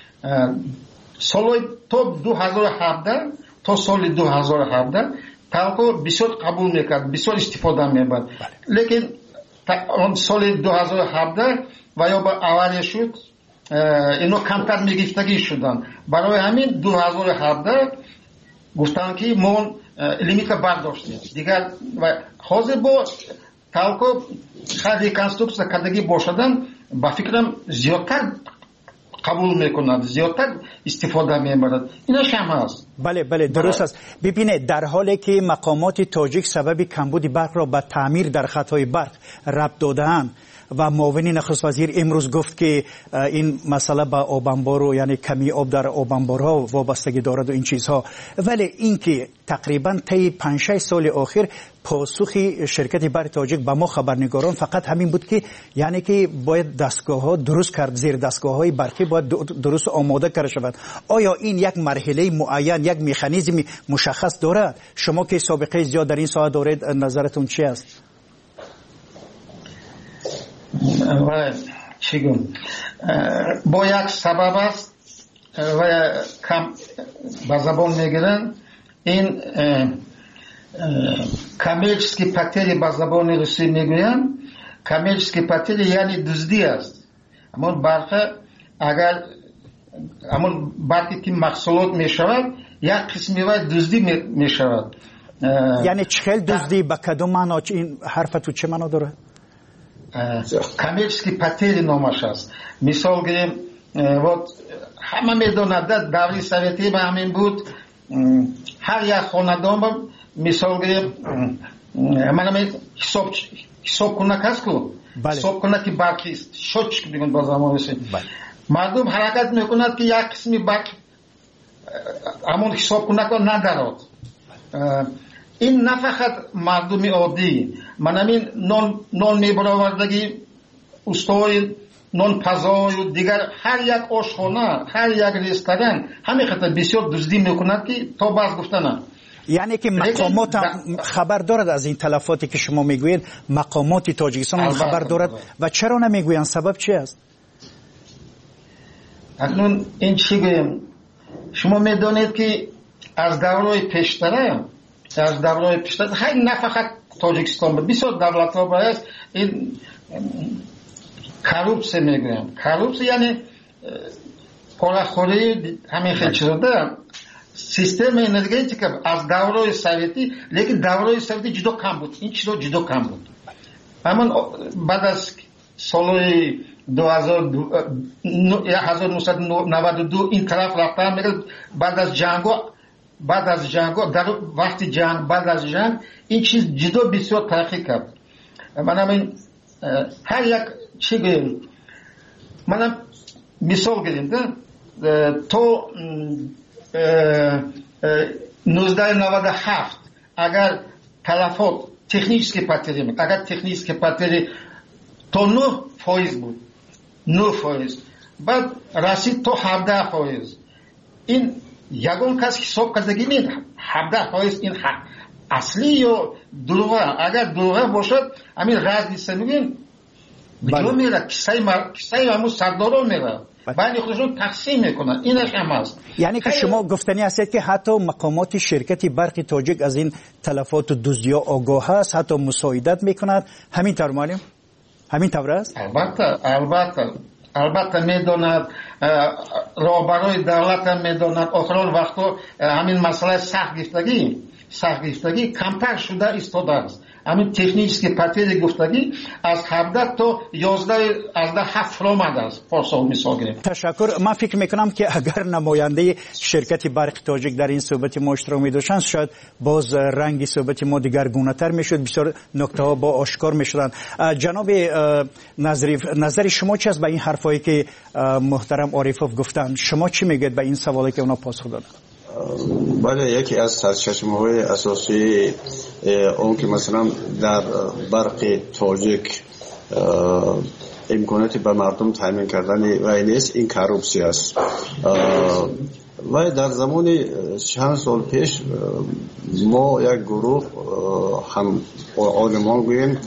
سال تا 2017 تا سال 2017 تالکو بسیار قبول میکرد، بسیار استفاده میبرد. لیکن سال 2017 و یا با آوری شد اینو کمتر میگفتگی شدن. برای همین 2017 گفتن که ما لیمیت برداشتیم دیگر و حاضر با تالکو خیلی کنسترکسیون کردگی باشدن با فکرم زیادتر قبول میکنند، زیادتر استفاده میبرند. اینا شما است. بله درست است. ببینید در حالی که مقامات تاجیک سبب کمبود برق را به تعمیر در خطهای برق ربط داده‌اند و معاون نخست وزیر امروز گفت که این مسئله با آبانبار یعنی کمی آب در آبانبارها وابستگی دارد و این چیزها، ولی اینکه تقریبا طی 5-6 سال اخیر پاسخی شرکت برق تاجیک به ما خبرنگاران فقط همین بود که یعنی که باید دستگاه‌ها درست کرد، زیر دستگاه‌های برقی باید درست آماده کرده شود. آیا این یک مرحله معین، یک مکانیزم مشخص دارد؟ شما که سابقه زیاد در این ساحه دارید نظرتون چی است؟ چگونه با یک سبب است و کم به زبان میگیرن این کامرچسکی پاتری به زبان روسی میگویند. کامرچسکی پاتری یعنی دزدی است. اما برق اگر اما برقی که محصولات میشود یک قسمی و دزدی میشود. یعنی چخیل دزدی به کدوم معنا؟ این حرف تو چه معنا داره؟ کامرچسکی پاتری نامش است. مثال گیریم همه میدونند دوری سویتی به همین بود. هر یک خاندان مثال گیریم من حساب کنه کس کو حساب کنه که برقی است شوچ بگن با زمان رسید. مردم حرکت میکند که یک قسمی برق همون حساب کنه که ندارد. این نه فقط مردم عادی، من همین نان میبراوردگی استوای نان پزای و دیگر هر یک آشخانه، هر یک رستوران همین خطر بسیار دزدی میکند که تا باز گفتنه. یعنی که مقامات خبر دارد از این تلفاتی که شما میگویید؟ مقامات تاجیکستان خبر دارد و چرا نمیگویند؟ سبب چی است؟ اکنون این چی گویم؟ شما میدانید که از دورهای پیشتره خیلی نه فقط تاجیکستان بود، بسیار دولت ها باید این کروپسی میگویم. کروپسی یعنی پاراخوری همین خیلی چیز دارم. سیستم انرژیتیک از دورهای سویتی، لیکن دورهای سویتی جدا کم بود، این چیزا جدا کم بود. اما بعد از سال 1992 این طرف رفتن میگه بعد از جنگ در وقت جنگ بعد از جنگ این چیز جدا بسیار ترقی کرد. منم هر یک چی گویم، منم مثال گیریم تو 1997 اگر تلفات تکنیکی پاتری اگر تکنیکی پاتری تو 9% بود 9%، بعد رسید تو 17%. این یگان کس حساب کردگی نیست 17% این اصلی یا دروغه. اگر دروغه باشد همین راز نیست میگیم بیرون میره کسای همون سردارا میره بعد خودشون تقسیم میکنن. اینش هم هست. یعنی که شما گفتنی هستید که حتی مقامات شرکت برق تاجیک از این تلفات و دزدی‌ها آگاه هست، حتی مساعدت میکند. همین طور معلم؟ همین طور است؟ البته میداند، راهبرای دولت هم میداند. آخران وقتا همین مسئله سخت گفتگی کمتر شده ایستاده است. همین تکنیکی که پاتری گفتگی از 17 تا 11 از 7 آمده است. پارسال مثال گرفت. تشکر. من فکر میکنم که اگر نماینده شرکت برق تاجیک در این صحبت ما اشتراک می‌داشتند شاید باز رنگ صحبت ما دیگرگونه‌تر میشد، بسیار نکته ها با آشکار میشدند. جناب نظریف، نظر شما چی است به این حرفایی که محترم عارفوف گفتند؟ شما چی میگید به این سوالی که اونا پاسخ دادن؟ بله، یکی از سرچشمه‌های اساسی اون که مثلا در برق تاجیک امکاناتی به مردم تامین کردن وای نیست، این کروپسی است. و در زمان چند سال پیش ما یک گروه هم آلمان گوییم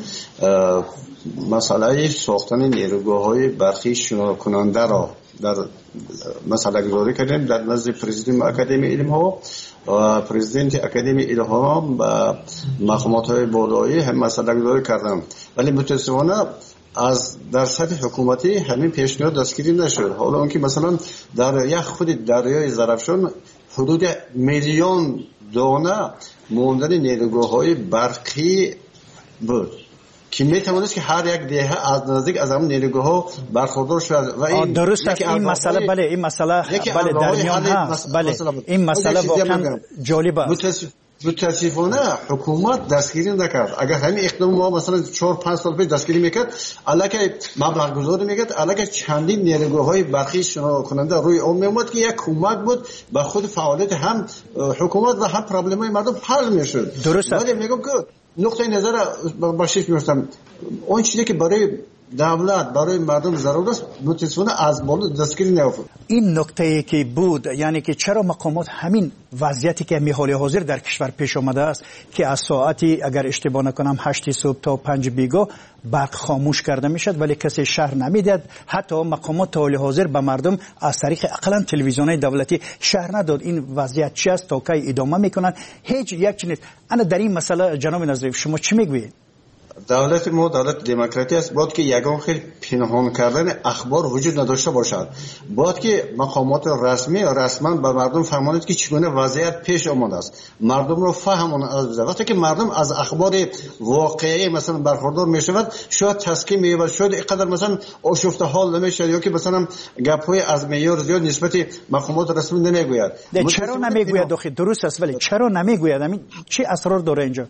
مسئله ساختن نیروگاه‌های برقی شنا کننده را در مسئله گذاری کردیم در نزد پرزیدنت اکادمی علم ها و پرزیدنت اکادمی علم ها و مقامات های بالایی هم مسئله گذاری کردم، ولی متاسفانه از در سطح حکومتی همین پیشنهاد دستگیری نشد. حالا اون که مثلا در یک خود دریای زرافشان حدود 1 میلیون دانه ماندن نیروگاه‌های برقی بود که میتوانست که هر یک دهه از نزدیک از همون نیروگاه‌ها برخوردار شود. و این درست است. این مسئله بله این مسئله بله در میان هست. بله این مسئله واقعا جالب است. متاسفانه حکومت دستگیری نکرد. اگر همین اقدام ما مثلا 4-5 سال پیش دستگیری میکرد، الکی مبلغ گذاری میکرد، الکی چندین نیروگاه‌های برقی شنا کننده روی اون میومد که یک کمک بود به خود فعالیت هم حکومت و هم پرابلم‌های مردم حل میشد. درست است. ولی میگم که نقطه نظر باشید میگفتم اون چیزی که برای دولت برای مردم ضرورت است متاسفانه از بالا دستگیری نیافت. این نکته که بود، یعنی که چرا مقامات همین وضعیتی که می حال حاضر در کشور پیش آمده است که از ساعتی اگر اشتباه نکنم 8 صبح تا 5 بیگاه برق خاموش کرده میشد ولی کسی شهر نمیداد. حتی مقامات تا حال حاضر به مردم از طریق اقلا تلویزیون‌های دولتی شهر نداد. این وضعیت چی است تا کی ادامه میکنن؟ هیچ یک چیز نیست. انا در این مسئله جناب نظریف شما چی میگویید؟ دولت ما دولت دموکراتی است، باید که یگان خیلی پنهان کردن اخبار وجود نداشته باشد. باید که مقامات رسما به مردم فهماند که چگونه وضعیت پیش آمده است، مردم رو فهماند. وقتی که مردم از اخبار واقعی مثلا برخوردار میشود شاید تسکین می‌یابد، شاید اینقدر مثلا آشفته حال نمیشود یا که مثلا گپ‌های از معیار زیاد نسبت مقامات رسمی نمیگوید. چرا نمیگوید؟ درست است ولی چرا نمیگوید؟ همین چه اسرار داره اینجا؟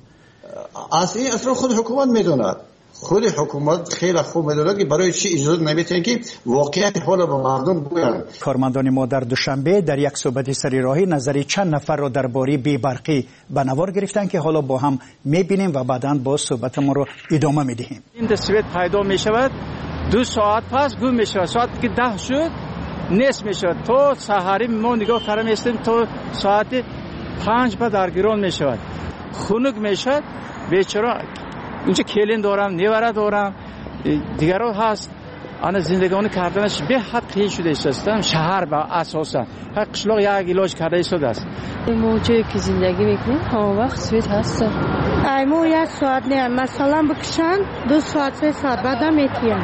از این اصلا خود حکومت میدوند. خود حکومت خیلی خوب میدوند که برای چی اجازه نمیتن که واقعیت حال با مردم بگویند. کارمندان ما در دوشنبه در یک صحبت سری راهی نظری چند نفر را درباره بی‌برقی به نوار گرفتن که حالا با هم میبینیم و بعداً با صحبت ما رو ادامه میدهیم. این دستویت پیدا میشود 2 ساعت پس گم میشود، ساعت که 10 شد نیست میشود. تو سحری ما نگاه کردیم استیم تو ساعت 5 بعد درگیران میشود، خنک میشد. بیچاره اینجا کلین دارم، نیوره دارم، دیگرها هست. آن زندگانی کردنش به حد قیل شده است. شهر با اساسا هر قشلاق یک علاج کرده ایستاده است. ما جایی که زندگی میکنیم همه وقت سویت هست. ایمو 1 ساعت نه مثلا بکشن 2 ساعت 3 ساعت بعد میتیم.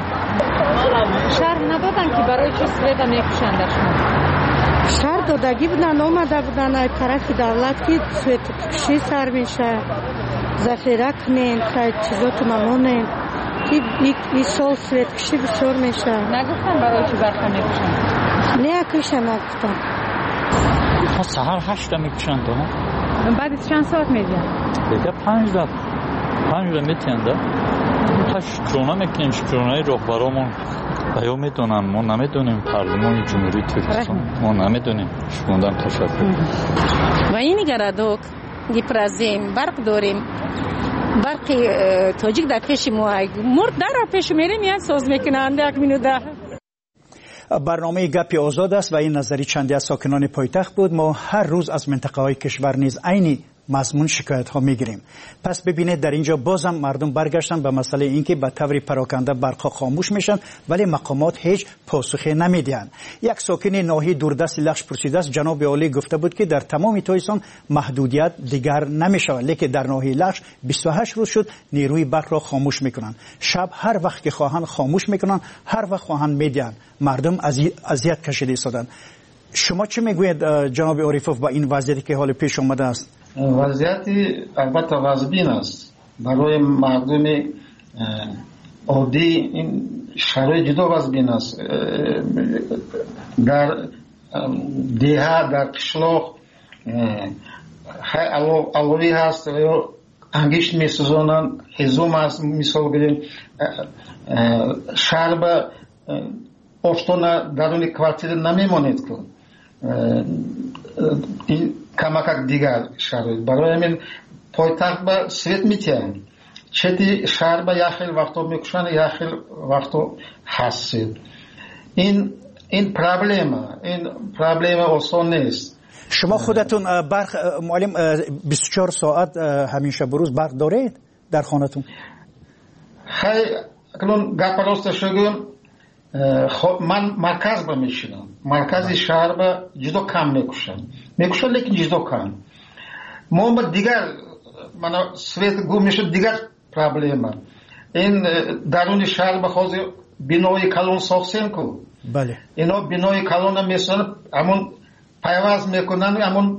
شهر ندادن که برای چی سویت میکشن در شما؟ شهر دادگی بودن، اومده بودن ای طرف دولت که سویت کشی سر میشه، ذخیره کنین که چیزا تو ممنونین. این سال سویت کشی بسیار میشه. نگفتن برای چی برخه میکشن؟ نه کشن نگفتن. سهر 8 میکشن تو. بعد چند ساعت میدین؟ دیگه 5 میتین ده. تا شونه میکنیم شونه رهبرامون آیا میدونن ما نمیدونیم پارلمان جمهوری ترکیستان ما نمیدونیم شوندن تشکر و این گردوک دیپرازیم برق داریم برق تاجیک در پیش ما مرد در پیش میریم یا ساز میکنند یک مینوده. برنامه گپ آزاد است و این نظری چندی از ساکنان پایتخت بود. ما هر روز از منطقه های کشور نیز عینی مضمون شکایت ها میگیریم. پس ببینید در اینجا بازم مردم برگشتن به مسئله اینکه به طور پراکنده برقها خاموش میشن ولی مقامات هیچ پاسخی نمیدن. یک ساکن ناحیه دوردست لخش پرسیده است جناب عالی گفته بود که در تمام تایستان محدودیت دیگر نمیشود لیکن در ناحیه لخش 28 روز شد نیروی برق را خاموش میکنن. شب هر وقت که خواهند خاموش میکنن هر وقت خواهند میدن. مردم اذیت کشیده ایستادند. شما چه میگوید جناب عارفوف با این وضعیتی که حال پیش آمده است؟ وضعیتی البته وضعبین است برای مردم عادی. این شرایط جدا وضعبین است. در دیها در قشلاق علوی هست انگشت میسوزانند هزوم است. مثال گریم شهر به آشتانه درون کوارتیر نمیمانید که این کمک دیگر شرایط برای همین پایتخت به سویت میتین چتی شهر به یخیل وقتا میکشن یخیل وقتا هستید. این پرابلم آسان نیست. شما خودتون برق معلم 24 ساعت همیشه بروز برق دارید در خانتون؟ خیلی اکنون گپ راست شگم من مرکز با میشینم. مرکز شهر با جدا کم میکشن لیکن جدا کم. ما با دیگر من سویت گو میشه دیگر پرابلم. این درون شهر بخواهد بینای کلون ساختن کو. بله. اینا بینای کلون میسن همون پیواز میکنن همون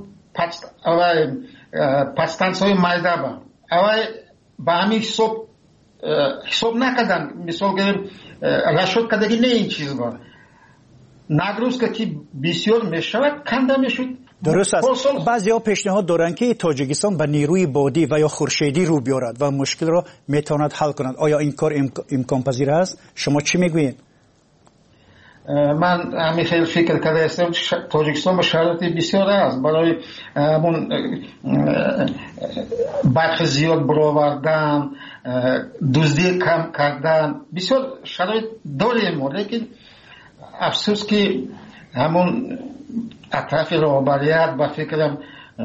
پستانسای مایده با. اوای با همین حساب نکردن. مثال گریم رشد کدگی نه این چیز با نگروز که بسیار میشود کنده میشود. درست است. بعضی ها پیشنهاد دارند که تاجیکستان به نیروی بادی و یا خورشیدی رو بیارد و مشکل را میتواند حل کند. آیا این کار امکان پذیر است؟ شما چی میگویید؟ من همین خیلی فکر کرده هستم تاجیکستان با شرایط بسیار است برای همون برق زیاد برآوردن دزدی کم کردن بسیار شرایط داریم لیکن افسوس که همون اطراف رهبریت با فکرم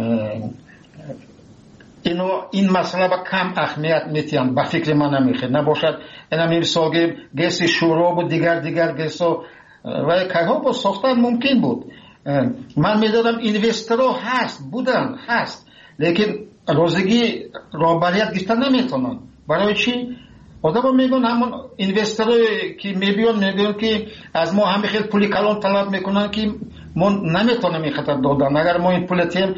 این مسئله با کم اهمیت میتیم با فکر من نمیخواد نباشد. اینا میرساگیم گیس شوراب و دیگر گیس و که ها با ساختن ممکن بود. من میدادم اینوسترها هست لیکن روزگی رهبریت گرفتن نمیتونن. برای چی؟ آدم میگن همون اینوسترها که میگن که از ما همه خیلی پولی کلان طلب میکنن که ما نمیتونیم این خطر دادن. اگر ما این پول تیم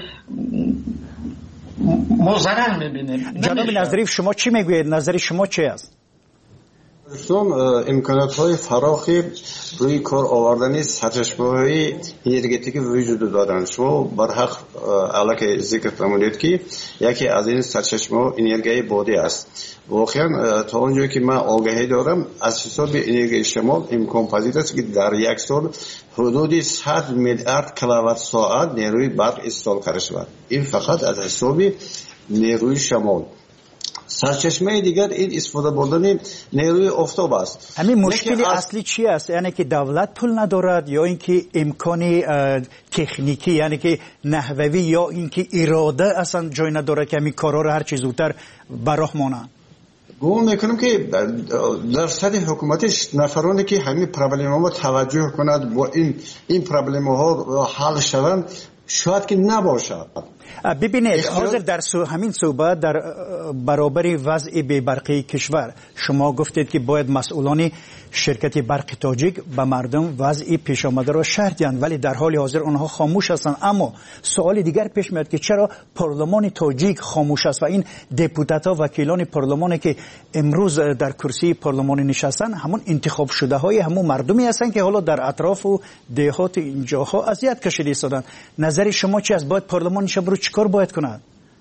ما ضرر میبینیم. جناب نظریف شما چی میگوید؟ نظری شما چی است؟ امکانات های فراخی روی کار آوردن سرچشمه های انرژتیکی وجود دارند. شما برحق علاقه ذکر فرمودید که یکی از این سرچشمه ها انرژی بادی است. واقعا تا اونجایی که من آگاهی دارم از حساب انرژی شمال امکان پذیر است که در یک سال حدود 100 میلیارد کیلووات ساعت نیروی برق استفاده کرده شود. این فقط از حساب نیروی شمال. سرچشمه دیگر این استفاده بردن نیروی آفتاب است. همین مشکل اصلی چی است؟ یعنی که دولت پول ندارد یا اینکه امکان تکنیکی یعنی که نحوی یا اینکه اراده اصلا جای نداره که همین کارا رو هر چیز زودتر براه مانند؟ گمان میکنم که در سطح حکومتش نفرانی که همین پرابلم ها توجه کند و این پرابلم ها حل شوند شاید که نباشد. ببینید حاضر در همین صحبت در برابر وضع بی‌برقی کشور شما گفتید که باید مسئولان شرکت برق تاجیک به مردم وضع پیش آمده را شرح دهند، ولی در حال حاضر آنها خاموش هستند. اما سوال دیگر پیش میاد که چرا پارلمان تاجیک خاموش است و این دپوتات ها وکیلان پارلمانی که امروز در کرسی پارلمان نشستن همون انتخاب شده های همون مردمی هستند که حالا در اطراف و دهات اینجاها اذیت کشیده ایستادن. نظر شما چی است؟ باید پارلمان شب چیکار باید کند؟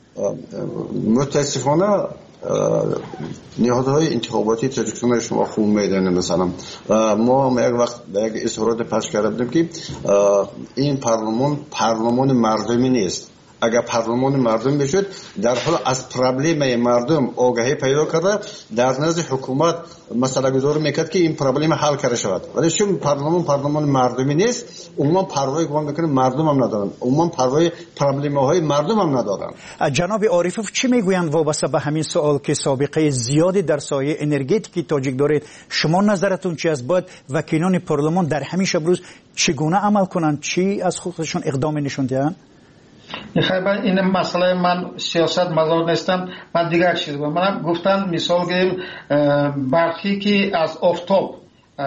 متاسفانه نهادهای انتخاباتی تاجیکستان شما خوب میدانید. مثلا ما یک وقت یک اظهارات پخش کردیم که این پارلمان مردمی نیست. اگر پارلمان مردم بشد در حال از پرابلم مردم آگاهی پیدا کرده در نزد حکومت مسئله گذاری میکرد که این پرابلم حل کرده شود، ولی چون پارلمان مردمی نیست عموما پروای گمان میکنه مردم هم ندارن، عموما پروای پرابلم های مردم هم ندارن. جناب عارفوف چی میگویند وابسته به همین سوال که سابقه زیادی در سایه انرژتیکی تاجیک دارید؟ شما نظرتون چی است؟ باید وکیلان پارلمان در همین شب روز چگونه عمل کنند؟ چی از خودشون اقدام نشون دهند؟ این مسئله من سیاست مدار نیستم. من دیگر چیز من گفتم مثال گیریم برقی که از آفتاب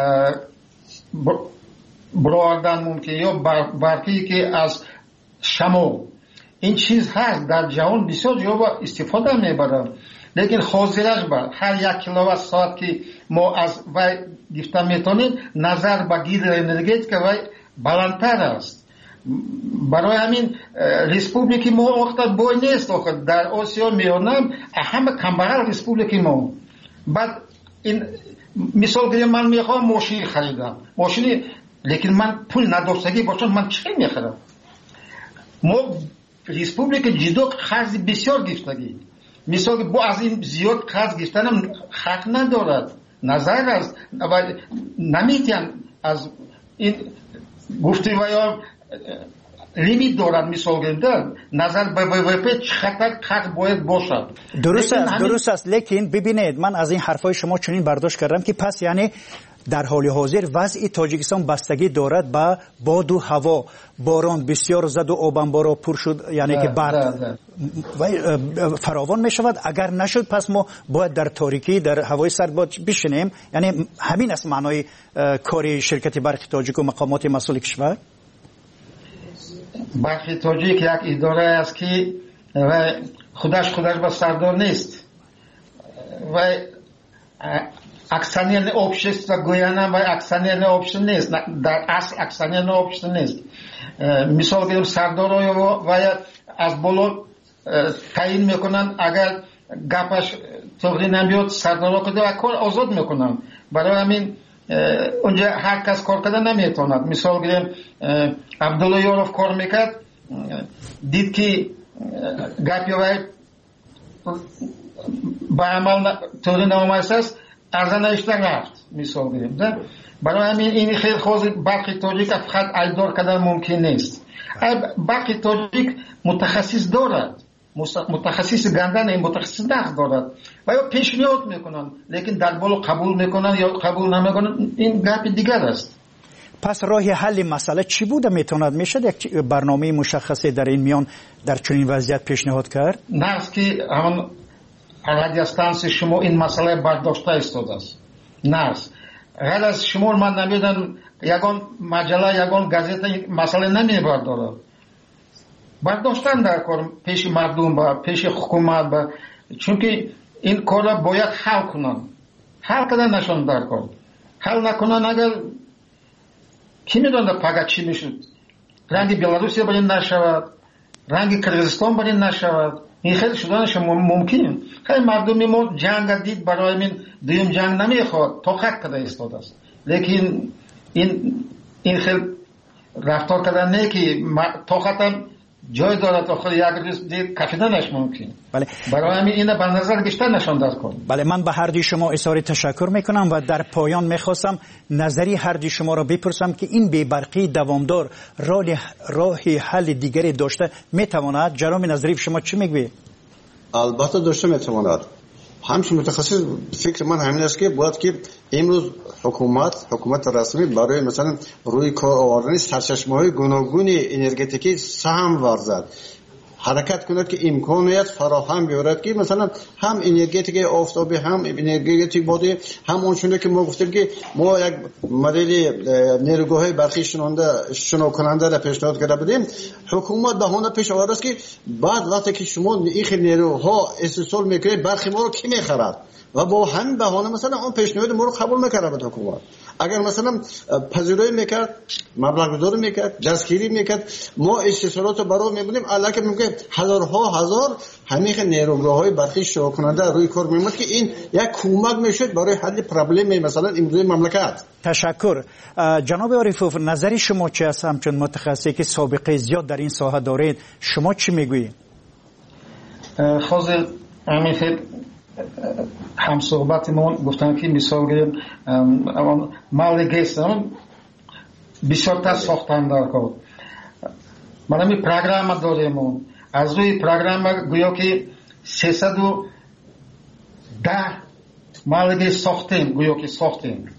برآوردن ممکن یا برقی که از شمع، این چیز هست در جهان بسیار جا استفاده میبرن، لیکن حاضرش بر هر یک کیلووات ساعت که ما از وی گرفته میتونیم نظر به گیر انرژی که وی بلندتر است. برای همین ریسپوبلیکی ما وقتا بای نیست در آسیا میانم همه کمبرال ریسپوبلیکی ما. بعد این مثال گریم من میخوام ماشین خریدم ماشینی، لیکن من پول نداشتگی باشم من چی میخرم؟ ما ریسپوبلیک جدو قرض بسیار گرفتگی، مثال با از این زیاد قرض گرفتنم حق ندارد. نظر است نمیتین از این گفتی و یا لیمیت دارد. مثال گرفتن نظر به ВВП چقدر قرض باید باشد. درست است لیکن ببینید من از این حرفای شما چنین برداشت کردم که پس یعنی در حال حاضر وضع تاجیکستان بستگی دارد به باد و هوا. باران بسیار زد و آب انبارها پر شد، یعنی که بعد فراوان می شود. اگر نشد پس ما باید در تاریکی در هوای سرد بشینیم. یعنی همین است معنای کار شرکت برق تاجیک و مقامات مسئول کشور. برق تاجیک یک اداره است که خودش به سردار نیست و اکثریت общества گویانه و اکثریت общества نیست، در اصل اکثریت общества نیست. مثال گیرم سردار و از بالا تعیین میکنن، اگر گپش توقی نمیاد سردار کده و کار آزاد میکنن. برای همین اونجا هر کس کار کده نمیتوند. مثال گیرم عبدالله یاروف کار میکرد، دید که گپی وای با عمل توقی نمایست است ارزن اشتر رفت. مثال گیریم برای همین این خیلی خوزی برق تاجیک فقط ایدار کردن ممکن نیست. برق تاجیک متخصص دارد، متخصص گندن این متخصص نقد دارد و یا پیشنهاد میکنن، لیکن در بالا قبول میکنن یا قبول نمیکنن این گپ دیگر است. پس راه حل مسئله چی بوده میتوند؟ میشد یک برنامه مشخصی در این میان در چنین وضعیت پیشنهاد کرد؟ نه که همون رادیوستانسی شما این مسئله برداشته ایستاده است. نه غیر از شما من نمیدونم یگان مجله یگان گازیت مسئله نمیبرداره. برداشتن در کار پیش مردم با پیش حکومت با، چون که این کار را باید حل کنن. حل کردن نشون در کار. حل نکنن اگر کی میدونه پگاه چی میشد؟ رنگ بلاروسی باید نشود، رنگ کرغیزستان باید نشود. این خیلی شدنش ممکن. خیلی مردمی ما جنگ دید برای من دویم جنگ نمیخواد طاقت کده ایستاده است، لیکن این خیلی رفتار کردن نه که طاقتم جای دارد آخر یک روز دید کفیدنش ممکن. بله. برای همین اینه به نظر بیشتر نشان داد کن. بله من به هر دوی شما اظهار تشکر میکنم و در پایان میخواستم نظری هر دوی شما را بپرسم که این بی‌برقی دوامدار راه حل دیگری داشته میتواند؟ جناب نظری شما چی میگوید؟ البته داشته میتواند. همچنین متخصص فکر من همین است که باید که امروز حکومت رسمی برای مثلا روی کار آوردن سرچشمه‌های گوناگون انرژتیکی سهم ورزد. حرکت کند که امکانیت فراهم بیارد که مثلا هم انرژیتیک آفتابی هم انرژیتیک بادی هم اونچونه که ما گفتیم که ما یک مدل نیروگاه برقی شنا کننده را پیشنهاد کرده بودیم. حکومت بهانه پیش آورده است که بعد وقتی که شما این نیروها استحصال میکنید برخی ما رو کی میخرد و با همین بهانه مثلا اون پیشنهاد ما رو قبول میکرد حکومت. اگر مثلا پذیرایی میکرد مبلغ گذاری میکرد دستگیری میکرد ما استحصالات رو برای میبودیم علاکه ممکن هزار همین نیروگاه‌های برقی شروع کننده روی کار میموند که این یک کمک میشد برای حل پرابلم مثلا امروزی مملکت. تشکر. جناب عارفوف نظر شما چی است؟ همچون متخصصی که سابقه زیاد در این ساحه دارید شما چی میگویید؟ فاضل همین هم صحبتمون گفتن که مثال مالگیست بسیار تا ساختن در کار من همی پروگرام داریم از روی پروگرام گویا که 310 مالگیست ساختیم گویا که ساختیم.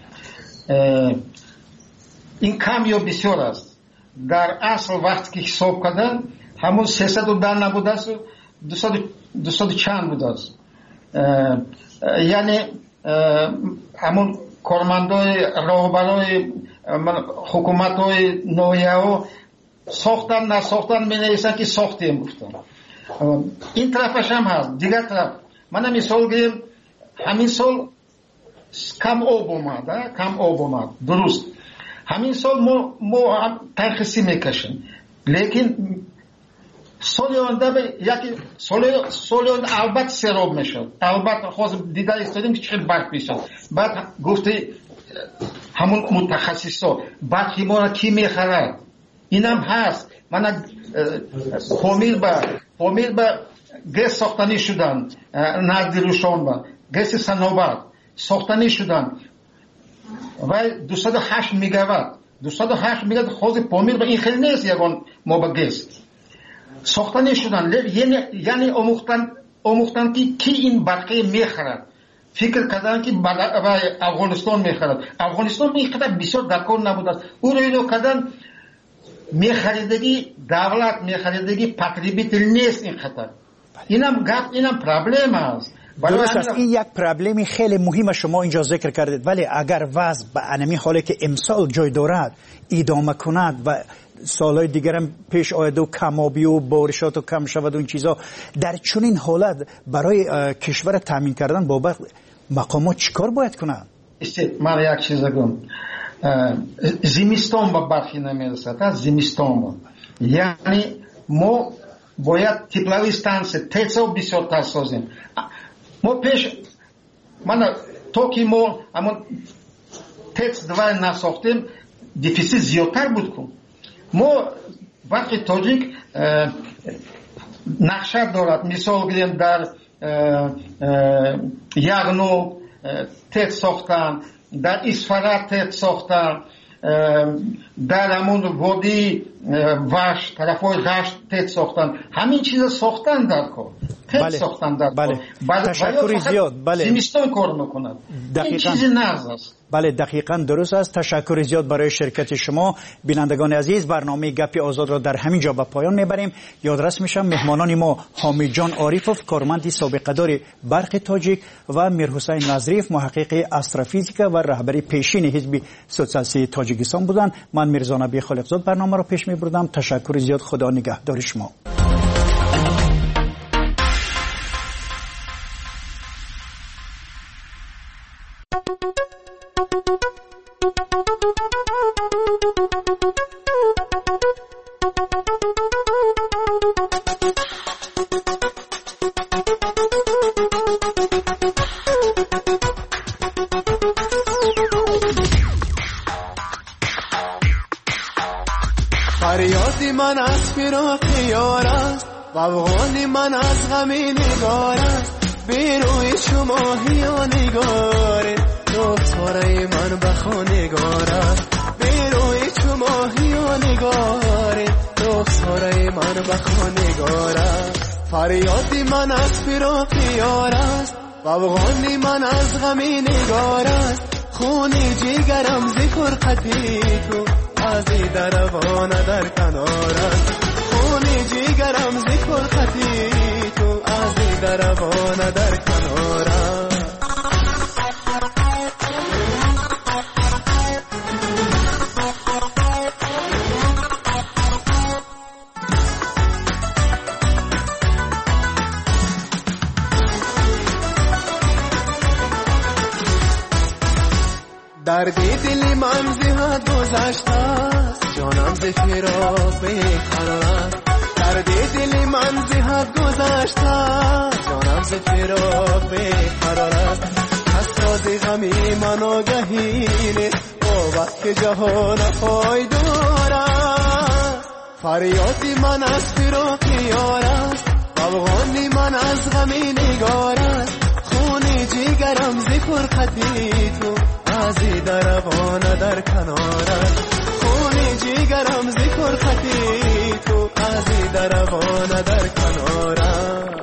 این کم یا بسیار است. در اصل وقتی که حساب کردن همون 310 نبوده است 200 چند بوده است. یعنی همون کارمندای راهبرای حکومتای نویه ساختن نساختن می نویسن که ساختیم گفتن. این طرفش هم هست. دیگر طرف من مثال گیم همین سال کم آب اومد درست همین سال ما ترخیصی میکشیم لیکن سال آینده یکی سال آینده البته سراب میشد البته خواست دیده استادیم که چقدر برق میشد بعد گفته همون متخصصا برقی ما را کی میخرد اینم هست. من پامیر با گس ساختنی شدن نزد روشان با گس سنوبت ساختنی شدن و 208 میگاوات خواست پامیر با این خیلی نیست یکان ما با گس ساختنی شدن یعنی آموختن که کی این برقی میخرد فکر کردن که افغانستان میخرد افغانستان میخرد بسیار دکار نبود او رو کردن میخریدگی دولت میخریدگی پتریبیت نیست این خطر اینم پرابلم است. درست است. این یک پرابلمی خیلی مهم شما اینجا ذکر کردید ولی اگر وضع به انمی حالی که امسال جای دارد ادامه کند و سالهای دیگر هم پیش آید و کمابی و بارشات و کم شود و این چیزا در چنین حالت برای کشور تامین کردن بابت مقامات چیکار باید کنند؟ من یک چیز بگم زمستان با برخی نمیرسد زمستان یعنی ما باید تپلوی استانسیه تیسا بسیار تر سازیم. ما پیش من تا که ما همون تیس دوای نساختیم دفیسیت زیادتر بود کن ما وقتی تاجیک نقشه دارد مثال بگیریم در یغنو تیس ساختن در اسفرات تیس ساختن در همون وادی وشت طرفای غشت تیس ساختن همین چیز ساختن در کار تیس ساختن در کار تشکر زیاد زمستان کار میکند این چیزی نرز است. بله دقیقاً درست است. تشکر زیاد برای شرکت شما. بینندگان عزیز برنامه گپ آزاد را در همین جا به پایان میبریم. یادرس میشم مهمانان ما حامد جان عارفوف کارمند سابقه دار برق تاجیک و میرحسین نظریف محقق استروفیزیک و رهبر پیشین حزب سوسیالیست تاجیکستان بودند. من میرزا نبی خالقزاد برنامه را پیش میبردم. تشکر زیاد. خدا نگهدار شما. فریادی من از فراق یار است و افغانی من از غم نگار است بیروی شما هیا نگاره دکتره من بخوا نگار است بیروی شما هیا نگاره دکتره من بخوا نگار است فریادی من از فراق یار است و افغانی من از غم نگار است خونی جیگرم ذکر قطی کو از در روانه در کنار است خونی جیگرم ذکر خطی تو از دربانه در کنارم. دردی دلی من زیاد گذشته است، جانم ز فراق بیقرار است. دردی دلی من زیاد گذشته است، جانم ز فراق بیقرار است. از راز غمی من آگهی نیست، قوت که جهان پایدار است. فریادی من از فراق یار است، افغانی من از غمی نگار است. خونی جیگرم ذکر خطی تو ازی دربانه در کنارت. خونی جیگرم ذکر خطی تو ازی دربانه در کنارت.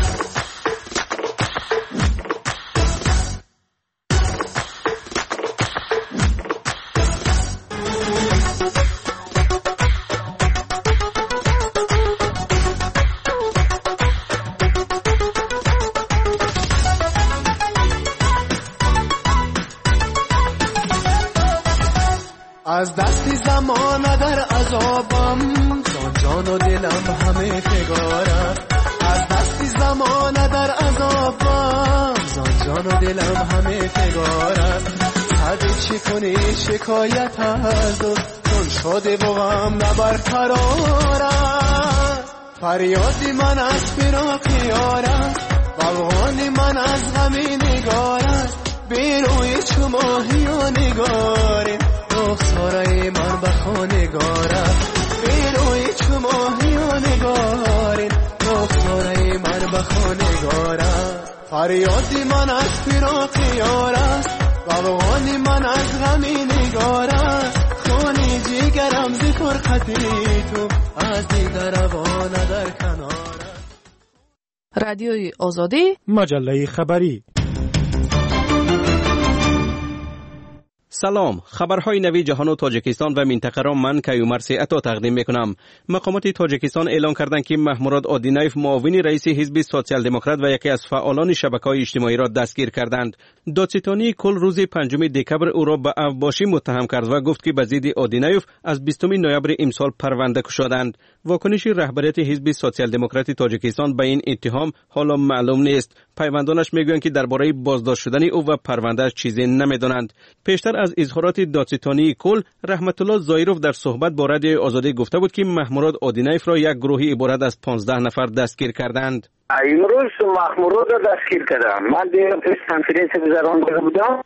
از دستی زمانه در عذابم، جان و دلم همه فگارم. از دستی زمانه در عذابم، جان و دلم همه فگارم. حدی چی کنی شکایت از دوست، چون شده و غم نبرقرارم. فریادی من از فراق یارم، افغانی من از غمی نگارم. بیروی چو ماهی و نگارم، رخساره من بخانگارم. بیروی چو ماهی و نگارم، رخساره من بخانگارم. فریادی من از فراق یار است، افغانی من از غمی نگار است. خونی جیگرم ذکر خطی تو از دربانه در کنار. رادیوی آزادی، مجله خبری. سلام، خبرهای نوی جهان و تاجیکستان و منطقه را من کیومرث عطا تقدیم میکنم. مقامات تاجیکستان اعلام کردند که محموراد آدینایف معاون رئیس حزب سوسیال دموکرات و یکی از فعالان شبکه‌های اجتماعی را دستگیر کردند. دادستانی کل روز 5 دکبر او را به افباشی متهم کرد و گفت که به ضد آدینایف از 20 نوامبر امسال پرونده گشودند. واکنش رهبریت حزب سوسیال دموکرات تاجیکستان به این اتهام حالا معلوم نیست. پیوندانش میگویند که درباره بازداشت شدن او و پروندهش چیزی نمیدانند. پیشتر از اظهارات دادستانی کل، رحمت الله زایروف در صحبت با رادیو آزادی گفته بود که محموراد آدینایف را یک گروهی عبارت از 15 نفر دستگیر کردند. امروز محموراد را دستگیر کردم. من دیگر کنفرانس گذرانده بودم،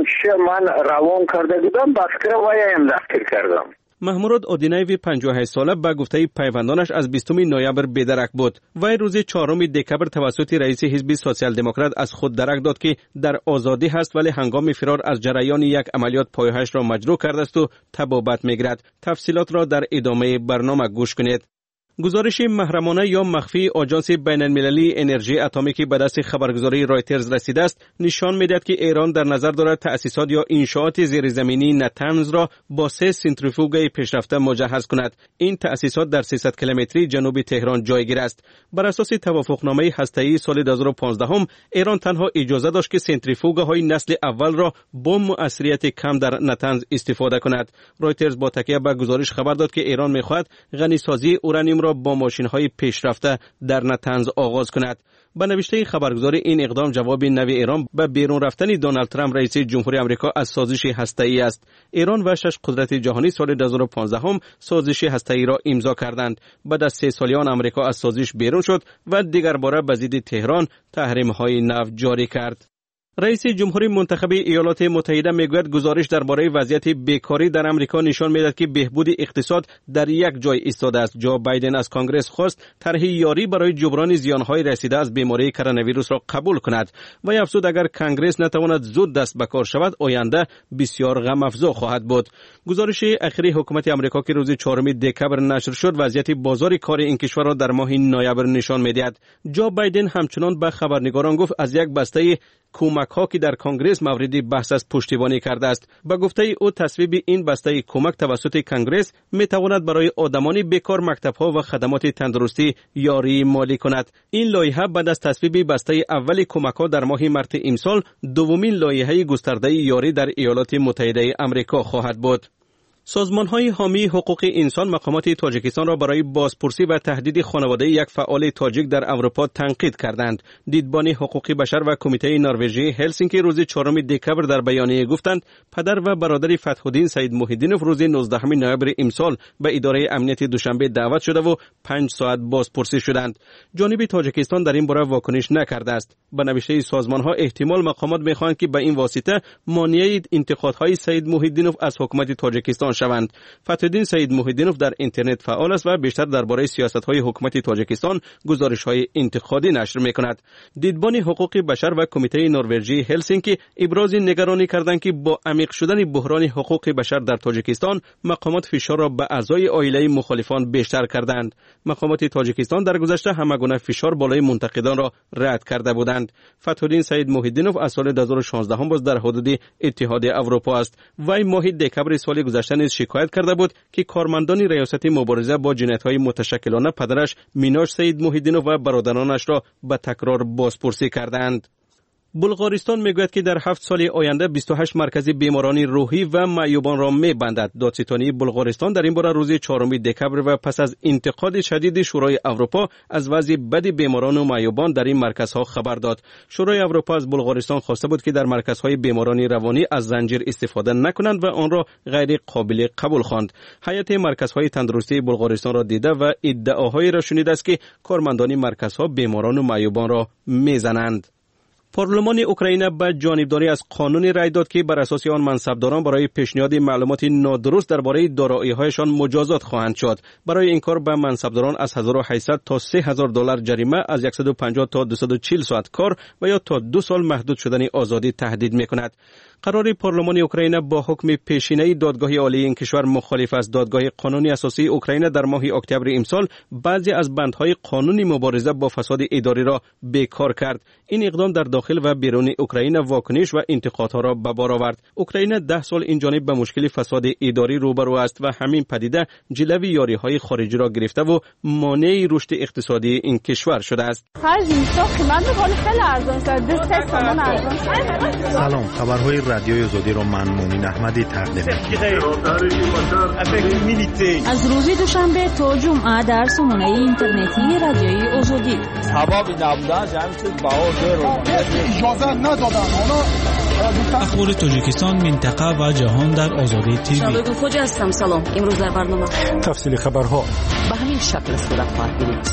من روان کرده بودم، بسکر وایم دستگیر کردم. محموراد آدینایف 58 ساله به گفته پیوندانش از 20 نوامبر بی‌درک بود. وی روز 4 دکبر توسط رئیس حزب سوسیال دموکرات از خود درک داد که در آزادی هست، ولی هنگام فرار از جریان یک عملیات پایه‌اش را مجروح کرده است و تبابت می‌گیرد. تفصیلات را در ادامه برنامه گوش کنید. گزارش محرمانه یا مخفی آژانس بین‌المللی انرژی اتمی به دست خبرگزاری رایترز رسیده است، نشان می‌دهد که ایران در نظر دارد تأسیسات یا انشاءات زیرزمینی نتنز را با 3 سنتریفوگ پیشرفته مجهز کند. این تأسیسات در 300 کیلومتری جنوب تهران جایگیر است. بر اساس توافقنامه هسته‌ای سال 2015 ایران تنها اجازه داشت که سنتریفوگ‌های نسل اول را با مؤثریت کم در نتنز استفاده کند. رایترز با تکیه به گزارش خبر داد که ایران می‌خواهد غنیسازی اورانیوم را با ماشین‌های پیشرفته در نتنز آغاز کند. با نوشته خبرگزاری این اقدام جواب نوی ایران به بیرون رفتن دونالد ترامپ رئیس جمهوری آمریکا از سازش هسته‌ای است. ایران و 6 قدرت جهانی سال 2015 سازش هسته‌ای را امضا کردند. بعد از 3 سالیان آمریکا از سازش بیرون شد و دیگر باره به ضد تهران تحریم‌های نو جاری کرد. رئیس جمهوری منتخب ایالات متحده میگوید گزارش درباره وضعیت بیکاری در آمریکا نشان میدهد که بهبود اقتصاد در یک جای ایستاده است. جو بایدن از کنگره خواست طرح یاری برای جبران زیانهای رسیده از بیماری کرونا ویروس را قبول کند و افزود اگر کنگره نتواند زود دست به کار شود آینده بسیار غم افزا خواهد بود. گزارش اخیری حکومت آمریکا که روز 4 دکبر نشر شد وضعیت بازار کار این کشور را در ماه نوامبر نشان میدهد. جو بایدن همچنان به خبرنگاران گفت از یک بسته کمک‌ها که در کنگره مورد بحث است پشتیبانی کرده است. به گفته او تصویب این بسته کمک توسط کنگره می‌تواند برای آدمان بیکار مکتب‌ها و خدمات تندرستی یاری مالی کند. این لایحه بعد از تصویب بسته اول کمک‌ها در ماه مارس امسال دومین لایحه گسترده یاری در ایالات متحده آمریکا خواهد بود. سازمان‌های حامی حقوق انسان مقامات تاجیکستان را برای بازپرسی و تهدید خانواده یک فعال تاجیک در اروپا تنقید کردند. دیدبان حقوق بشر و کمیته نروژی هلسینکی روز 4 دکبر در بیانیه گفتند پدر و برادر فتح‌الدین سید محی‌الدینوف روز 19 نوامبر امسال به اداره امنیت دوشنبه دعوت شده و 5 ساعت بازپرسی شدند. جانب تاجیکستان در این باره واکنش نکرده است. به نوشته سازمان‌ها احتمال مقامات می‌خواهند که به این واسطه مانع انتقادهای سید محی‌الدینوف از حکومت تاجیکستان شوند. فتح‌الدین سید محی‌الدینوف در اینترنت فعال است و بیشتر درباره سیاست‌های حکومت تاجیکستان گزارش‌های انتقادی نشر می‌کند. دیدبان حقوق بشر و کمیته نروژی هلسینکی ابراز نگرانی کردند که با عمیق شدن بحران حقوق بشر در تاجیکستان مقامات فشار را به اعضای عائله مخالفان بیشتر کردند. مقامات تاجیکستان در گذشته همگونه فشار بالای منتقدان را رد کرده بودند. فتح‌الدین سید محی‌الدینوف از سال 2016 هم باز در حدود اتحاد اروپا است. وی ماه دکبر سال گذشته نیز شکایت کرده بود که کارمندان ریاست مبارزه با جنایت‌های متشکلانه پدرش میناش سید محی‌الدینوف و برادرانش را به تکرار بازپرسی کردند. بلغارستان میگوید که در 7 سال آینده 28 مرکز بیماران روحی و معیوبان را میبندد. دادستانی بلغارستان در این باره روز 4 دکبر و پس از انتقاد شدید شورای اروپا از وضع بد بیماران و معیوبان در این مرکزها خبر داد. شورای اروپا از بلغارستان خواسته بود که در مرکزهای بیماران روانی از زنجیر استفاده نکنند و آن را غیر قابل قبول خواند. هیئت مرکزهای تندرستی بلغارستان را دیده و ادعاهایی را شنیده است که کارمندان مرکزها بیماران و معیوبان را میزنند. پارلمان اوکراین به جانبداری از قانون رای داد که بر اساس آن منصبداران برای پیشنهاد معلومات نادرست درباره دارایی‌هایشان مجازات خواهند شد. برای این کار به منصبداران از 1800 تا 3000 دلار جریمه، از 150 تا 240 ساعت کار و یا تا 2 سال محدود شدن آزادی تهدید می‌کند. قرار پارلمان اوکراین با حکم پیشینه‌ای دادگاه عالی این کشور مخالف است. دادگاه قانونی اساسی اوکراین در ماه اکتبر امسال بعضی از بندهای قانونی مبارزه با فساد اداری را بیکار کرد. این اقدام در داخل و بیرون اوکراین واکنش و انتقادها را به بار آورد. اوکراین 10 سال این جانب به مشکل فساد اداری روبرو است و همین پدیده جلوی یاری‌های خارجی را گرفته و مانع رشد اقتصادی این کشور شده است. سلام، خبرهای رادیوی آزادی را من مومن احمدی تقدیم می‌کنم. از روز دوشنبه تا جمعه در سامانه اینترنتی رادیوی آزادی. اخبار تاجیکستان، منطقه و جهان در آزادی تیوی. شبکه خوجا هستم. سلام. امروز در برنامه تفصیل خبرها به همین شکل صورت خواهد گرفت.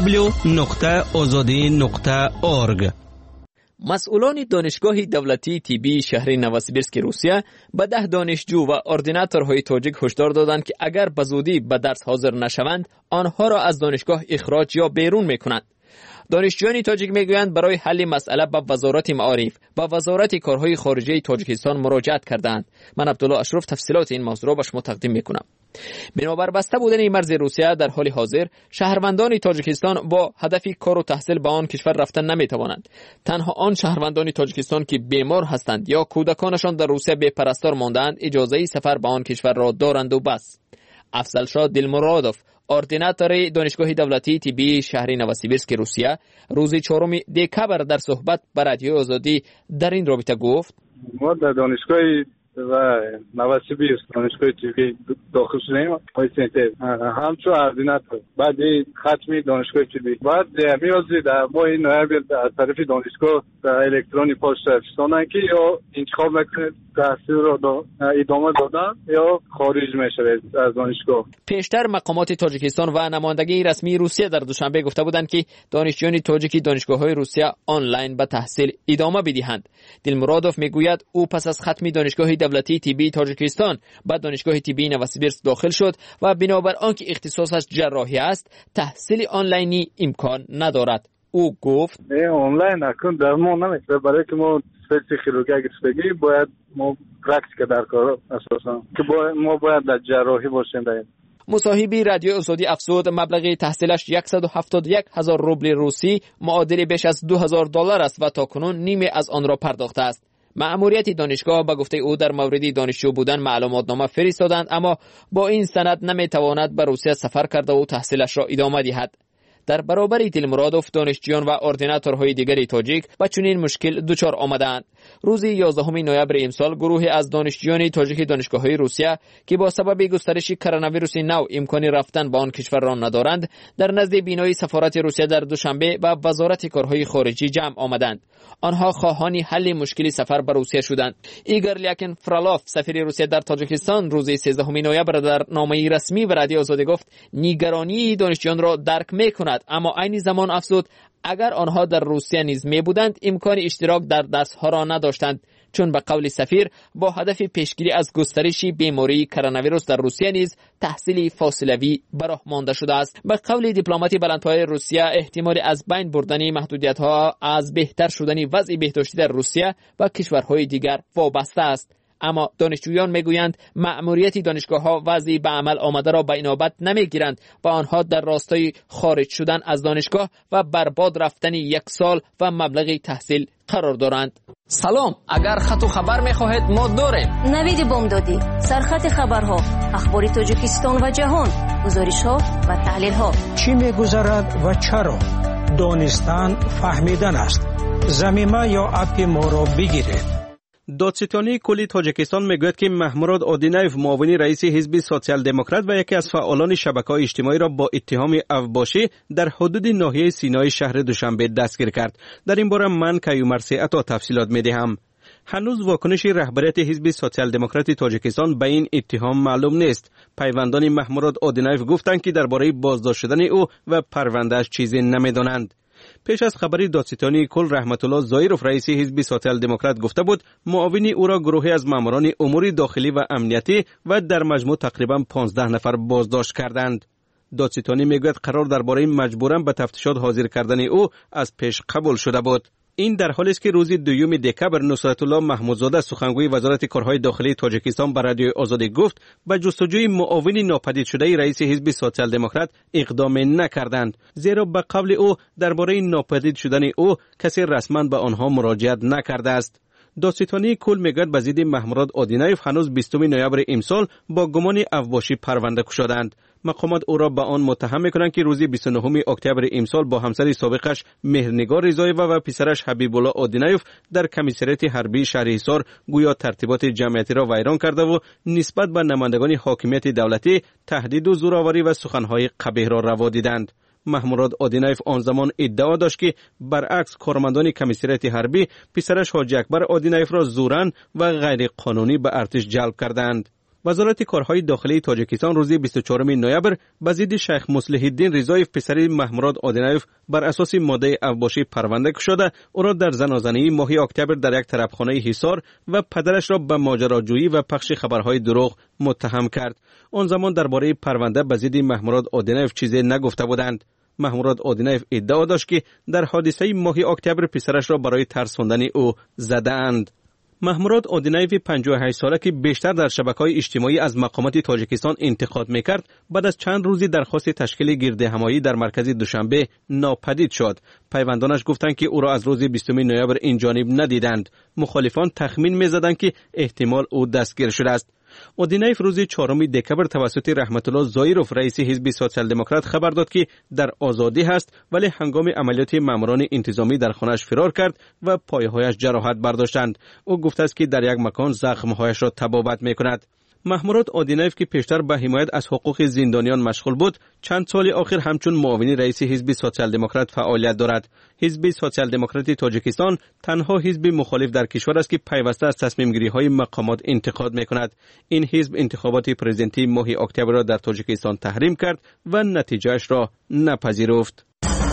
www.azadi.org. مسئولان دانشگاه دولتی طبی شهر نووسیبیرسک روسیه به 10 دانشجو و اردیناتورهای تاجیک هشدار دادند که اگر به زودی به درس حاضر نشوند آنها را از دانشگاه اخراج یا بیرون میکنند. دانشجویان تاجیک میگویند برای حل مسئله به وزارت معارف و وزارت کارهای خارجه تاجیکستان مراجعت کردند. من عبدالله اشرف تفصیلات این موضوع را به شما تقدیم میکنم. بنابر بسته بودن مرز روسیه در حال حاضر شهروندان تاجیکستان با هدف کار و تحصیل به آن کشور رفتن نمیتوانند. تنها آن شهروندان تاجیکستان که بیمار هستند یا کودکانشان در روسیه بے پرستار ماندند اجازه سفر به آن کشور را دارند و بس. افضلشاه دلمرادوف، اردیناتور دانشگاه دولتی طبی شهر نووسیبیرسک روسیه، روز 4 دکبر در صحبت با رادیو آزادی در این رابطه گفت: ما در دانشگاه و نووسیبیرسک دانشگاه طبی داخل شدیم. همچون اردیناتور بعد ختمی دانشگاه طبی بعد میازی در ماه نوامبر از طرف دانشگاه در الکترونی پاس فرستادن که یا انتخاب میکنید تحصیل را ادامه دادن یا خارج میشوید از دانشگاه. پیشتر مقامات تاجیکستان و نمایندگی رسمی روسیه در دوشنبه گفته بودند که دانشجویان تاجیکی دانشگاه‌های روسیه آنلاین به تحصیل ادامه بدهند. دلمرادوف میگوید او پس از ختم دانشگاه دولتی طبی تاجیکستان به دانشگاه طبی نووسیبیرسک داخل شد و بنابر آنکه اختصاصش جراحی است تحصیل آنلاینی امکان ندارد. او گفت: آنلاین اکنون در ما نمیشه، برای که ما خیروگی گرفتگی باید ما پرکتیک در کار اساسا که ما باید در جراحی باشیم. مصاحبی رادیو آزادی افزود مبلغ تحصیلش 171,000 روبل روسی معادل بیش از $2,000 است و تاکنون نیمه از آن را پرداخته است. مأموریت دانشگاه به گفته او در مورد دانشجو بودن معلوماتنامه فرستادند، اما با این سند نمیتواند به روسیه سفر کرده و تحصیلش را ادامه دهد. در برابر دلمرادوف دانشجویان و اردیناتورهای دیگری تاجیک با چنین مشکل دچار آمدند. روز 11 نوامبر امسال گروهی از دانشجویان تاجیک دانشگاه‌های روسیه که با سبب گسترش کرونا ویروس نو امکان رفتن به آن کشور را ندارند، در نزد بینای سفارت روسیه در دوشنبه با وزارت کارهای خارجی جمع آمدند. آنها خواهان حل مشکل سفر به روسیه شدند. ایگور لیاکین فرالاف سفیر روسیه در تاجیکستان روز 13 نوامبر در نامه رسمی به رادیو آزادی گفت نگرانی دانشجویان را درک می‌کند، اما عین زمان افزود اگر آنها در روسیه نیز می بودند امکان اشتراک در درس‌ها را نداشتند، چون به قول سفیر با هدف پیشگیری از گسترش بیماری کرونا ویروس در روسیه نیز تحصیل فاصله‌ای براه مانده شده است. به قول دیپلمات بلندپایه روسیه احتمال از بین بردن محدودیت‌ها از بهتر شدن وضع بهداشتی در روسیه و کشورهای دیگر وابسته است. اما دانشجویان میگویند مأموریت دانشگاه‌ها وضعی به عمل آمده را به اینابت نمیگیرند و آنها در راستای خارج شدن از دانشگاه و برباد رفتن 1 سال و مبلغ تحصیل قرار دارند. سلام، اگر خط و خبر میخواهید ما داریم. نوید بامدادی، سرخط خبرها، اخبار تاجیکستان و جهان، گزارش‌ها و تحلیل‌ها. چی میگذرد و چرا؟ دانستن فهمیدن است. زمینه یا اپ ما را بگیرید. دادستانی کلی تاجیکستان میگوید که محمود آدینایف معاون رئیس حزب سوسیال دموکرات و یکی از فعالان شبکه‌های اجتماعی را با اتهام اوباشی در حدود ناحیه سینای شهر دوشنبه دستگیر کرد. در این باره من کیومر سیعتا تفصیلات میدهم. هنوز واکنش رهبریت حزب سوسیال دموکرات تاجیکستان به این اتهام معلوم نیست. پیوندان محمود آدینایف گفتند که درباره بازداشت شدن او و پروندهش چیزی نمیدانند. پیش از خبری دادستانی کل رحمت الله زایروف رئیس حزب سوسیال دموکرات گفته بود معاون او را گروهی از ماموران امور داخلی و امنیتی و در مجموع تقریبا 15 نفر بازداشت کردند. دادستانی میگوید قرار درباره مجبوراً به تفتیشات حاضر کردن او از پیش قبول شده بود. این در حالی است که روز 2 دکبر نصرت الله محمودزاده سخنگوی وزارت کارهای داخلی تاجیکستان به رادیو آزادی گفت به جستجوی معاون ناپدید شده رئیس حزب سوسیال دموکرات اقدام نکردند، زیرا به قول او درباره ناپدید شدن او کسی رسما به آنها مراجعت نکرده است. دادستانی کل میگوید به ضد محمود آدینایف هنوز 20 نوامبر امسال با گمان اوباشی پرونده گشودند. مقامات او را به آن متهم میکنند که روز 29 اکتبر امسال با همسر سابقش مهرنگار رضایی و پسرش حبیب الله آدینایف در کمیسریت حربی شهرحصار گویا ترتیبات جمعیتی را ویران کرده و نسبت به نمایندگان حاکمیت دولتی تهدید و زورآوری و سخنهای قبیح را روا دیدند. محمود آدینایف آن زمان ادعا داشت که برعکس کارمندان کمیسریت حربی پسرش حاجی اکبر آدینایف را زوراً و غیر قانونی به ارتش جلب کردند. وزارت کارهای داخلی تاجیکستان روز 24 نوامبر به ضد شیخ مصلح الدین رضایف پسر محمود آدینایف بر اساس ماده اوباشی پرونده گشوده او را در زنازنی ماه اکتبر در یک طرفخانه حصار و پدرش را به ماجراجویی و پخش خبرهای دروغ متهم کرد. آن زمان درباره پرونده به ضد محمود آدینایف چیزی نگفته بودند. محمود آدینایف ادعا داشت که در حادثه ماه اکتبر پسرش را برای ترساندن او زده‌اند. محمود آدینایف 58 ساله که بیشتر در شبکه‌های اجتماعی از مقامات تاجیکستان انتقاد می‌کرد، بعد از چند روزی درخواست تشکیل گردهمایی در مرکز دوشنبه ناپدید شد. پیوندانش گفتند که او را از روز 20 نوامبر این جانب ندیدند. مخالفان تخمین می‌زدند که احتمال او دستگیر شده است. آدینایف روز 4 دکبر توسط رحمت الله زایروف رئیس حزب سوسیال دموکرات خبر داد که در آزادی است، ولی هنگام عملیات ماموران انتظامی در خانه‌اش فرار کرد و پایه‌هایش جراحت برداشتند. او گفته است که در یک مکان زخم‌هایش را تبابت می‌کند. محمود آدینایف که پیشتر به حمایت از حقوق زندانیان مشغول بود، چند سال آخر همچون معاون رئیس حزب سوسیال دموکرات فعالیت دارد. حزب سوسیال دموکرات تاجیکستان تنها حزب مخالف در کشور است که پیوسته از تصمیم‌گیری‌های مقامات انتقاد می‌کند. این حزب انتخابات پرزیدنتی ماه اکتبر را در تاجیکستان تحریم کرد و نتیجه‌اش را نپذیرفت.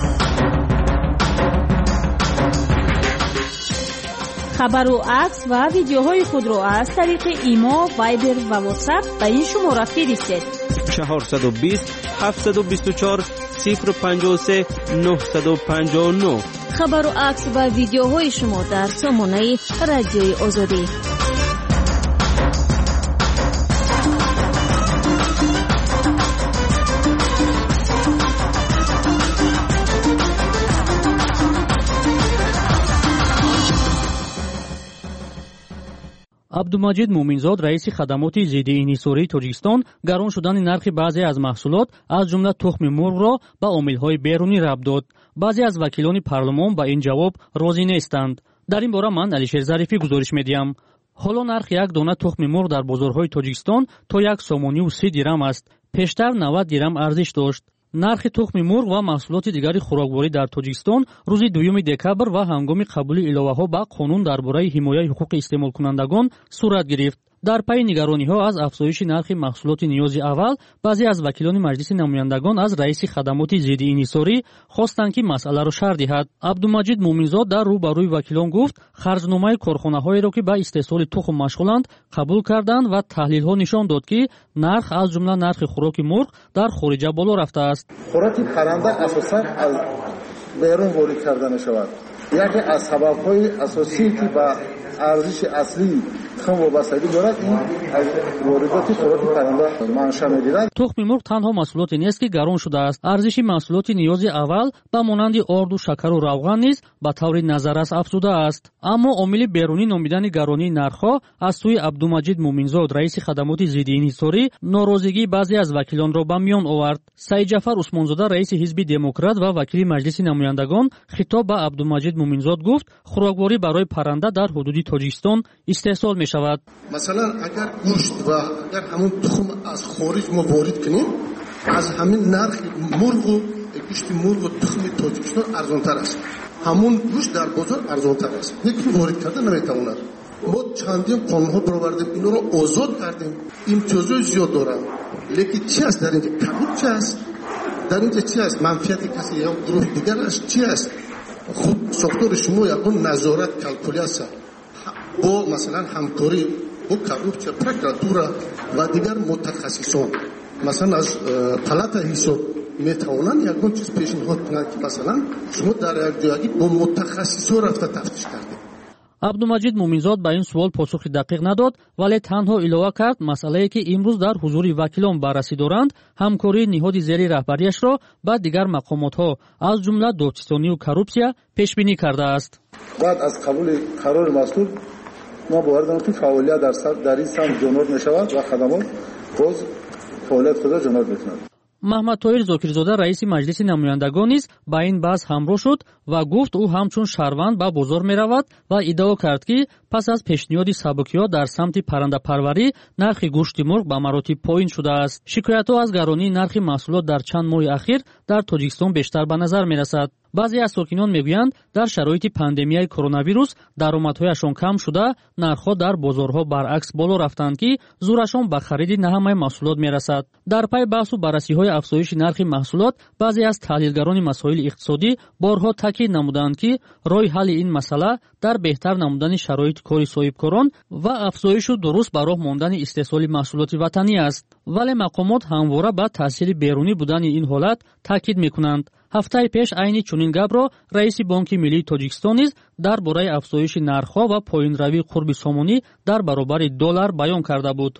خبر و عکس و ویدیوهای خود را از طریق ایما، وایبر و واتساپ به این شماره فرستید: 420 724 053 959. خبر و عکس و ویدیوهای شما در سامانه رادیوی آزادی. абдумаҷид муъминзод раиси хадамоти зидди инҳисории тоҷикистон гарон шудани нархи баъзе аз маҳсулот аз ҷумла тухми мурғро ба омилҳои берунӣ рабт дод. баъзе аз вакилони парлумон ба ин ҷавоб розӣ нестанд. дар ин бора ман Алишер Зарифӣ гузориш медиҳам. ҳоло нархи як дона тухми мурғ дар бозорҳои тоҷикистон то 1 сомонию 30 дирам аст. пештар 90 дирам арзиш дошт. нархи тухми мурғ ва маҳсулоти дигари хӯрокворӣ дар тоҷикистон рӯзи 2 декабр ва ҳангоми қабули иловаҳо ба қонун дар бораи ҳимояи ҳуқуқи истеъмолкунандагон сурат гирифт. дар пайи нигарониҳо аз афзоиши нархи маҳсулоти ниёзи аввал, баъзе аз вакилони маҷлиси намояндагон аз раиси хадамоти зидди инҳисорӣ хостанд ки масъаларо шарҳ диҳад. абдумаҷид муъминзод дар рӯ ба рӯи вакилон гуфт, харҷномаи корхонаҳоеро ки ба истеҳсоли тухм машғуланд қабул карданд ва таҳлилҳо нишон дод ки нарх аз ҷумла нархи хӯроки мурғ дар хориҷа боло рафтааст. хӯроки парранда асосан аз берун ворид карда мешавад. яке аз сабабҳои асосие ки ба арзиши аслии тухм вобастагӣ дорад, ин аз воридоти хӯроки парранда манша мегирад. тухми мурғ танҳо маҳсулоте нест ки гарон шудааст. арзиши маҳсулоти ниёзи аввал ба монанди орду шакару равған низ ба таври назаррас афзудааст. аммо омили берунӣ номидани гаронии нархҳо аз сӯи абдумаҷид муъминзод раиси хадамоти зидди инҳисорӣ норозигии баъзе аз вакилонро ба миён овард. Саидҷафар Усмонзода раиси ҳизби демократ ва вакили маҷлиси намояндагон хитоб ба абдумаҷид муъминзод гуфт, хӯрокворӣ барои парранда дар ҳудуди тоҷикистон истеҳсол мешавад. масалан агар гӯшт ва агар ҳамун тухм аз хориҷ мо ворид кунем, аз ҳамин нархи мурғу гӯшти мурғу тухми тоҷикистон арзонтар аст. ҳамун гӯшт дар бозор арзонтар аст. лекин ворид карда наметавонад. мо чандин қонунҳо баровардем, инро озод кардем, имтиёзҳои зиёд доранд. лекин чи аст дар инҷа? коррупсия аст. дар инҷа чи аст? манфиати каси ё гурӯҳи дигар аст? чи аст? худ сохтори шумо ягон назорат, калкулясия бо масалан ҳамкорӣ бо коррупсия, прокуратура ва дигар мутахассисон, масалан аз палата ҳисоб метавонанд ягон чиз пешниҳод кунанд ки масалан шумо дар як ҷоягӣ бо мутахассисон рафта тафтиш кардед. абдумаҷид муъминзод ба ин суол посухи дақиқ надод, вале танҳо илова кард масъалае ки имрӯз дар ҳузури вакилон баррасӣ доранд, ҳамкории ниҳоди зери раҳбарияшро ба дигар мақомотҳо аз ҷумла додсизонию коррупсия пешбинӣ кардааст. баъд аз қабули қарори мазкур мо бовар дорем ки фаъолият дар ин самт ҷонбор мешавад ва хадамот боз фаъолият худро ҷонбор мекунад. маҳмад тоҳир зокирзода раиси маҷлиси намояндагон низ ба ин баҳс ҳамроҳ шуд ва гуфт ӯ ҳамчун шаҳрванд ба бозор меравад ва иддао кард ки пас аз пешниҳоди сабукиҳо дар самти паррандапарварӣ нархи гӯшти мурғ ба маротиб поин шудааст. шикоятҳо аз гаронии нархи маҳсулот дар чанд моҳи ахир дар тоҷикистон бештар ба назар мерасад. баъзе аз сокинон мегӯянд, дар шароити пандемияи коронавирус даромадҳояшон кам шуда, нархҳо дар бозорҳо баръакс боло рафтанд ки зӯрашон ба хариди на ҳамаи маҳсулот мерасад. дар пай баҳсу баррасиҳои афзоиши нархи маҳсулот, баъзе аз таҳлилгарони масоили иқтисодӣ борҳо таъкид намуданд ки роҳи ҳалли ин масъала дар беҳтар намудани шароити кори соҳибкорон ва афзоишу дуруст ба роҳ мондани истеҳсоли маҳсулоти ватанӣ аст. вале мақомот ҳамвора ба таъсири берунӣ будани ин ҳолат таъкид мекунанд. ҳафтаи пеш айни чунин гапро раиси Бонки Миллии Тоҷикистон низ дар бораи афзоиши нархҳо ва поинравии қурби сомонӣ дар баробари доллар баён карда буд.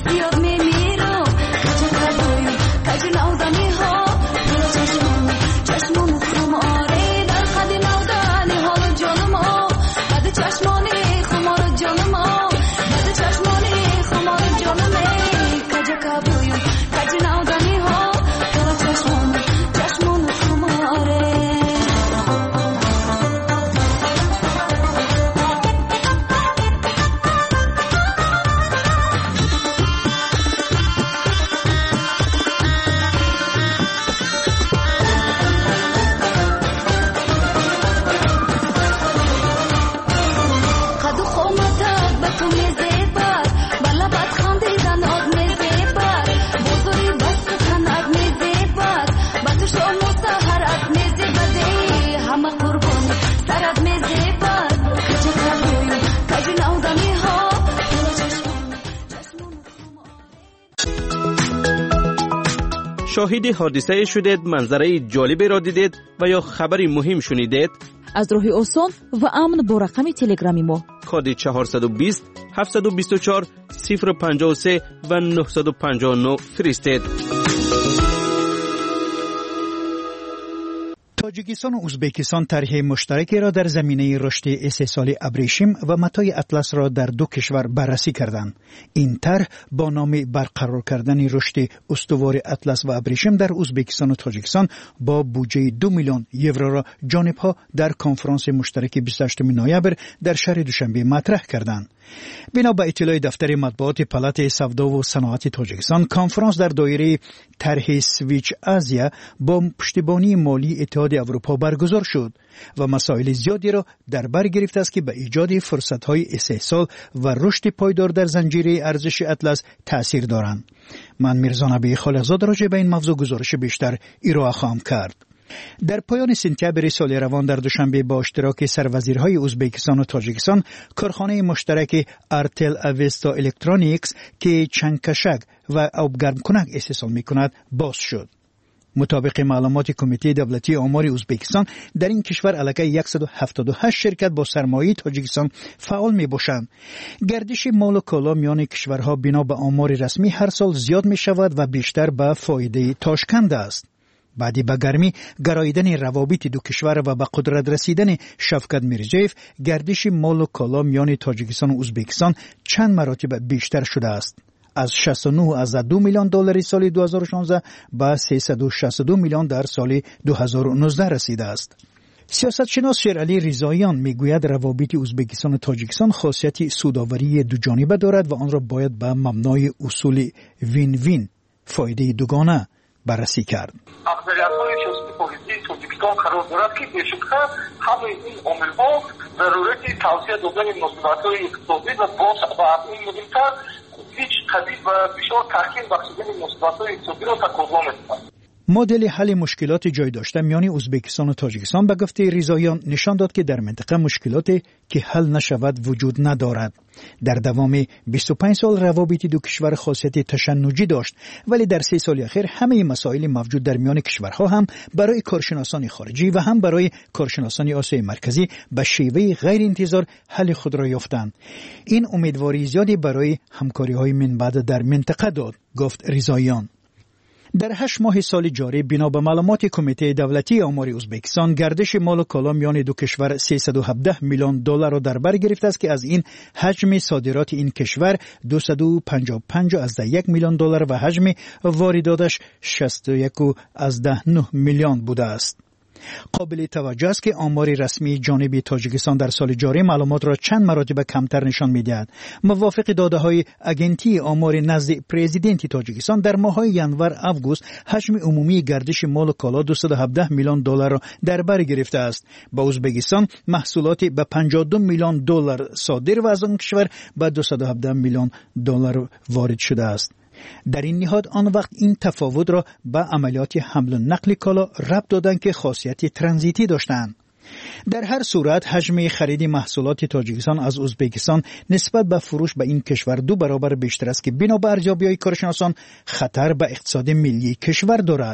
یاد میمیرم کجا کردیم کجا نودمی ها چشمون خماره در خد نودنی حال جانم ها بعد چشمانی خمار جانم ها بعد چشمانی خمار جانم کجا کردیم کجا نودمی ها چشمون خماره شاهد حادثه شدید، منظره جالبی را دیدید و یا خبری مهم شنیدید؟ از راه آسان و امن با رقم تلگرامی ما کد 420 724 053 و 959 فرستید. تاجیکستان و ازبکستان طرح مشترکی را در زمینه رشد استحصال ابریشم و متاع اطلس را در دو کشور بررسی کردند. این طرح با نام برقرار کردن رشد استوار اطلس و ابریشم در ازبکستان و تاجیکستان با بودجه 2 میلیون یورو را جانبها در کنفرانس مشترک 28 نوامبر در شهر دوشنبه مطرح کردند. بنا به اطلاع دفتر مطبوعات پالات سودا و صنعت تاجیکستان، کنفرانس در دایره طرح سویچ آسیا با پشتیبانی مالی اتحاد اروپا برگزار شد و مسائل زیادی را در بر گرفته است که به ایجاد فرصت‌های استحصال و رشد پایدار در زنجیره ارزش اطلس تأثیر دارند. من میرزا نبی خالقزاد راجع به این موضوع گزارش بیشتر ارائه خواهم کرد. در پایان سپتامبر سال روان در دوشنبه با اشتراک سروزیرهای ازبکستان و تاجیکستان، کارخانه مشترک ارتل اوستا الکترونیکس که چنگکشک و آبگرم کنک استحصال می‌کند باز شد. مطابق معلومات کمیته دولتی آمار ازبکستان، در این کشور علاقه 178 شرکت با سرمایه تاجیکستان فعال میباشند. گردش مال و کالا میان کشورها بنا به آمار رسمی هر سال زیاد می شود و بیشتر به فایده تاشکند است. بعدی به گرمی گراییدن روابط دو کشور و به قدرت رسیدن شفقت میرزیف، گردش مال و کالا میان تاجیکستان و ازبکستان چند مراتب بیشتر شده است. از 69.2 میلیون دلار سال 2016 به 362 میلیون در سال 2019 رسیده است. سیاستشناس شیرعلی رضاییان میگوید روابط ازبکستان و تاجیکستان خاصیت سودآوری دو جانبه دارد و آن را باید به مبنای اصول وین وین، فایده دوگانه بررسی کرد. اقلیت‌های سیاسی پلیسی تاجیکستان قرار دارد که بیشتر همه این عامل‌ها ضرورت توسعه دادن مناسبت‌های اقتصادی و با این مهمتر هیچ قدید و بسیار تحکیم بخشیدن مناسبت‌های اقتصادی را تقاضا می‌کند. مدل حل مشکلات جای داشته میان ازبکستان و تاجیکستان به گفته رضاییان نشان داد که در منطقه مشکلاتی که حل نشود وجود ندارد. در دوام 25 سال روابط دو کشور خاصیت تشنجی داشت، ولی در 3 سال اخیر همه مسائل موجود در میان کشورها هم برای کارشناسان خارجی و هم برای کارشناسان آسیای مرکزی به شیوه غیر انتظار حل خود را یافتند. این امیدواری زیادی برای همکاری‌های من بعد در منطقه داد، گفت رضاییان. در 8 ماه سال جاری بنا به معلومات کمیته دولتی آمار ازبکستان، گردش مال و کالا میان دو کشور 317 میلیون دلار را در بر گرفته است که از این حجم صادرات این کشور 255.1 میلیون دلار و حجم وارداتش 61.9 میلیون بوده است. قابل توجه است که آمار رسمی جانب تاجیکستان در سال جاری معلومات را چند مراتب کمتر نشان می‌دهد. موافق داده‌های اگنتی آمار نزد پرزیدنت تاجیکستان، در ماه‌های ینور آگوست حجم عمومی گردش مال و کالا 217 میلیون دلار را در بر گرفته است. با ازبکستان محصولات به 52 میلیون دلار صادر و از آن کشور به 217 میلیون دلار وارد شده است. در این نهاد آن وقت این تفاوت را به عملیات حمل و نقل کالا ربط دادند که خاصیت ترانزیتی داشتند. در هر صورت حجم خرید محصولات تاجیکستان از ازبکستان نسبت به فروش به این کشور 2 برابر بیشتر است که بنا به ارزیابی‌های کارشناسان خطر به اقتصاد ملی کشور دارد.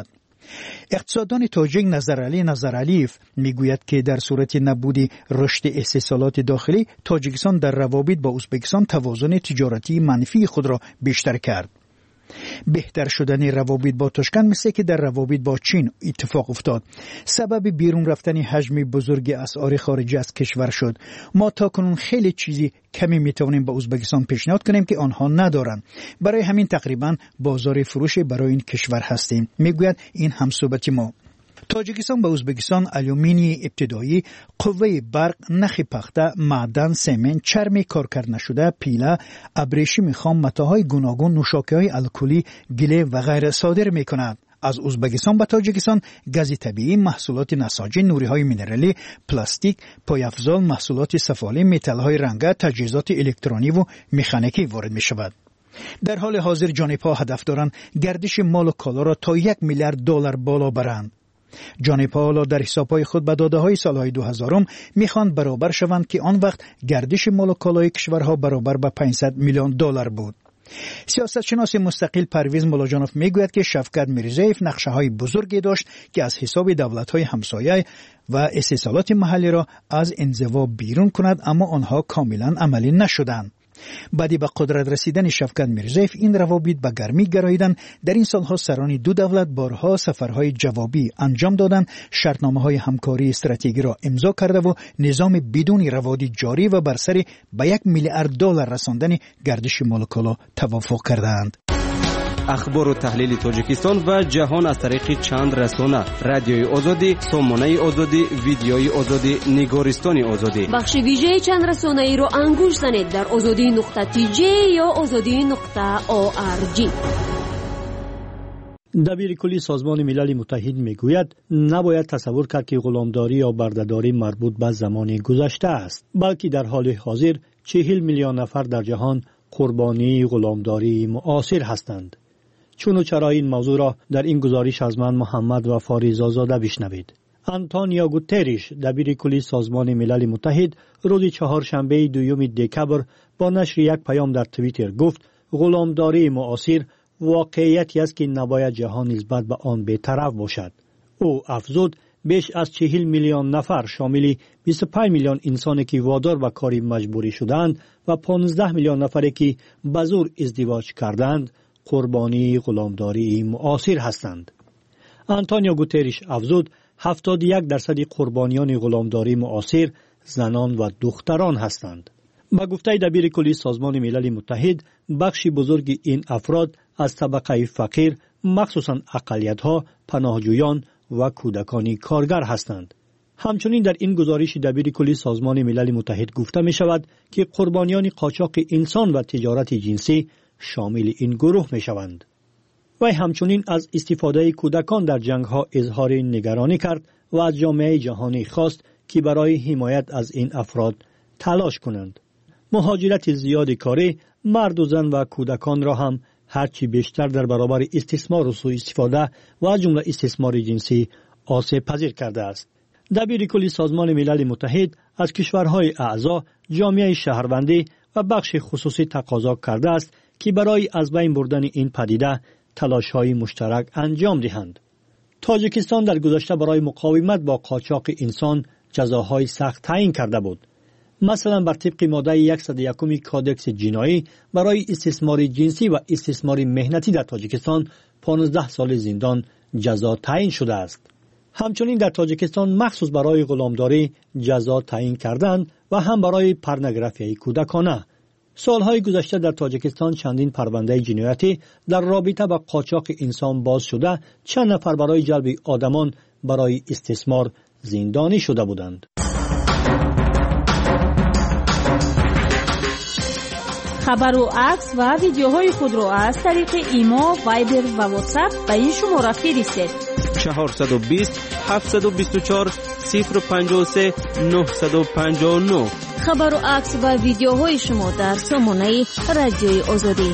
اقتصاددان تاجیک نظرعلی نظرعلیف میگوید که در صورت نبود رشد استحصالات داخلی، تاجیکستان در روابط با ازبکستان توازن تجارتی منفی خود را بیشتر کرد. بهتر شدن روابط با تاشکند مثل که در روابط با چین اتفاق افتاد. سبب بیرون رفتن حجم بزرگ اسعار خارجی از کشور شد. ما تاکنون خیلی چیزی کمی میتوانیم با ازبکستان پیشنهاد کنیم که آنها ندارند. برای همین تقریبا بازار فروش برای این کشور هستیم. میگوید این همصحبت ما. تاجیکستان با ازبکستان آلومینی ابتدایی، قوه برق، نخ پخته، معدن، سمنت، چرم کارکرد نشده، پیله، ابریشم خام، متاهای گوناگون، نوشاکه‌های الکلی، گله و غیره صادر می‌کند. از ازبکستان به تاجیکستان گاز طبیعی، محصولات نساجی، نوری‌های مینرالی، پلاستیک، پایافزال، محصولات سفالی، متال‌های رنگه، تجهیزات الکترونی و مکانیکی وارد می‌شود. در حال حاضر جانب‌ها هدف دارند گردش مال و کالا را تا $1 میلیارد بالا برند. جانب‌ها در حساب‌های خود به داده‌های سال‌های 2000 می‌خواند برابر شوند که آن وقت گردش مال و کالای کشورها برابر به $500 میلیون بود. سیاستشناس مستقل پرویز ملاجانوف میگوید که شفقت میرزایف نقشه‌های بزرگی داشت که از حساب دولت‌های همسایه و استحصالات محلی را از انزوا بیرون کند، اما آنها کاملا عملی نشدند. بعدی به قدرت رسیدن شفقت میرزایف این روابط به گرمی گراییدند. در این سالها سران دو دولت بارها سفرهای جوابی انجام دادند، شرطنامه‌های همکاری استراتژیکی را امضا کرده و نظام بدون روادی جاری و بر سر به $1 میلیارد رساندن گردش مال و کالا توافق کردند. اخبار و تحلیل تاجیکستان و جهان از طریق چند رسانه: رادیوی آزادی، سامانه آزادی، ویدیوی آزادی، نگارستان آزادی. بخش ویژه چند رسانه ای رو انگوش زنید در azadi.tj یا azadi.org. دبیر کلی سازمان ملل متحد میگوید نباید تصور کرد که غلامداری یا بردهداری مربوط به زمان گذشته است، بلکه در حال حاضر 40 میلیون نفر در جهان قربانی غلامداری معاصر هستند. چون و چرا این موضوع را در این گزارش از من محمد وفاری زازاده بشنوید. آنتونیو گوتریش دبیر کلی سازمان ملل متحد روز چهارشنبه 2 دکبر با نشر یک پیام در توییتر گفت غلامداری معاصر واقعیتی است که نباید جهان نسبت به آن بی‌طرف باشد. او افزود بیش از 40 میلیون نفر شامل 25 میلیون انسانی که وادار به کاری مجبوری شدند و 15 میلیون نفری که به زور ازدواج کردند قربانی غلامداری معاصر هستند. آنتونیو گوتریش افزود 71% قربانیان غلامداری معاصر زنان و دختران هستند. با گفته دبیر کلی سازمان ملل متحد بخشی بزرگ این افراد از طبقه فقیر، مخصوصاً اقلیت‌ها، پناهجویان و کودکان کارگر هستند. همچنین در این گزارش دبیر کلی سازمان ملل متحد گفته می شود که قربانیان قاچاق انسان و تجارت جنسی شامل این گروه می شوند. و همچنین از استفاده کودکان در جنگ ها اظهار نگرانی کرد و از جامعه جهانی خواست که برای حمایت از این افراد تلاش کنند. مهاجرت زیاد کاری مرد و زن و کودکان را هم هرچی بیشتر در برابر استثمار و سوء استفاده و از جمله استثمار جنسی آسیب پذیر کرده است. دبیر کلی سازمان ملل متحد از کشورهای اعضا، جامعه شهروندی و بخش خصوصی تقاضا کرده است که برای از بین بردن این پدیده تلاش‌های مشترک انجام دهند. تاجیکستان در گذشته برای مقاومت با قاچاق انسان جزاهای سخت تعیین کرده بود. مثلا بر طبق ماده 101 کادکس جنایی برای استثمار جنسی و استثمار مهنتی در تاجیکستان 15 سال زندان جزا تعیین شده است. همچنین در تاجیکستان مخصوص برای غلامداری جزا تعیین کردند و هم برای پورنوگرافی کودکانه. سالهای گذشته در تاجیکستان چندین پرونده جنایتی در رابطه با قاچاق انسان باز شده، چند نفر برای جلب آدمان برای استثمار زندانی شده بودند. خبر و عکس و ویدیوهای خود را از طریق ایما، وایبر و واتساپ به این شماره فرستید: 420 724 053 959. خبر و عکس و ویدیوهای شما در سامانه رادیوی آزادی.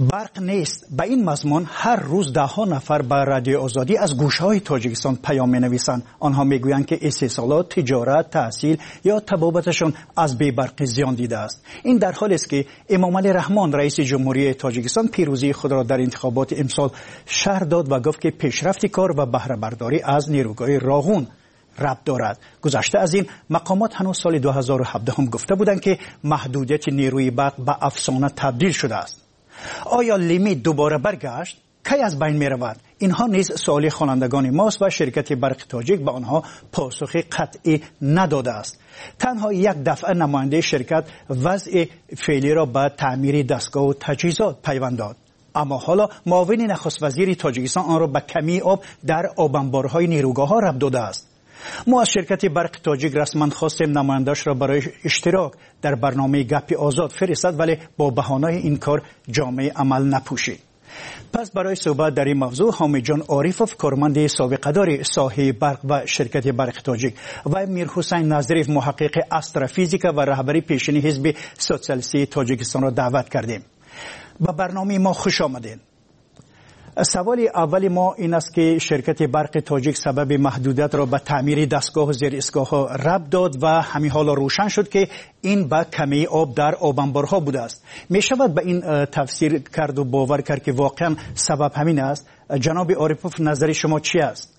برق نیست. به این مضمون هر روز ده ها نفر به رادیو آزادی از گوشه‌های تاجیکستان پیام می‌نویسند. آنها میگویند که استحصالات، تجارت، تحصیل یا طبابتشون از بی‌برقی زیان دیده است. این در حالی است که امامعلی رحمان رئیس جمهوری تاجیکستان پیروزی خود را در انتخابات امسال شرح داد و گفت که پیشرفت کار و بهره برداری از نیروگاه راغون ربط دارد. گذشته از این مقامات هنوز سال 2017 هم گفته بودند که محدودیت نیروی برق به افسانه تبدیل شده است. آیا لیمیت دوباره برگشت؟ کی از بین می رود؟ اینها نیز سوال خوانندگان ماست و شرکت برق تاجیک به آنها پاسخ قطعی نداده است. تنها یک دفعه نماینده شرکت وضع فعلی را به تعمیر دستگاه و تجهیزات پیوند داد. اما حالا معاون نخست وزیر تاجیکستان آن را به کمی آب در آبانبارهای نیروگاه ها ربط داده است. ما از شرکت برق تاجیک رسما خواستیم نماینده‌اش را برای اشتراک در برنامه گپ آزاد فرستاد، ولی با بهانه این کار جامعه عمل نپوشید. پس برای صحبت در این موضوع حامد جان عارفوف، کارمند سابقه‌دار ساحه برق و شرکت برق تاجیک، و میر حسین نظریف، محقق استرافیزیک و رهبری پیشین حزب سوسیالیستی تاجیکستان را دعوت کردیم. به برنامه ما خوش آمدین. سوال اولی ما این است که شرکت برق تاجیک سبب محدودیت را به تعمیر دستگاه و زیر اسکاه ها ربط داد و همین حالا روشن شد که این به کمی آب در آبانبارها بوده است. می شود به این تفسیر کرد و باور کرد که واقعا سبب همین است؟ جناب عارفوف، نظر شما چی است؟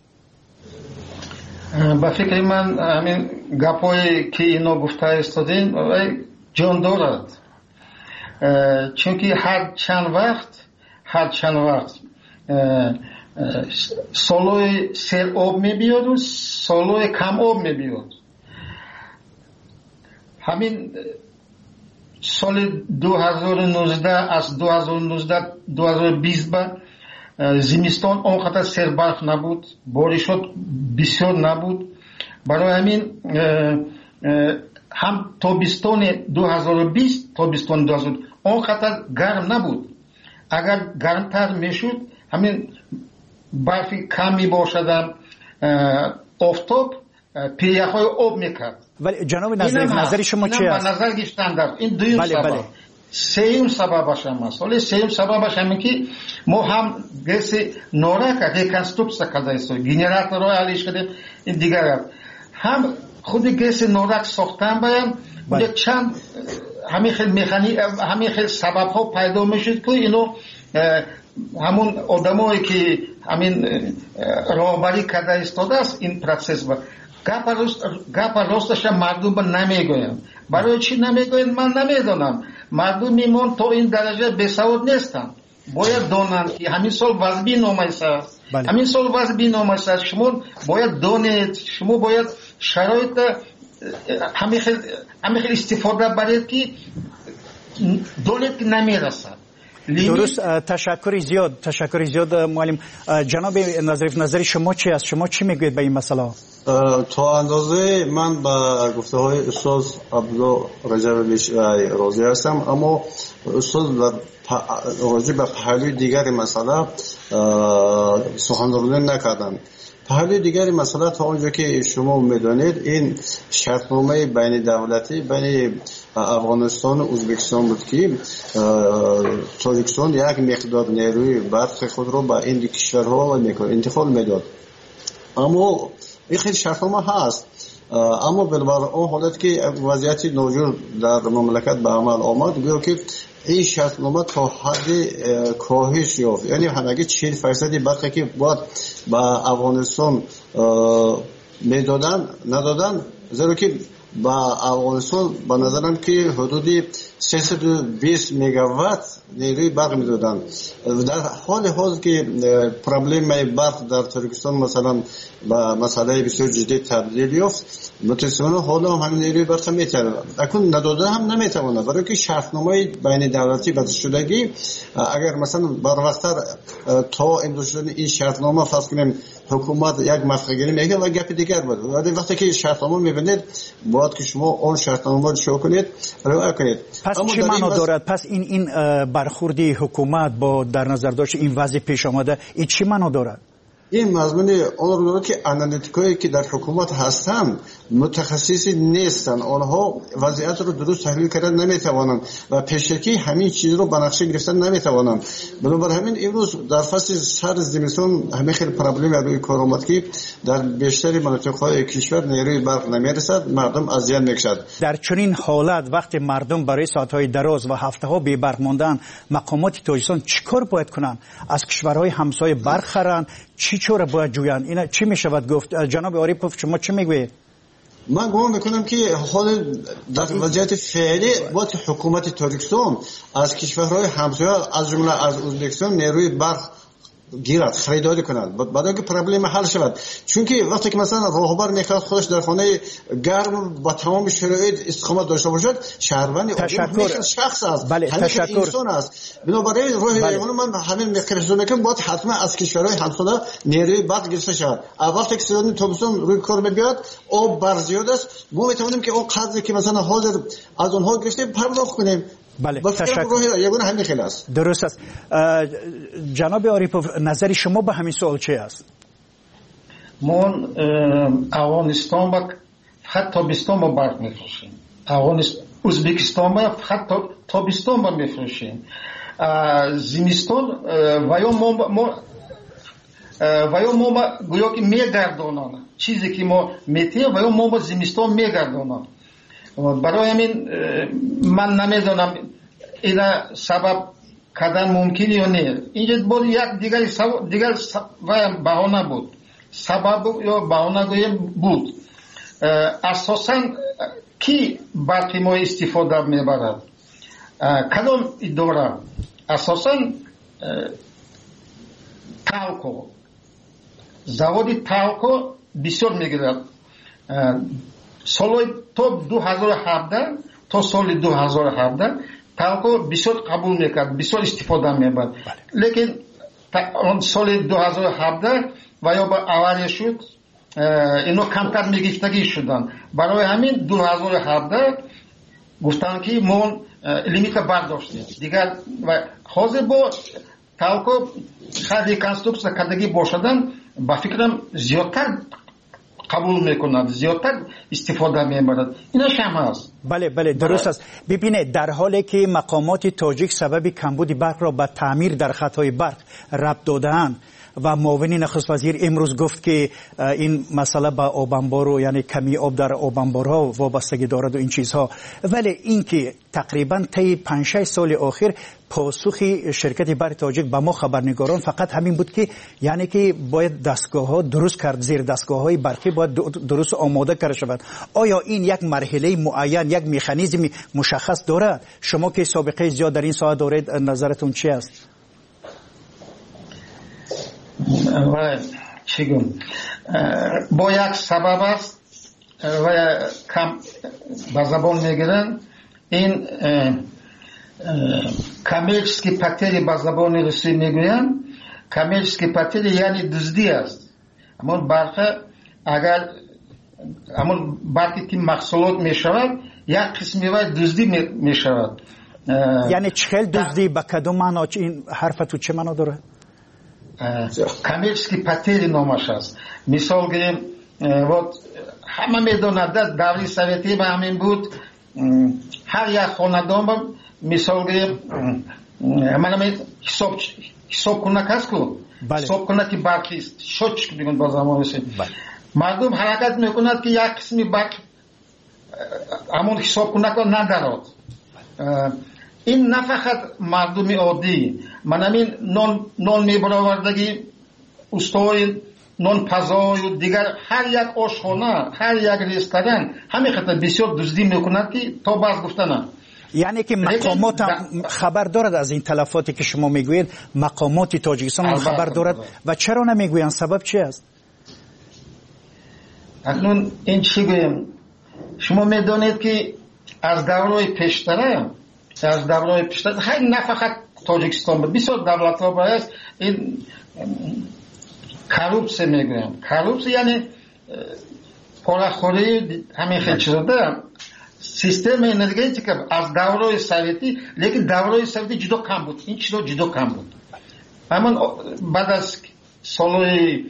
با فکر من همین گپایی که اینا گفته استادین جان دارد، چونکه هر چند وقت سالوی سر آب میبیاد و سالوی کم آب میبیاد. همین سال 2019 از 2020 به زمستان آنقدر سربرف نبود، بارشات بسیار نبود. برای همین هم تابستان 2020 تابستان 2000 آنقدر گرم نبود. اگر گرمتر میشد همین برفی کم می باشد، آفتاب پیه‌های آب میکرد. ولی جناب نظر شما چی است؟ نظر گشتن در این دویم سبب. سوم سببش هم است. ولی سوم سببش هم که ما هم گس نورک ریکنستروکسیا کرده است، گنراتور رو علیش کرده. این دیگر هم خود گس نورک ساختن باید چند همین خیلی سبب ها پیدا میشد که اینو همون آدمایی که همین راهبری کرده استاده است این پروسس با گپ راستش مردم با نمیگویند. برای چی نمیگویند من نمیدونم. مردم میمون تا این درجه بسواد نیستن. باید دانند که همین سال وضعی نامه است. همین سال وضعی نامه است. شما باید دانید، شما باید شرایط همین خیلی استفاده برید که دولت نمیرسد. درست. تشکر زیاد معلم. جناب نظریف، نظر شما چی است؟ شما چی میگوید به این مسئله؟ تا اندازه من با گفته های استاد عبدالله رجبی راضی هستم، اما استاد راجع به پهلوی دیگر مسئله سخنرانی نکردن. پهلوی دیگر مسئله تا اونجا که شما میدانید این شرطنامه بین دولتی بین افغانستان و ازبکستان بود که تاجیکستان یک مقدار نیروی برق خود رو به این کشورها انتقال میداد. اما این خیلی شرطنامه هست، اما بالبر اون حالت که وضعیت ناجور در مملکت به عمل آمد گویا که این شرطنامه تا حد کاهش یافت. یعنی همگی 40% برقی که باید به افغانستان میدادن ندادن، زیرا که با افغانستان به نظرم که حدود 320 مگاوات نیروی برق میدادن. در حال حاضر که پرابلم برق در تاجیکستان مثلا با مسئله بسیار جدی تبدیل یافت، متاسفانه حالا هم نیروی برق میتونه اکنون نداده هم نمیتونه، برای که شرطنامه بین دولتی بسته شدگی اگر مثلا بر وقتر تا امضا شدن این شرطنامه فرض کنیم حکومت یک مفقگیری میگه و گپ دیگر بود، ولی وقتی که شرطنامه میبینید باید که شما اون شرطنامه رو شو کنید، رعایت کنید. پس چی معنا دارد؟ پس این برخوردی حکومت با در نظر داشت این وضع پیش آمده این چی معنا دارد؟ این مضمون اون رو که آنالیتیکایی که در حکومت هستند متخصصی نیستن، آنها وضعیت رو درست تحلیل کردن نمیتوانند و پیشکی همین چیز رو به نقشه گرفتن نمیتوانند. بنابراین همین امروز در فصل سر زمستون همه خیلی پرابلم روی کار آمد که در بیشتر مناطق‌های کشور نیروی برق نمیرسد، مردم اذیت می‌شد. در چنین حالت وقتی مردم برای ساعت‌های دراز و هفته‌ها بی برق ماندن، مقامات تاجیکستان چیکار باید کنند؟ از کشورهای همسایه برق خرند؟ چی چوره باید جویند؟ اینا چی میشود گفت؟ جناب آریپوف شما چی میگویید؟ من گمان میکنم که حال در وضعیت فعلی باید حکومت تاجیکستان از کشورهای همسایه از جمله از ازبکستان نیروی برق گیرد، خریداری کند بعد که پرابلم حل شود. چون که وقتی که مثلا راهبر میخواد خودش در خانه گرم با تمام شرایط استقامت داشته باشد، شهروند تشکر شخص است، بله تشکر انسان است. بنابراین من همین میخواستم میگم باید حتما از کشورهای همسایه نیروی برق گرفته شود. وقتی که سیستم تابستون روی کار میاد آب بر زیاد است، ما میتونیم که اون قدری که مثلا حاضر از اونها گرفته پرداخت کنیم. بله تشکر. درست است. جناب آریپوف نظر شما به همین سوال چه است؟ من افغانستان با فقط تابستان با برق میفروشیم، ازبکستان با فقط تابستان با میفروشیم، زمستان و یا ما گویا که میگردانم چیزی که ما میتیم و یا ما با زمستان میگردانم. برای همین من نمیدونم اینا سبب کردن ممکنه یا نه. اینجا بود یک دیگر بهانه بود، سبب یا بهانه گویم بود. اساساً کی برق ما استفاده میبرد؟ کدام اداره؟ اساساً تالکو، заводи تالکو بسیار میگیرد. سال تا 2017 تا سال 2017 تالکو بسیار قبول میکرد، بسیار استفاده میبرد. لیکن سال 2017 و یا با آواری شد اینو کمتر میگفتگی شدن. برای همین 2017 گفتن که ما لیمیت برداشتیم دیگر و حاضر با تالکو خیلی کنسترکسیون کردگی باشدن با فکرم زیادتر قبول میکنند، زیادتر استفاده میبرند. اینا شما است. بله درست است. ببینید در حالی که مقامات تاجیک سبب کمبود برق را به تعمیر در خطهای برق ربط داده‌اند و معاون نخست وزیر امروز گفت که این مسئله با آبانبار یعنی کمی آب در آبانبارها وابستگی دارد و این چیزها، ولی این که تقریبا طی 5-6 سال اخیر پاسخ شرکت برق تاجیک به ما خبرنگاران فقط همین بود که یعنی که باید دستگاه‌ها درست کرد، زیر دستگاه‌های برقی باید درست آماده کرده شود. آیا این یک مرحله معین، یک مکانیزم مشخص دارد؟ شما که سابقه زیاد در این ساحه دارید نظرتون چی است؟ و چگونه با یک سبب است و کم به زبان میگیرن این کامرچسکی پاتری به زبان روسی میگوین. کامرچسکی پاتری یعنی دزدی است. اما برق اگر اما برقی که محصولات میشود یک قسمی و دزدی میشود. یعنی چخل دزدی به کدوم معنا؟ این حرف تو چه معنا داره؟ کامرچسکی پاتری نامش است. مثال گیریم همه میدونند دوری سویتی به همین بود. هر یک خاندان با مثال گیریم من حساب کنک هست که حساب کنک که برقی است شد چک بگن با زمان رسید. مردم حرکت میکند که یک قسمی برق همون حساب کنک را ندارد. این نه فقط مردم عادی، من همین نان میبراوردگی استای نان پزای و دیگر هر یک آشخانه، هر یک رستوران همین خطر بسیار دزدی میکند که تا باز گفتنم. یعنی که مقامات خبر دارد از این تلفاتی که شما میگویید؟ مقامات تاجیکستان خبر دارد و چرا نمیگویند؟ سبب چی است؟ اکنون این چی گویم؟ شما میدانید که از دورهای پیشتره هر نه فقط تاجیکستان بود، بسیار دولت ها باید این کروپسی میگویم. کروپسی یعنی پولخوری همین خیلی چیزا دارم. سیستم انرژتیک از دورهای سویتی، لیکن دورهای سویتی جدا کم بود، این چیزا جدا کم بود. اما بعد از سال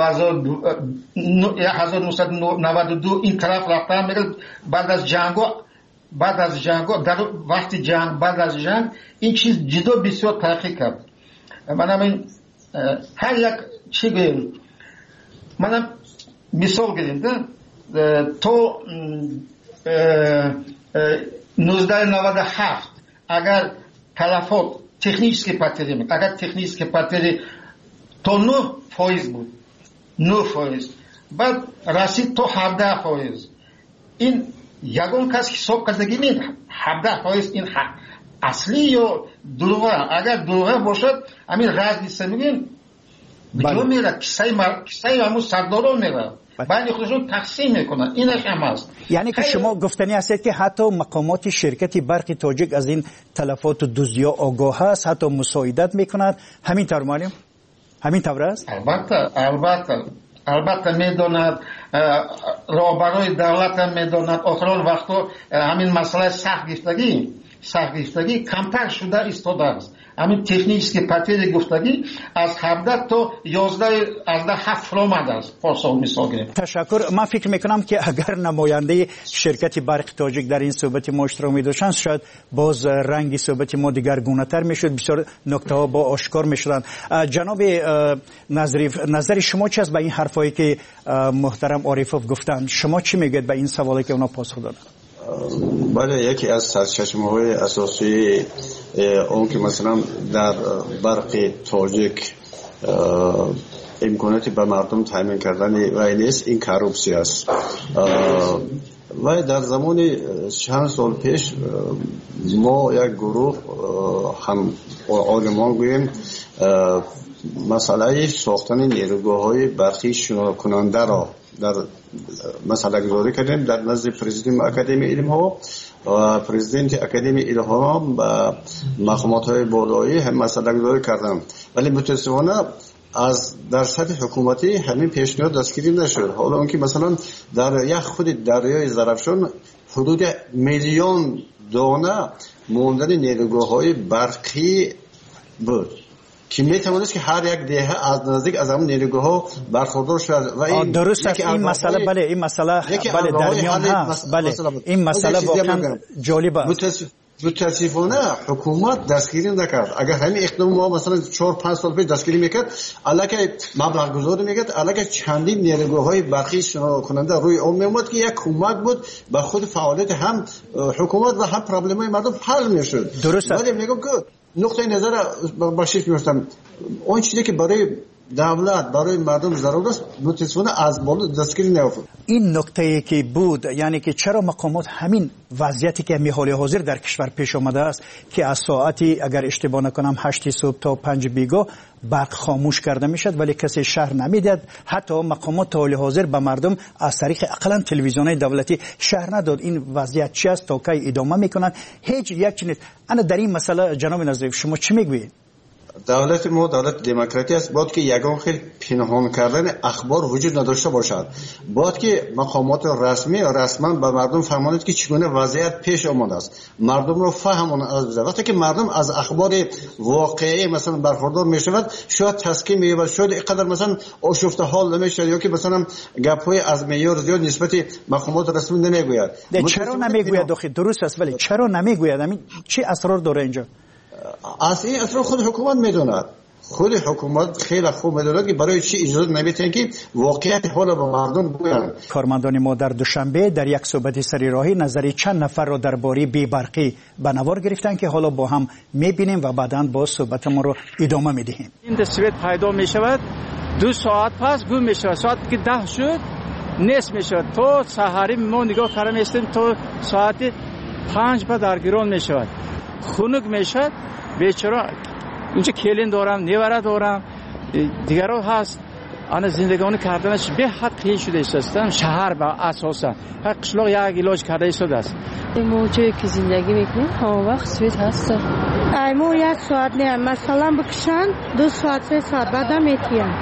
1992 این طرف رفتن میگه بعد از جنگ در وقت جنگ بعد از جنگ این چیز جدا بسیار تحقیق کرد. منم هر یک چی گویم، منم مثال گیریم تو 1997 اگر تلفات تکنیکی پاتری اگر تکنیکی پاتری تو 9% بود 9%، بعد رسید تو 17%. این یگان کس حساب کردگی نیست 17% این اصلی یا دروغه. اگر دروغه باشد همین راز نیست میگیم بجا میره کسای همون سرداران میره بعد خودشون تقسیم میکنن. اینش هم هست. یعنی که شما گفتنی هستید که حتی مقامات شرکت برق تاجیک از این تلفات و دزدی‌ها آگاه هست، حتی مساعدت میکنند. همین طور معلم؟ همین طور است؟ البته میداند، رهبرای دولت هم میداند. آخران وقتا همین مسئله سخت گفتگی کمتر شده ایستاده است. همین تکنیکی که پاتری گفتگی از 17 تا 11 از 7 آمده است. پاسخ میسازیم. تشکر. من فکر میکنم که اگر نماینده شرکت برق تاجیک در این صحبت ما اشتراک می‌داشتند شاید باز رنگی صحبت ما دیگرگونه‌تر میشد، بسیار نکته ها با آشکار میشدند. جناب نظریف، نظر شما چی است به این حرفایی که محترم عارفوف گفتند؟ شما چی میگید به این سوالی که اونا پاسخ دادن؟ بله، یکی از سرچشمه‌های اساسی اون که مثلا در برق تاجیک امکاناتی به مردم تامین کردن و نیست، این کروپسی است. و در زمان چند سال پیش ما یک گروه هم عالمان گوییم مسئله ساختن نیروگاه‌های برقی شنا کننده را در مسئله گذاری کردیم در نزد پرزیدنت اکادمی علم ها و پرزیدنت اکادمی علم ها و مقامات های بالایی هم مسئله گذاری کردم، ولی متاسفانه از در سطح حکومتی همین پیشنهاد دستگیری نشد. حالا اون که مثلا در یک خود دریای زرافشان حدود 1 میلیون دانه ماندن نیروگاه‌های برقی بود که میتوانست که هر یک دهه از نزدیک از همون نیروگاه‌ها برخوردار شود. و این درست است. این مسئله بله، این مسئله بله در میان هست. بله این مسئله واقعا جالب است. متاسفانه حکومت دستگیری نکرد. اگر همین اقدام ما مثلا 4-5 سال پیش دستگیری میکرد، الکی مبلغ گذاری میکرد، الکی چندین نیروگاه‌های برقی شنا کننده روی اون میومد که یک کمک بود به خود فعالیت هم حکومت و هم پرابلم‌های مردم حل میشد. درست است. ولی میگم که نقطه نظر باشید می‌گفتم اون چیزی که برای دولت برای مردم ضرورت است متاسفانه از بالا دستگیری نیافت. این نکته که بود، یعنی که چرا مقامات همین وضعیتی که حال حاضر در کشور پیش آمده است که از ساعتی اگر اشتباه نکنم 8 صبح تا 5 بیگاه برق خاموش کرده میشد ولی کسی شهر نمیداد. حتی مقامات تا حال حاضر به مردم از طریق اقلا تلویزیون‌های دولتی شهر نداد. این وضعیت چی است تا کی ادامه میکنن؟ هیچ یک چیز. انا در این مسئله جناب نظریف شما چی میگویید؟ دولت ما دولت دموکراتی است، باید که یگان خیلی پنهان کردن اخبار وجود نداشته باشد. باید که مقامات رسما به مردم فهماند که چگونه وضعیت پیش آمده است، مردم رو فهماند از وقتی که مردم از اخبار واقعی مثلا برخوردار میشود شاید تسکین می‌یابد، شاید اینقدر مثلا آشفته حال نمیشود یا که مثلا گپ‌های از معیار زیاد نسبت مقامات رسمی نمیگوید. چرا نمیگوید؟ درست است، ولی چرا نمیگوید؟ همین چه اسرار داره اینجا؟ از این اصلا خود حکومت میدوند. خود حکومت خیلی خوب میدوند که برای چی اجازه نمیتن که واقعیت حال به مردم بگویند. کارمندان ما در دوشنبه در یک صحبت سریراهی نظری چند نفر را درباره بی‌برقی به نوار گرفتن که حالا با هم میبینیم و بعداً با صحبت ما رو ادامه میدهیم. این دستویت پیدا میشود 2 ساعت پس گم میشود، ساعت که 10 شد نصف میشود، تو سحری ما نگاه کردیم استیم تو ساعت 5 بعد درگیران میشود، خنک میشد. بیچاره اینجا کلین دارم، نیوره دارم، دیگرها هست. آن زندگانی کردنش به حد قیل شده است. شهر با اساسا هر قشلاق یک علاج کرده ایستاده است. ما جایی که زندگی میکنیم همه وقت سویت هست. ما 1 ساعت نه مثلا بکشن 2 ساعت 3 ساعت بعد میتیم.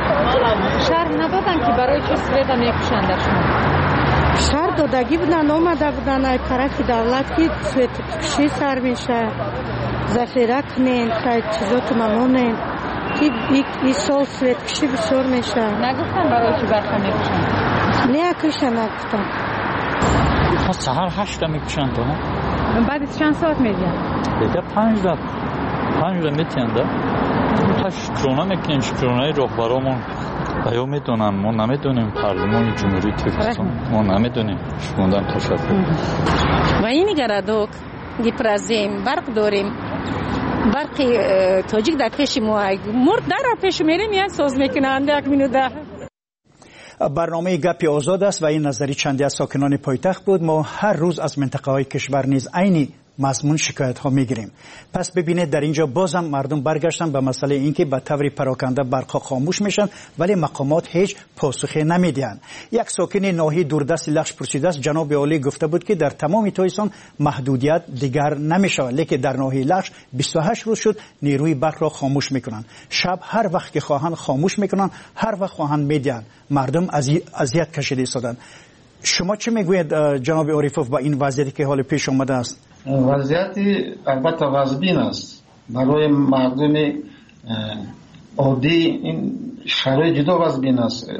شهر ندادن که برای چه سویت میکشن در شما؟ شهر دادگی بودن، اومده بودن ای طرف دولت که سویت کشی سر میشه، ذخیره کنین، خیلی چیزا که ممنونین. این سال سویت کشی بسیار میشه. نگفتن برای چی برخه میکشن؟ نه کشن نگفتن. سهر 8 میکشن تو نه؟ بعد چند ساعت میدین؟ دیگه 5 میتین ده. تا شکرونه میکنیم، شکرونه رهبرامون بایو میدونن، ما نمیدونیم پارلمان جمهوری ترکستان، ما نمیدونیم شکوندن تشکر. و این گردوک گیپرازیم برق داریم، برقی تاجیک در پیش ما مرد در پیش میریم یعنی ساز میکنند یک مینوده. برنامه گپی آزاد است و این نظری چندی از ساکنان پایتخت بود. ما هر روز از منطقه های کشور نیز عینی مضمون شکایت ها میگیریم. پس ببینید در اینجا بازم مردم برگشتن به مسئله اینکه به طور پراکنده برقها خاموش میشن ولی مقامات هیچ پاسخی نمیدن. یک ساکن ناحیه دوردست لخش پرسیده است، جناب عالی گفته بود که در تمام تایستان محدودیت دیگر نمیشه، لیکن در ناحیه لخش 28 روز شد نیروی برق را خاموش میکنن. شب هر وقت که خواهند خاموش میکنن، هر وقت خواهند میدن. مردم اذیت کشیده شدن. شما چه میگوید جناب عارفوف با این وضعیتی که حال پیش آمده است؟ وضعیتی البته وضعین است. برای مردم عادی این شرایط جدا وضعین است.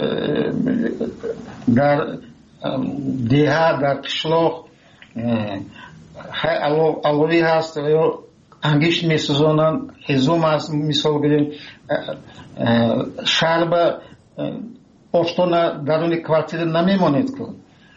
در دیها، در قشلاق علوی هست یا انگشت میسوزانن، هزوم هست. مثال بگیریم شهر به افتان درون کوارتیر نمیمانید که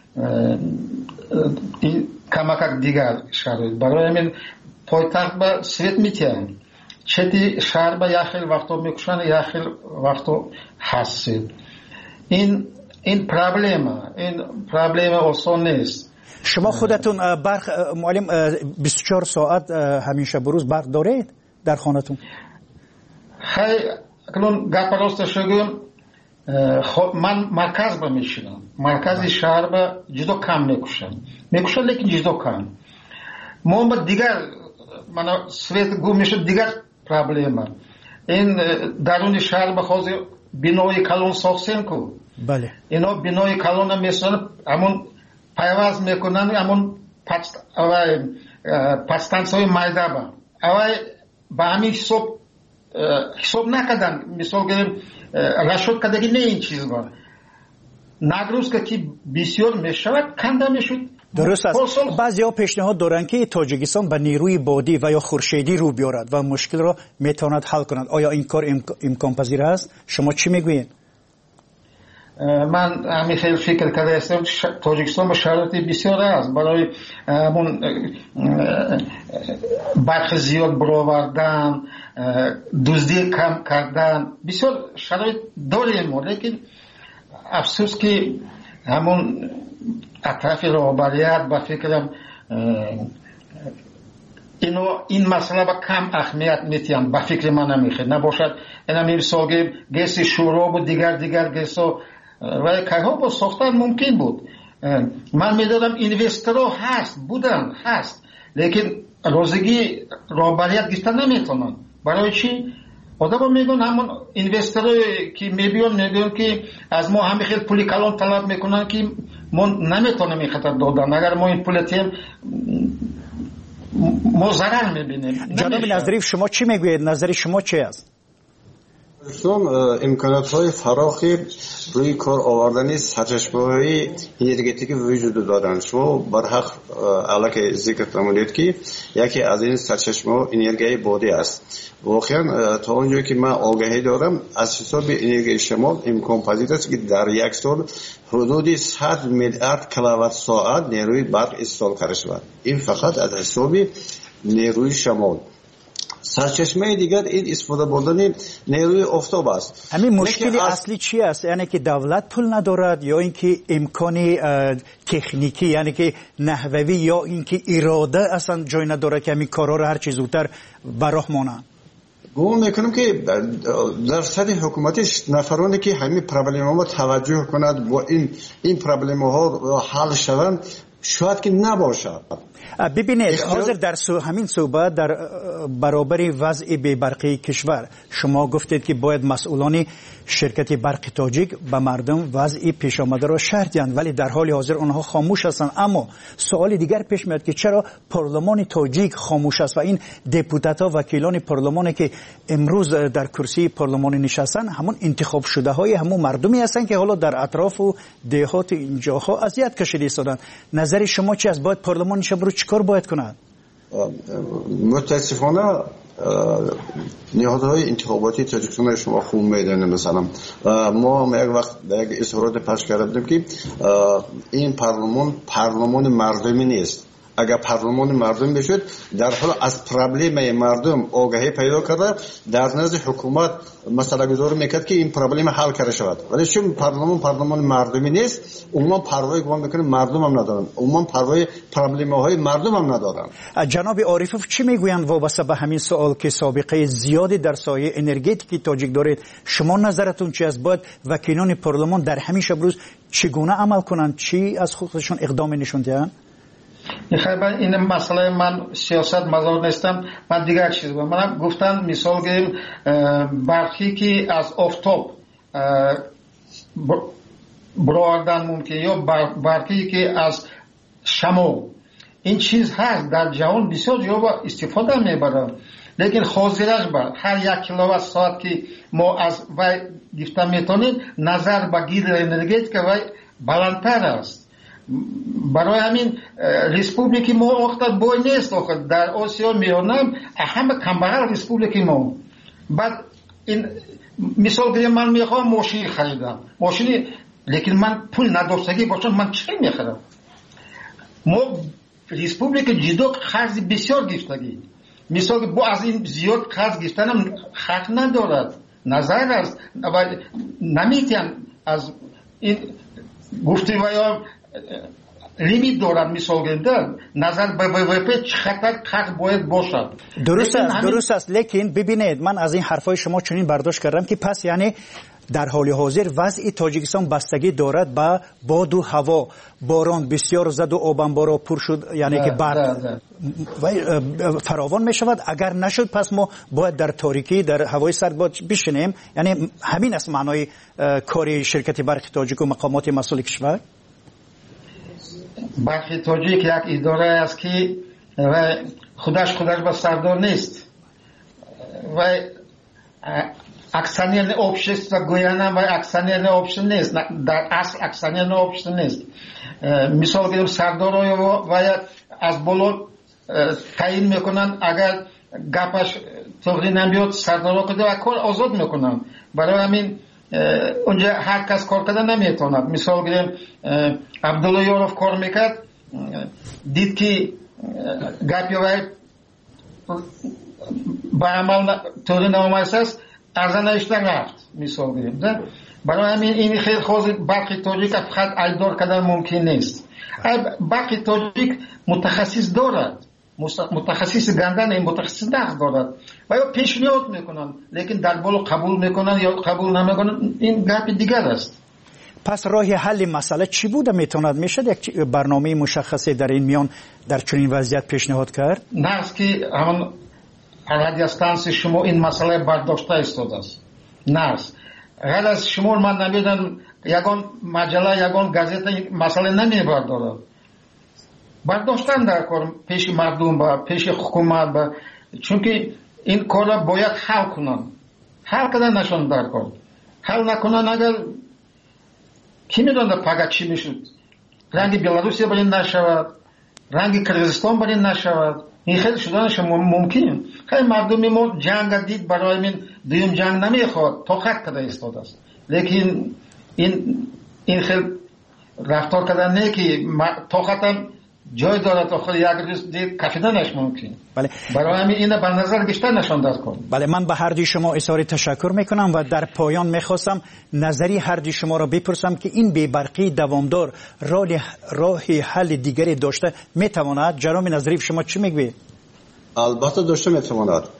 این کمک دیگر شرایط. برای همین پایتخت به سویت میتین چتی شهر به یک خیل وقتا میکشن، یک خیل وقتا هستید. این پرابلم آسان نیست. شما خودتون برق معلم 24 ساعت همیشه بروز برق دارید در خانتون؟ خیلی اکنون گپ راست شگم من مرکز با میشینم، مرکز شهر با جدا کم میکشن لیکن جدا کم. ما با دیگر من سویت گو میشه دیگر پرابلم. این درون شهر بخواهد بینای کلون ساختن کو. بله. اینا بینای کلون میسن همون پیواز میکنن، همون پستانسای مایده با اوای با همین حساب نکردن. مثال گریم رشد کدگی نه این چیز با نگروز که بسیار میشود کنده میشود. درست است. بعضی ها پیشنهاد دارند که تاجیکستان به نیروی بادی و یا خورشیدی رو بیارد و مشکل را میتواند حل کند. آیا این کار امکان پذیر است؟ شما چی میگویید؟ من همین خیلی فکر کرده هستم تاجیکستان با شرایط بسیار است برای همون برق زیاد برآوردن، دزدی کم کردن، بسیار شرایط داریم ما. لیکن افسوس که همون اطراف رهبریت با فکرم این مسئله با کم اهمیت میتیم با فکر من نمیخواد نباشد. اینا میرساگیم گیس شوراب و دیگر گیس و که ها با ساختن ممکن بود. من میدادم اینوسترها هست لیکن روزگی رهبریت گرفتن نمیتونن. برای چی؟ آدم میگن همون اینوسترهایی که میبیان که از ما همه خیلی پولی کلان طلب میکنن که ما نمیتونیم این خطر دادن. اگر ما این پول تیم ما ضرر میبینیم. جناب نظریف شما چی میگوید؟ نظری شما چی است؟ امکانات‌های فراخی روی کار آوردن سرچشمه‌های انرژتیکی وجود دارند. شما برحق علاقه ذکر فرمودید که یکی از این سرچشمه‌ها انرژی بادی است. واقعا تا اونجایی که من آگاهی دارم از حساب انرژی شمال امکان پذیر است که در یک سال حدود 100 میلیارد کیلووات ساعت نیروی برق استفاده کرده شود. این فقط از حساب نیروی شمال. سرچشمه دیگر این استفاده بردن نیروی آفتاب است. همین مشکل اصلی چی است؟ یعنی که دولت پول ندارد یا اینکه امکان تکنیکی یعنی که نحوی یا اینکه اراده اصلا جای نداره که همین کارا رو هر چیز زودتر براه مانند؟ گمان میکنم که در سطح حکومتش نفرانی که همین پرابلم ها توجه کند و این پرابلم ها حل شوند شاید که نباشد. ببینید حاضر در همین صحبت در برابر وضع بی‌برقی کشور شما گفتید که باید مسئولان شرکت برق تاجیک به مردم وضع پیش آمده را شرح دهند، ولی در حال حاضر آنها خاموش هستند. اما سوال دیگر پیش میاد که چرا پارلمان تاجیک خاموش است و این دپوتات ها وکیلان پارلمانی که امروز در کرسی پارلمان نشستن همون انتخاب شده های همون مردمی هستند که حالا در اطراف و دهات اینجاها اذیت کشیده ایستادند. نظر شما چی است؟ باید پارلمانش رو چیکار باید کنند؟ متاسفانه نهادهای انتخاباتی تاجیکستان شما خوب میدونید، مثلا ما هم یک وقت یک اظهارات پخش کردیم که این پارلمان مردمی نیست. اگر پارلمان مردم بشد در حال از پرابلم مردم آگاهی پیدا کرده در نزد حکومت مسئله گذاری میکرد که این پرابلم حل کرده شود، ولی چون پارلمان مردمی نیست عموما پروای گمان میکنه مردم هم ندارن، عموما پروای پرابلم های مردم هم ندارن. جناب عارفوف چی میگویند وابسته به همین سوال که سابقه زیادی در سایه انرژتیکی تاجیک دارید؟ شما نظرتون چی است؟ باید وکیلان پارلمان در همین شب روز چگونه عمل کنند؟ چی از خودشون اقدام نشون دهند؟ این مسئله من سیاست مزار نیستم، من دیگر چیز من گفتم مثال گیریم برقی که از آفتاب برآوردن ممکن یا برقی که از شمع، این چیز هست در جهان بسیار جا استفاده میبرند، لیکن حاضرش بر هر یک کیلووات ساعت که ما از وی گرفته میتونیم نظر به گیر انرژتیک وی بلندتر است. برای همین ریسپوبلیکی ما وقتا بای نیست، در آسیا میانم همه کمبغل ریسپوبلیکی ما. بعد این مثال دیگه من میخوام ماشین خریدم، ماشینی لیکن من پول نداشتگی باشم من چی میخرم؟ ما ریسپوبلیک جدو قرض بسیار گرفتگی، مثال با از این زیاد قرض گرفتنم حق ندارد، نظر است نمیتیم از این گفتی و یا لیمیت دارن مثال گرفتن نظر به ВВП چقدر قرض باید باشد. درست است لیکن ببینید من از این حرفای شما چنین برداشت کردم که پس یعنی در حال حاضر وضع تاجیکستان بستگی دارد به باد و هوا، باران بسیار زد و آب انبارها پر شد، یعنی که برق فراوان می شود. اگر نشد پس ما باید در تاریکی در هوای سرد بشینیم، یعنی همین است معنای کار شرکت برق تاجیک و مقامات مسئول کشور. برق تاجیک یک اداره است که خودش به سردار نیست و اکثریت общества گویانه و اکثریت общества نیست، در اصل اکثریت общества نیست. مثال گیریم سردار و از بالا تعیین میکنن، اگر گپش توری نمیاد سردار کده و کار آزاد میکنن، برای همین اونجا هر کس کار کردن نمیتوند. مثال گیریم عبدالله یاروف کار میکرد، دید که گپی وای با عمل توری نمایست است، ارزان اشتر رفت. مثال گیریم برای همین این خیلی خوزی برق تاجیک فقط ایدار کردن ممکن نیست. برق تاجیک متخصص دارد، متخصص گندن این متخصص دخل دارد و یا پیشنهاد میکنن، لیکن در بالا قبول میکنن یا قبول نمیکنن، این گپ دیگر است. پس راه حل مسئله چی بوده میتوند؟ میشد یک برنامه مشخصی در این میان در چنین وضعیت پیشنهاد کرد؟ نه که همون رادیوستانس شما این مسئله برداشته ایستاده است. نه غیر از شما من نمیدونم یگان مجله یگان گازیت این مسئله نمیبردارد، برداشتن در کار پیش مردم با پیش حکومت با، چون که این کار باید حل کنن، حل کردن نشون در کار حل نکنن اگر کی میدونه پگاه چی میشد، رنگ بلاروسی برین نشود، رنگ کرغیزستان برین نشود، این خیلی شدنش ممکن. خیلی مردمی ما جنگ دید، برای من دویم جنگ نمیخواد، طاقت کده ایستاده است، لیکن این خیلی رفتار کردن نه که طاقتم جای دارد تا خود یک روز دید کفیدنش ممکن. بله. برای همین اینه به نظر بیشتر نشان داد کن. بله، من به هر دوی شما اظهار تشکر میکنم و در پایان میخواستم نظری هر دوی شما را بپرسم که این بی‌برقی دوامدار راه حل دیگری داشته میتواند؟ جناب نظری شما چی میگوید؟ البته داشته میتواند.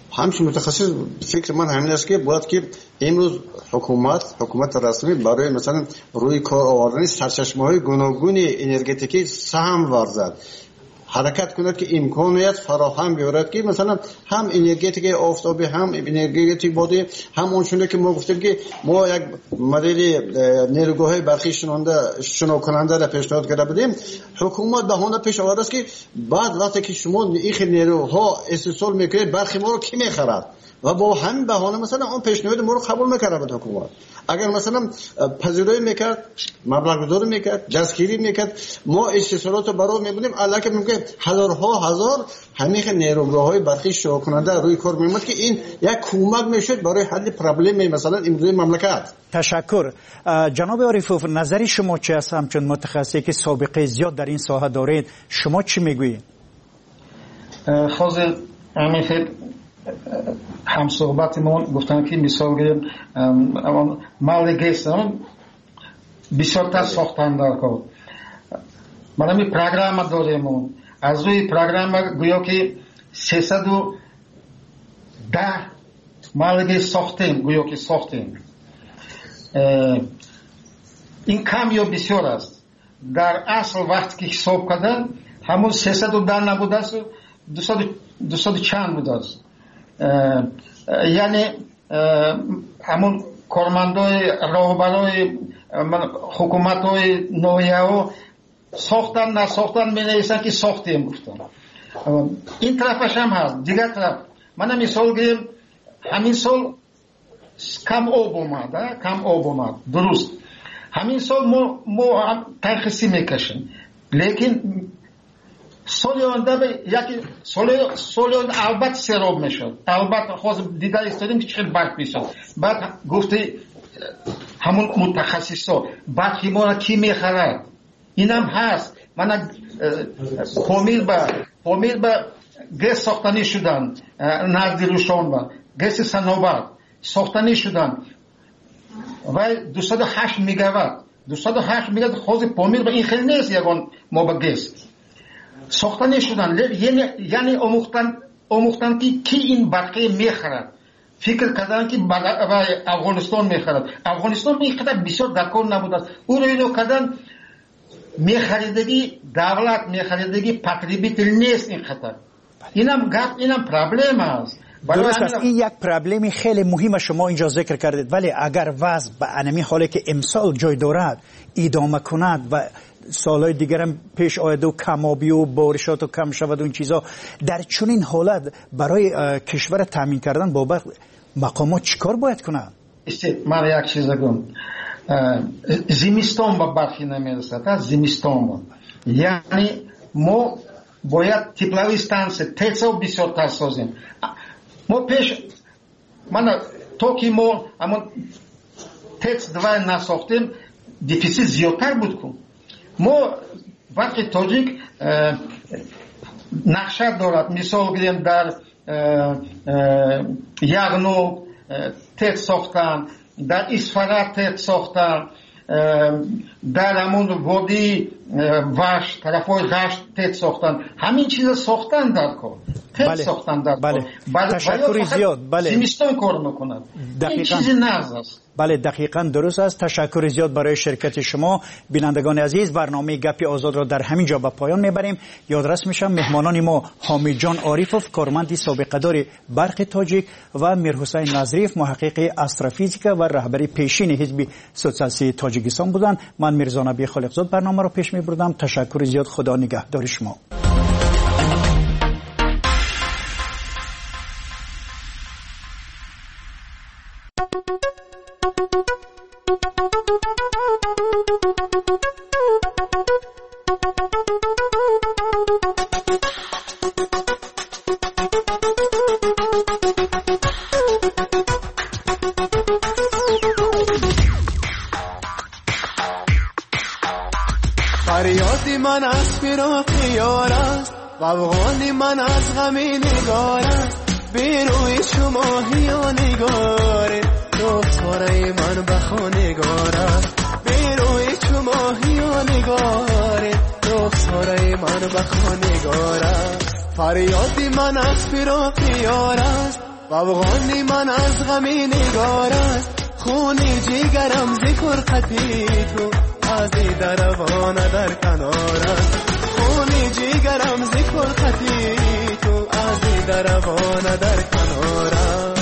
همچنین متخصص فکر من همین است که باید که امروز حکومت رسمی برای مثلا روی کار آوردن سرچشمه‌های گوناگون انرژتیکی سهم ورزد، حرکت کند که امکانیت فراهم بیارد که مثلا هم انرژتیک آفتابی هم انرژتیک بادی هم اونچونه که ما گفتیم که ما یک مدل نیروگاه برقی شنا کننده را پیشنهاد کرده بودیم. حکومت بهانه پیش آورده است که بعد وقتی که شما این نیروها استحصال میکنید برخی ما رو کی میخرد و با همین بهانه مثلا اون پیشنهاد ما رو قبول میکرد بود حکومت. اگر مثلا پذیرایی میکرد، مبلغ گذاری میکرد، دستگیری میکرد، ما استحصالات رو برای میبودیم البته ممکن هزار همین نیروگاه‌های برقی شروع کننده روی کار میمد که این یک کمک میشد برای حل پرابلم مثلا امروزی مملکت. تشکر. جناب عارفوف، نظر شما چی است؟ همچون متخصصی که سابقه زیاد در این ساحه دارید، شما چی میگویید؟ حاضر همین هم صحبتمون گفتن که مثال گریم مالگیستان بسیار تا ساختن در کار. من همی پروگرام داریم، از روی پروگرام گویا که 310 مالگی ساختیم، گویا که ساختیم. این کم یا بسیار است. در اصل وقتی که حساب کردن همون 310 نبوده است، 200 چند بوده است. یعنی همون کارمندای راهبرای حکومتای نویه ساختن نساختن می نویسن که ساختیم گفتن. این طرفش هم هست. دیگر طرف من مثال گیریم همین سال کم آب اومد درست. همین سال ما ترخیصی میکشیم، لیکن سال آینده یکی سال البته سراب میشد، البته خواست دیده استادیم که چقدر برق میشد. بعد گفته همون متخصصا برقی ما را کی میخرد؟ اینم هست. من فامیل به گس ساختنی شدن، نزدی روشان با گس سنوبر ساختنی شدن و 208 میگاوات خواست فامیل به این خیلی نیست یکان ما با گس ساختنی شدن. یعنی آموختن که کی این برقی میخرد، فکر کردن که افغانستان میخرد. افغانستان میخرد بسیار درکار نبود. او رو کردن میخریدگی دولت، میخریدگی پاتریبیتل نیست این خطر. اینم پرابلم است. درست است. این یک پرابلم خیلی مهم شما اینجا ذکر کردید، ولی اگر وضع به انمی حالی که امسال جای دارد ادامه کند و سالهای دیگر هم پیش آید و کمابی و بارشات و کم شود و این چیزا، در چنین حالت برای کشور تامین کردن بابت مقامات چیکار باید کنند؟ من یک چیز بگم، زمستان با برخی نمیرسد. زمستان یعنی ما باید تپلوی استانس تیسا بسیار تر سازیم. ما پیش تا که ما همون تیس دوای نساختیم دفیسیت زیادتر بود کن. ما وقتی تاجیک نقشه دارد، مثال گیریم در یغنو تیس ساختن، در اسفرات تیس ساختن، در همون وادی وشت طرفای غشت تیس ساختن. همین چیز ساختن در کار، تیس ساختن در کار. تشکر زیاد. زمستان کار میکنند. این چیزی نرز است. بله دقیقاً درست است. تشکر زیاد برای شرکت شما. بینندگان عزیز، برنامه گپی آزاد را در همین جا به پایان میبریم. یادرس میشم مهمانان ما حامد جان عارفوف، کارمند سابقه دار برق تاجیک، و میرحسین نظریف، محقق استروفیزیکا و رهبر پیشین حزب سوسیالیست تاجیکستان بودند. من میرزا نبی خالقزاد برنامه را پیش میبردم. تشکر زیاد. خدا نگهدار شما. فریادی من از فراق یار است و افغانی من از غمی نگار است. بیروی شما هیا نگاره دختاره من بخوا نگاره. بیروی شما هیا نگاره دختاره من بخوا نگاره. فریادی من از فراق یار است بابغانی من از غمی نگار است خونی جیگرم زی فرقتی تو ازی دربان در کنار است خونی جیگرم زی فرقتی تو ازی دربان در کنار است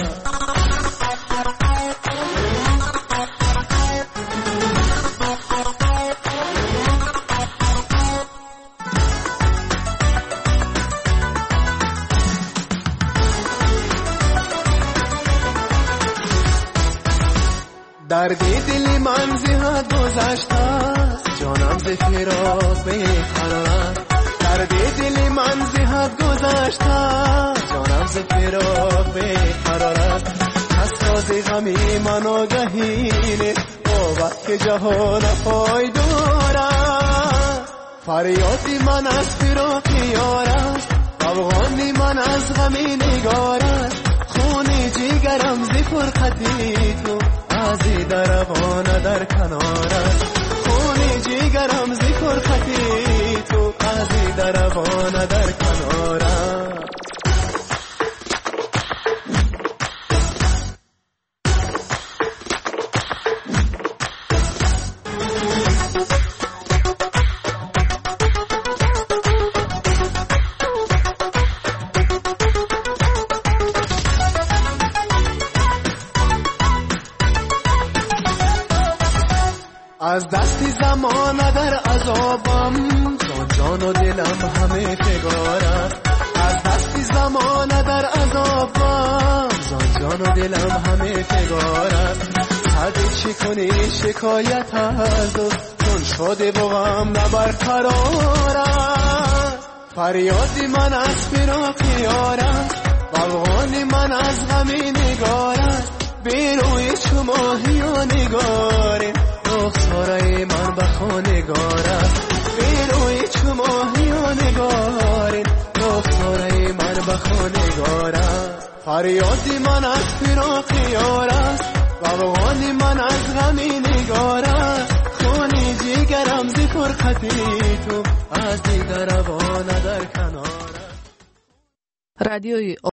دردی دلی من زیاد گذشته است جانم ز فراق بیقرار است دردی دلی من زیاد گذشته است جانم ز فراق بیقرار است از راز غمی من آگهینه بابت که جهان پایدار است فریادی من از فراق یار است افغانی من از غمی نگار است خونی جیگرم زی فرقتی تو ازی دربان در کنار است خونی جیگرم زی فرقتی تو ازی دربان در کنار است از دستی زمان در عذابم جان و دلم همه فگار است از دستی زمان در عذابم جان و دلم همه فگار است صدی چی کنی شکایت از او چون شده با غم نبرقرار است فریادی من از فراق یار است بلغانی من از غمی نگار است بیروی چو ماهی و نگاره رخساره من بخانگار است بیروی چو ماهی و نگاره رخساره من بخانگار است فریادی من از فراق یار است بابغانی من از غمی نگار است خونی جیگرم زی فرقتی تو از دیگر وانه در کنار است. رادیوی